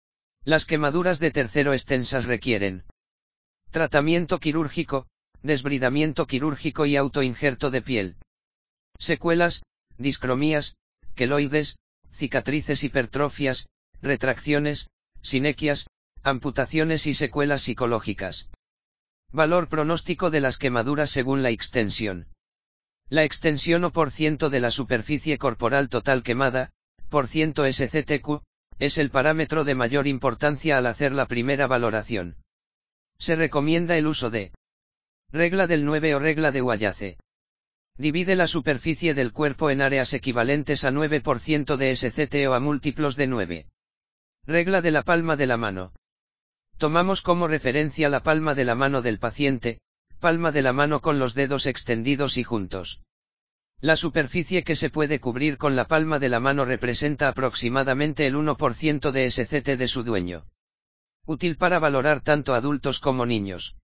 Las quemaduras de tercero extensas requieren tratamiento quirúrgico, desbridamiento quirúrgico y autoinjerto de piel. Secuelas, discromías, queloides, cicatrices hipertrofias, retracciones, sinequias, amputaciones y secuelas psicológicas. Valor pronóstico de las quemaduras según la extensión. La extensión o por ciento de la superficie corporal total quemada, por ciento S C T Q, es el parámetro de mayor importancia al hacer la primera valoración. Se recomienda el uso de regla del nueve o regla de Wallace. Divide la superficie del cuerpo en áreas equivalentes a nueve por ciento de S C T o a múltiplos de nueve. Regla de la palma de la mano. Tomamos como referencia la palma de la mano del paciente, palma de la mano con los dedos extendidos y juntos. La superficie que se puede cubrir con la palma de la mano representa aproximadamente el uno por ciento de S C T de su dueño. Útil para valorar tanto adultos como niños.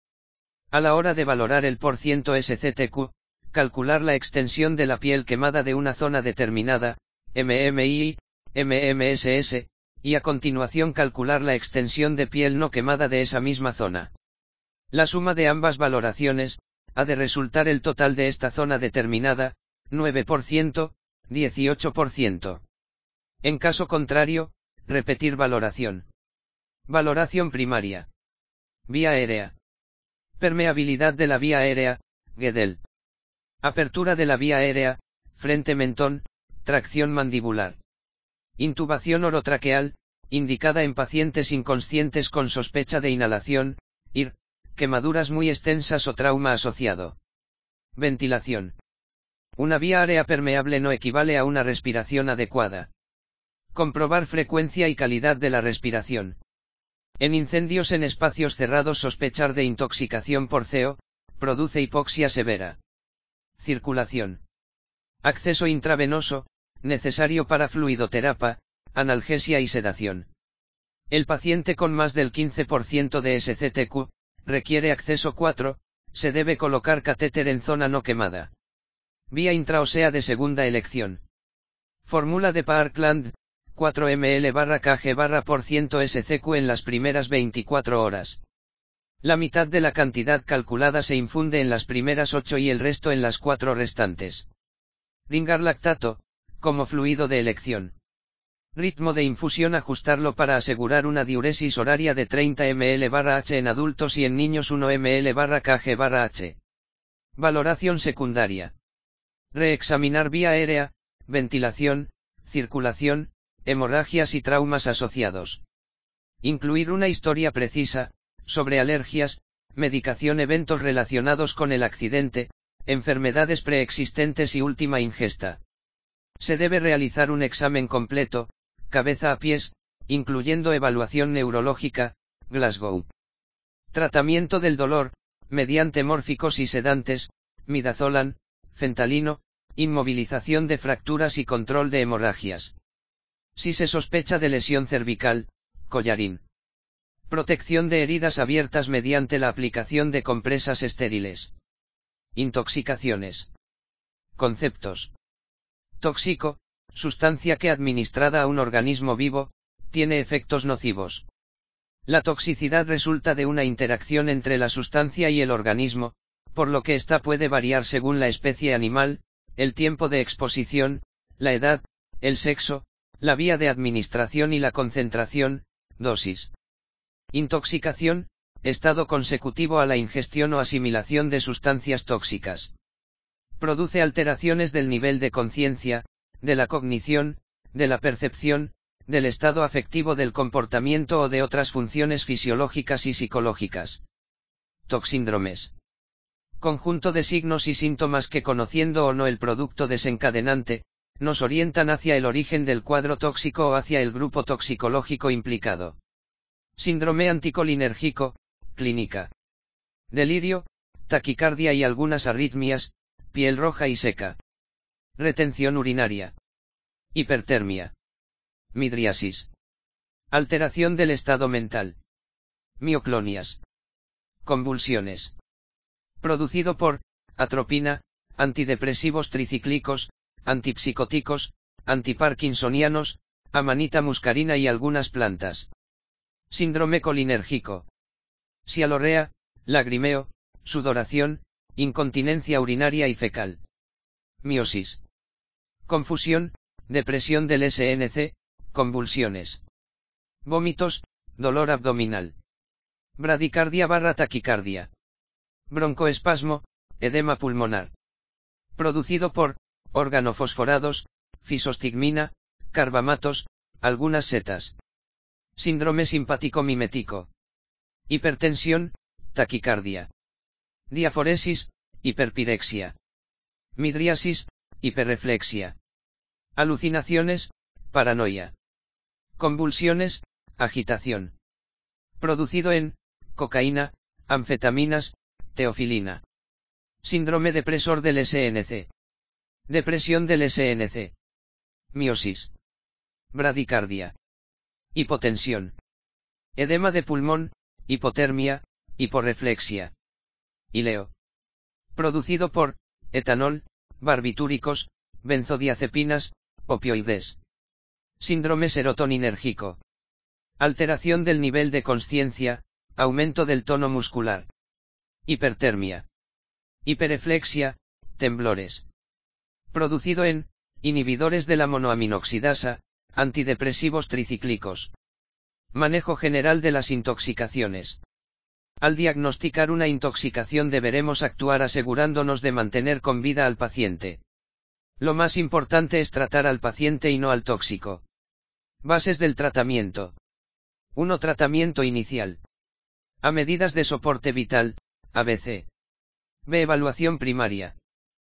A la hora de valorar el porciento S C T Q, calcular la extensión de la piel quemada de una zona determinada, M M I, M M S S, y a continuación calcular la extensión de piel no quemada de esa misma zona. La suma de ambas valoraciones, ha de resultar el total de esta zona determinada, nueve por ciento, dieciocho por ciento. En caso contrario, repetir valoración. Valoración primaria. Vía aérea. Permeabilidad de la vía aérea, Gödel. Apertura de la vía aérea, frente-mentón, tracción mandibular. Intubación orotraqueal, indicada en pacientes inconscientes con sospecha de inhalación, I R, quemaduras muy extensas o trauma asociado. Ventilación. Una vía área permeable no equivale a una respiración adecuada. Comprobar frecuencia y calidad de la respiración. En incendios en espacios cerrados sospechar de intoxicación por C O, produce hipoxia severa. Circulación. Acceso intravenoso, necesario para fluidoterapia, analgesia y sedación. El paciente con más del quince por ciento de S C T Q, requiere acceso cuatro, se debe colocar catéter en zona no quemada. Vía intraósea de segunda elección. Fórmula de Parkland, cuatro mililitros barra kg barra por ciento S C Q en las primeras veinticuatro horas. La mitad de la cantidad calculada se infunde en las primeras ocho y el resto en las cuatro restantes. Ringar lactato, como fluido de elección. Ritmo de infusión ajustarlo para asegurar una diuresis horaria de treinta mililitros barra H en adultos y en niños uno mililitro barra kg barra H. Valoración secundaria. Reexaminar vía aérea, ventilación, circulación, hemorragias y traumas asociados. Incluir una historia precisa, sobre alergias, medicación, eventos relacionados con el accidente, enfermedades preexistentes y última ingesta. Se debe realizar un examen completo, cabeza a pies, incluyendo evaluación neurológica, Glasgow. Tratamiento del dolor, mediante mórficos y sedantes, midazolam, fentalino, inmovilización de fracturas y control de hemorragias. Si se sospecha de lesión cervical, collarín. Protección de heridas abiertas mediante la aplicación de compresas estériles. Intoxicaciones. Conceptos. Tóxico, sustancia que administrada a un organismo vivo, tiene efectos nocivos. La toxicidad resulta de una interacción entre la sustancia y el organismo, por lo que ésta puede variar según la especie animal, el tiempo de exposición, la edad, el sexo, la vía de administración y la concentración, dosis. Intoxicación, estado consecutivo a la ingestión o asimilación de sustancias tóxicas. Produce alteraciones del nivel de conciencia, de la cognición, de la percepción, del estado afectivo del comportamiento o de otras funciones fisiológicas y psicológicas. Toxíndromes. Conjunto de signos y síntomas que, conociendo o no el producto desencadenante, nos orientan hacia el origen del cuadro tóxico o hacia el grupo toxicológico implicado. Síndrome anticolinérgico, clínica. Delirio, taquicardia y algunas arritmias, piel roja y seca. Retención urinaria. Hipertermia. Midriasis. Alteración del estado mental. Mioclonias. Convulsiones. Producido por, atropina, antidepresivos tricíclicos, antipsicóticos, antiparkinsonianos, amanita muscarina y algunas plantas. Síndrome colinérgico. Sialorrea, lagrimeo, sudoración, incontinencia urinaria y fecal. Miosis. Confusión, depresión del S N C, convulsiones. Vómitos, dolor abdominal. Bradicardia barra taquicardia. Broncoespasmo, edema pulmonar. Producido por, organofosforados, fisostigmina, carbamatos, algunas setas. Síndrome simpático mimético. Hipertensión, taquicardia. Diaforesis, hiperpirexia. Midriasis, hiperreflexia. Alucinaciones, paranoia. Convulsiones, agitación. Producido en, cocaína, anfetaminas, teofilina. Síndrome depresor del S N C. Depresión del S N C. Miosis. Bradicardia. Hipotensión. Edema de pulmón, hipotermia, hiporreflexia. Ileo. Producido por, etanol, barbitúricos, benzodiazepinas, opioides. Síndrome serotoninérgico. Alteración del nivel de consciencia, aumento del tono muscular. Hipertermia. Hiperreflexia, temblores. Producido en, inhibidores de la monoaminoxidasa, antidepresivos tricíclicos. Manejo general de las intoxicaciones. Al diagnosticar una intoxicación deberemos actuar asegurándonos de mantener con vida al paciente. Lo más importante es tratar al paciente y no al tóxico. Bases del tratamiento. uno. Tratamiento inicial. A. Medidas de soporte vital, A B C. B. Evaluación primaria.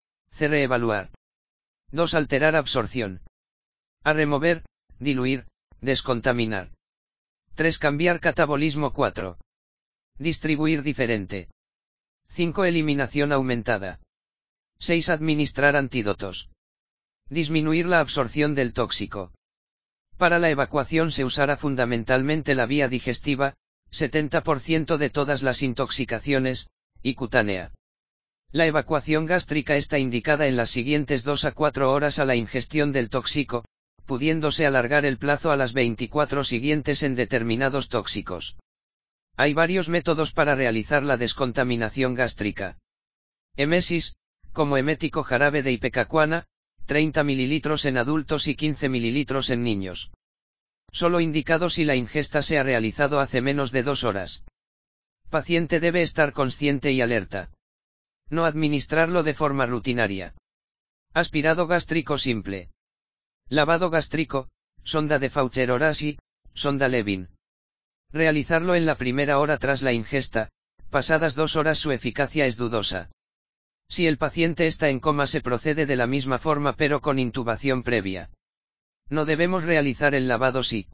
C. Reevaluar. dos. Alterar absorción. A. Remover, diluir, descontaminar. tres. Cambiar catabolismo. cuatro. Distribuir diferente. cinco. Eliminación aumentada. seis. Administrar antídotos. Disminuir la absorción del tóxico. Para la evacuación se usará fundamentalmente la vía digestiva, setenta por ciento de todas las intoxicaciones, y cutánea. La evacuación gástrica está indicada en las siguientes dos a cuatro horas a la ingestión del tóxico, pudiéndose alargar el plazo a las veinticuatro siguientes en determinados tóxicos. Hay varios métodos para realizar la descontaminación gástrica. Emesis, como emético jarabe de ipecacuana, treinta mililitros en adultos y quince mililitros en niños. Solo indicado si la ingesta se ha realizado hace menos de dos horas. Paciente debe estar consciente y alerta. No administrarlo de forma rutinaria. Aspirado gástrico simple. Lavado gástrico, sonda de Faucher-Orasi, sonda Levin. Realizarlo en la primera hora tras la ingesta, pasadas dos horas su eficacia es dudosa. Si el paciente está en coma se procede de la misma forma pero con intubación previa. No debemos realizar el lavado si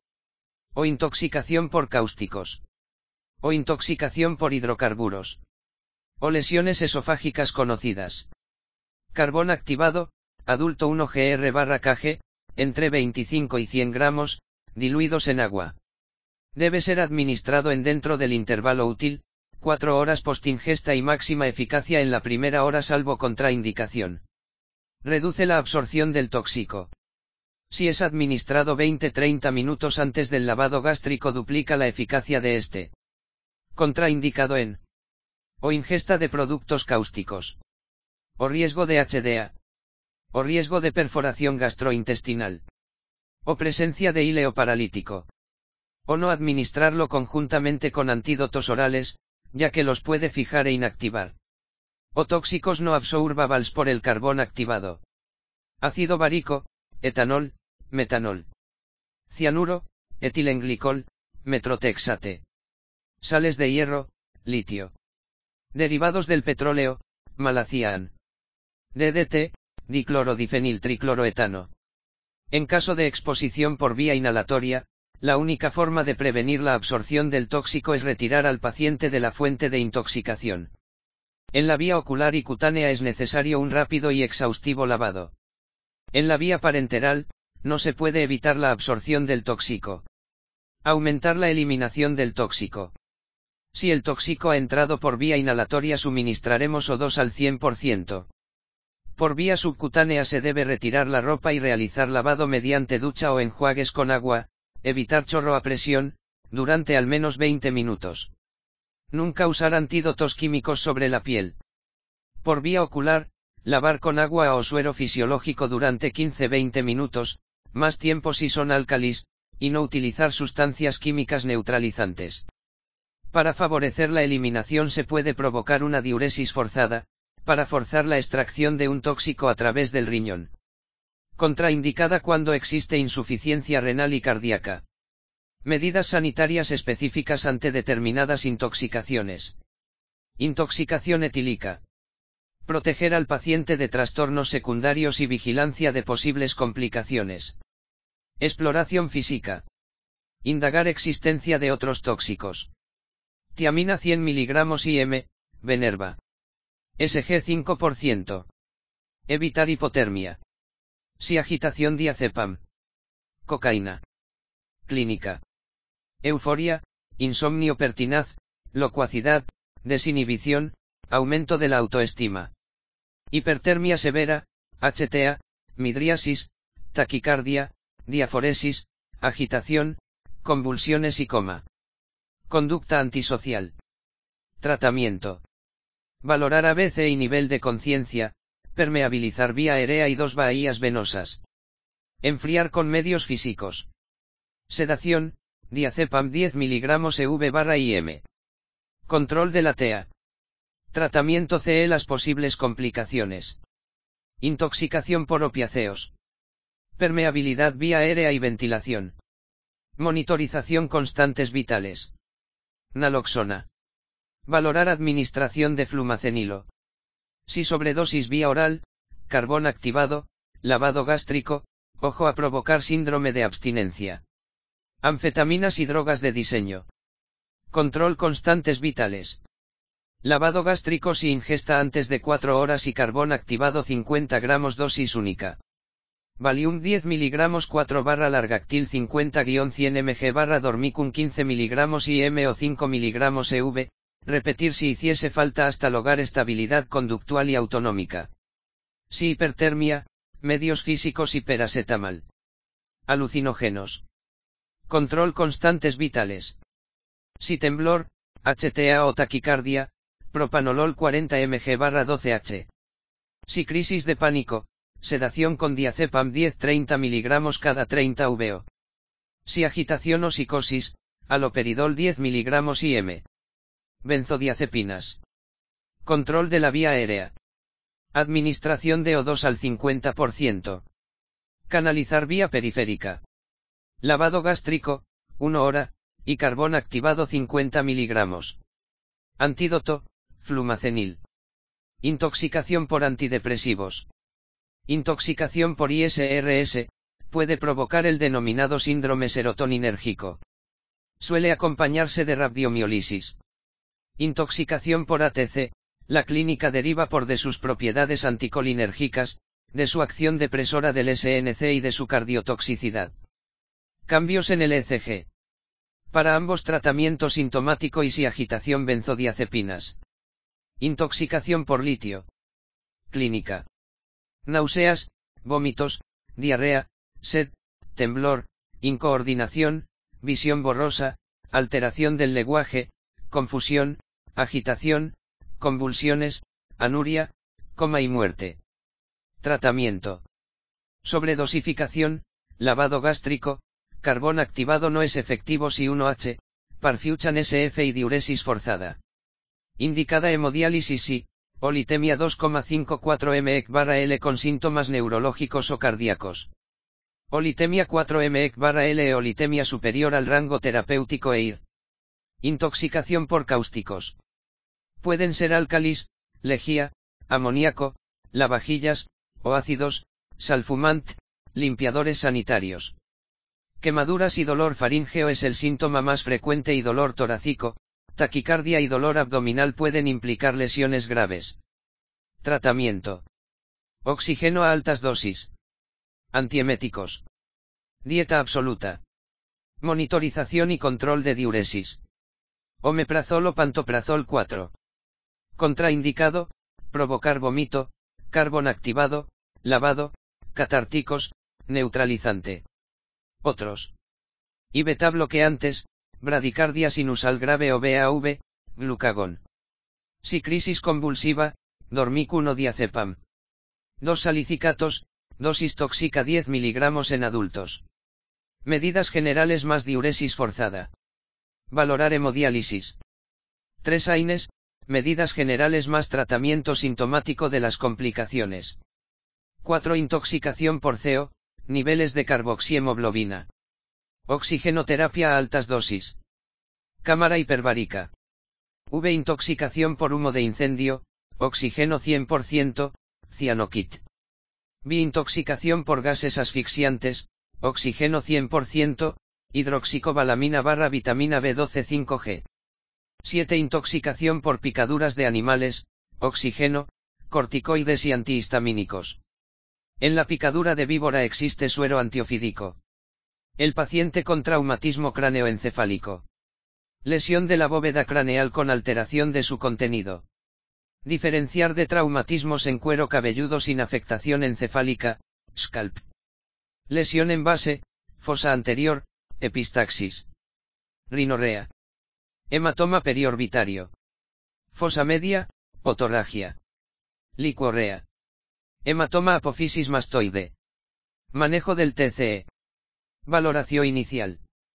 o intoxicación por cáusticos, o intoxicación por hidrocarburos, o lesiones esofágicas conocidas. Carbón activado, adulto uno gramos barra kg, entre veinticinco y cien gramos, diluidos en agua. Debe ser administrado en dentro del intervalo útil, cuatro horas postingesta y máxima eficacia en la primera hora salvo contraindicación. Reduce la absorción del tóxico. Si es administrado veinte a treinta minutos antes del lavado gástrico duplica la eficacia de este. Contraindicado en o ingesta de productos cáusticos, o riesgo de H D A, o riesgo de perforación gastrointestinal, o presencia de íleo paralítico, o no administrarlo conjuntamente con antídotos orales, ya que los puede fijar e inactivar. O tóxicos no absorbables por el carbón activado. Ácido bárico, etanol, metanol. Cianuro, etilenglicol, metrotexate. Sales de hierro, litio. Derivados del petróleo, malacián. D D T, diclorodifeniltricloroetano. En caso de exposición por vía inhalatoria, la única forma de prevenir la absorción del tóxico es retirar al paciente de la fuente de intoxicación. En la vía ocular y cutánea es necesario un rápido y exhaustivo lavado. En la vía parenteral, no se puede evitar la absorción del tóxico. Aumentar la eliminación del tóxico. Si el tóxico ha entrado por vía inhalatoria suministraremos O dos al cien por ciento. Por vía subcutánea se debe retirar la ropa y realizar lavado mediante ducha o enjuagues con agua, evitar chorro a presión, durante al menos veinte minutos. Nunca usar antídotos químicos sobre la piel. Por vía ocular, lavar con agua o suero fisiológico durante quince a veinte minutos, más tiempo si son álcalis, y no utilizar sustancias químicas neutralizantes. Para favorecer la eliminación se puede provocar una diuresis forzada, para forzar la extracción de un tóxico a través del riñón. Contraindicada cuando existe insuficiencia renal y cardíaca. Medidas sanitarias específicas ante determinadas intoxicaciones. Intoxicación etílica. Proteger al paciente de trastornos secundarios y vigilancia de posibles complicaciones. Exploración física. Indagar existencia de otros tóxicos. Tiamina cien miligramos I M, Venerva. S G cinco por ciento. Evitar hipotermia. Si agitación diazepam. Cocaína. Clínica. Euforia, insomnio pertinaz, locuacidad, desinhibición, aumento de la autoestima. Hipertermia severa, H T A, midriasis, taquicardia, diaforesis, agitación, convulsiones y coma. Conducta antisocial. Tratamiento. Valorar A B C y nivel de conciencia, permeabilizar vía aérea y dos bahías venosas. Enfriar con medios físicos. Sedación, diazepam diez miligramos E V barra I M. Control de la T E A. Tratamiento C E las posibles complicaciones. Intoxicación por opiáceos. Permeabilidad vía aérea y ventilación. Monitorización constantes vitales. Naloxona. Valorar administración de flumacenilo. Si sobredosis vía oral, carbón activado, lavado gástrico, ojo a provocar síndrome de abstinencia. Anfetaminas y drogas de diseño. Control constantes vitales. Lavado gástrico si ingesta antes de cuatro horas y carbón activado cincuenta gramos dosis única. Valium diez miligramos cuatro barra Largactil cincuenta cien miligramos barra Dormicum quince miligramos I M o cinco miligramos E V, repetir si hiciese falta hasta lograr estabilidad conductual y autonómica. Si hipertermia, medios físicos y paracetamol. Alucinógenos. Control constantes vitales. Si temblor, H T A o taquicardia, propanolol cuarenta miligramos barra doce H. Si crisis de pánico, sedación con diazepam diez a treinta miligramos cada treinta V O. Si agitación o psicosis, aloperidol diez miligramos I M. Benzodiazepinas. Control de la vía aérea. Administración de O dos al cincuenta por ciento. Canalizar vía periférica. Lavado gástrico, una hora, y carbón activado cincuenta miligramos. Antídoto, flumacenil. Intoxicación por antidepresivos. Intoxicación por I S R S, puede provocar el denominado síndrome serotoninérgico. Suele acompañarse de rabdomiólisis. Intoxicación por A T C, la clínica deriva por de sus propiedades anticolinérgicas, de su acción depresora del S N C y de su cardiotoxicidad. Cambios en el E C G. Para ambos tratamiento sintomático y si agitación benzodiazepinas. Intoxicación por litio. Clínica. Náuseas, vómitos, diarrea, sed, temblor, incoordinación, visión borrosa, alteración del lenguaje, confusión, agitación, convulsiones, anuria, coma y muerte. Tratamiento. Sobredosificación, lavado gástrico, carbón activado no es efectivo si uno H, Parfuchan S F y diuresis forzada. Indicada hemodiálisis si, olitemia dos coma cincuenta y cuatro mililitros barra L con síntomas neurológicos o cardíacos. Olitemia cuatro mililitros barra L e olitemia superior al rango terapéutico E I R. Intoxicación por cáusticos. Pueden ser álcalis, lejía, amoníaco, lavavajillas, o ácidos, salfumant, limpiadores sanitarios. Quemaduras y dolor faríngeo es el síntoma más frecuente y dolor torácico, taquicardia y dolor abdominal pueden implicar lesiones graves. Tratamiento. Oxígeno a altas dosis. Antieméticos. Dieta absoluta. Monitorización y control de diuresis. Omeprazol o pantoprazol cuatro. Contraindicado, provocar vómito, carbón activado, lavado, catárticos, neutralizante. Otros. Y beta bloqueantes, bradicardia sinusal grave o B A V, glucagón. Si crisis convulsiva, dormicum o diazepam. Dos salicicatos, dosis tóxica diez miligramos en adultos. Medidas generales más diuresis forzada. Valorar hemodiálisis. Tres AINES, medidas generales más tratamiento sintomático de las complicaciones. cuatro Intoxicación por C O, niveles de carboxihemoglobina. Oxigenoterapia a altas dosis. Cámara hiperbárica. V. Intoxicación por humo de incendio, oxígeno cien por ciento, cianokit. B. Intoxicación por gases asfixiantes, oxígeno cien por ciento, hidroxicobalamina barra vitamina B doce cinco G. siete. Intoxicación por picaduras de animales, oxígeno, corticoides y antihistamínicos. En la picadura de víbora existe suero antiofídico. El paciente con traumatismo cráneoencefálico. Lesión de la bóveda craneal con alteración de su contenido. Diferenciar de traumatismos en cuero cabelludo sin afectación encefálica, scalp. Lesión en base, fosa anterior, epistaxis. Rinorrea. Hematoma periorbitario. Fosa media, otorragia. Licuorrea. Hematoma apofisis mastoide. Manejo del T C E. Valoración inicial.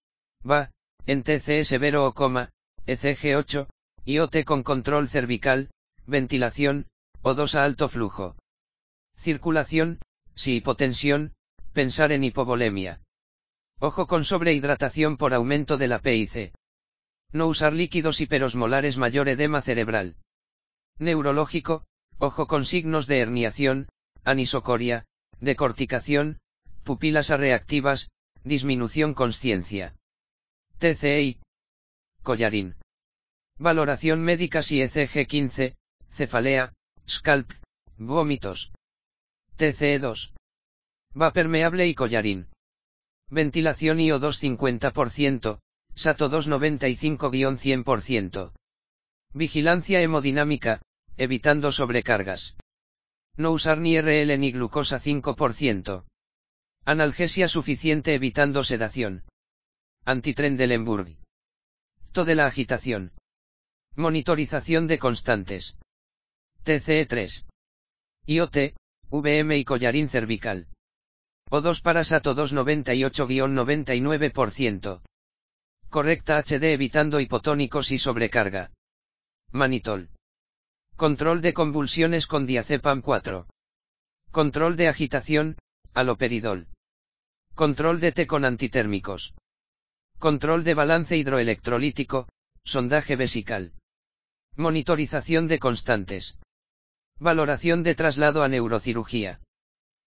V A, en T C E severo o coma, E C G ocho, I O T con control cervical, ventilación, O dos a alto flujo. Circulación, si hipotensión, pensar en hipovolemia. Ojo con sobrehidratación por aumento de la P I C. No usar líquidos hiperosmolares, mayor edema cerebral. Neurológico, ojo con signos de herniación, anisocoria, decorticación, pupilas reactivas, disminución consciencia. T C I. Collarín. Valoración médica si E C G quince, cefalea, scalp, vómitos. T C E dos. Va permeable y collarín. Ventilación I O dos cincuenta por ciento, S A T O dos noventa y cinco a cien por ciento. Vigilancia hemodinámica, evitando sobrecargas. No usar ni R L ni glucosa cinco por ciento. Analgesia suficiente evitando sedación. Antitrendelenburg. To de la agitación. Monitorización de constantes. T C E tres. I O T, V M y collarín cervical. O dos para S A T O dos noventa y ocho a noventa y nueve por ciento. Correcta H D evitando hipotónicos y sobrecarga. Manitol. Control de convulsiones con diazepam cuatro. Control de agitación, aloperidol. Control de T con antitérmicos. Control de balance hidroelectrolítico, sondaje vesical. Monitorización de constantes. Valoración de traslado a neurocirugía.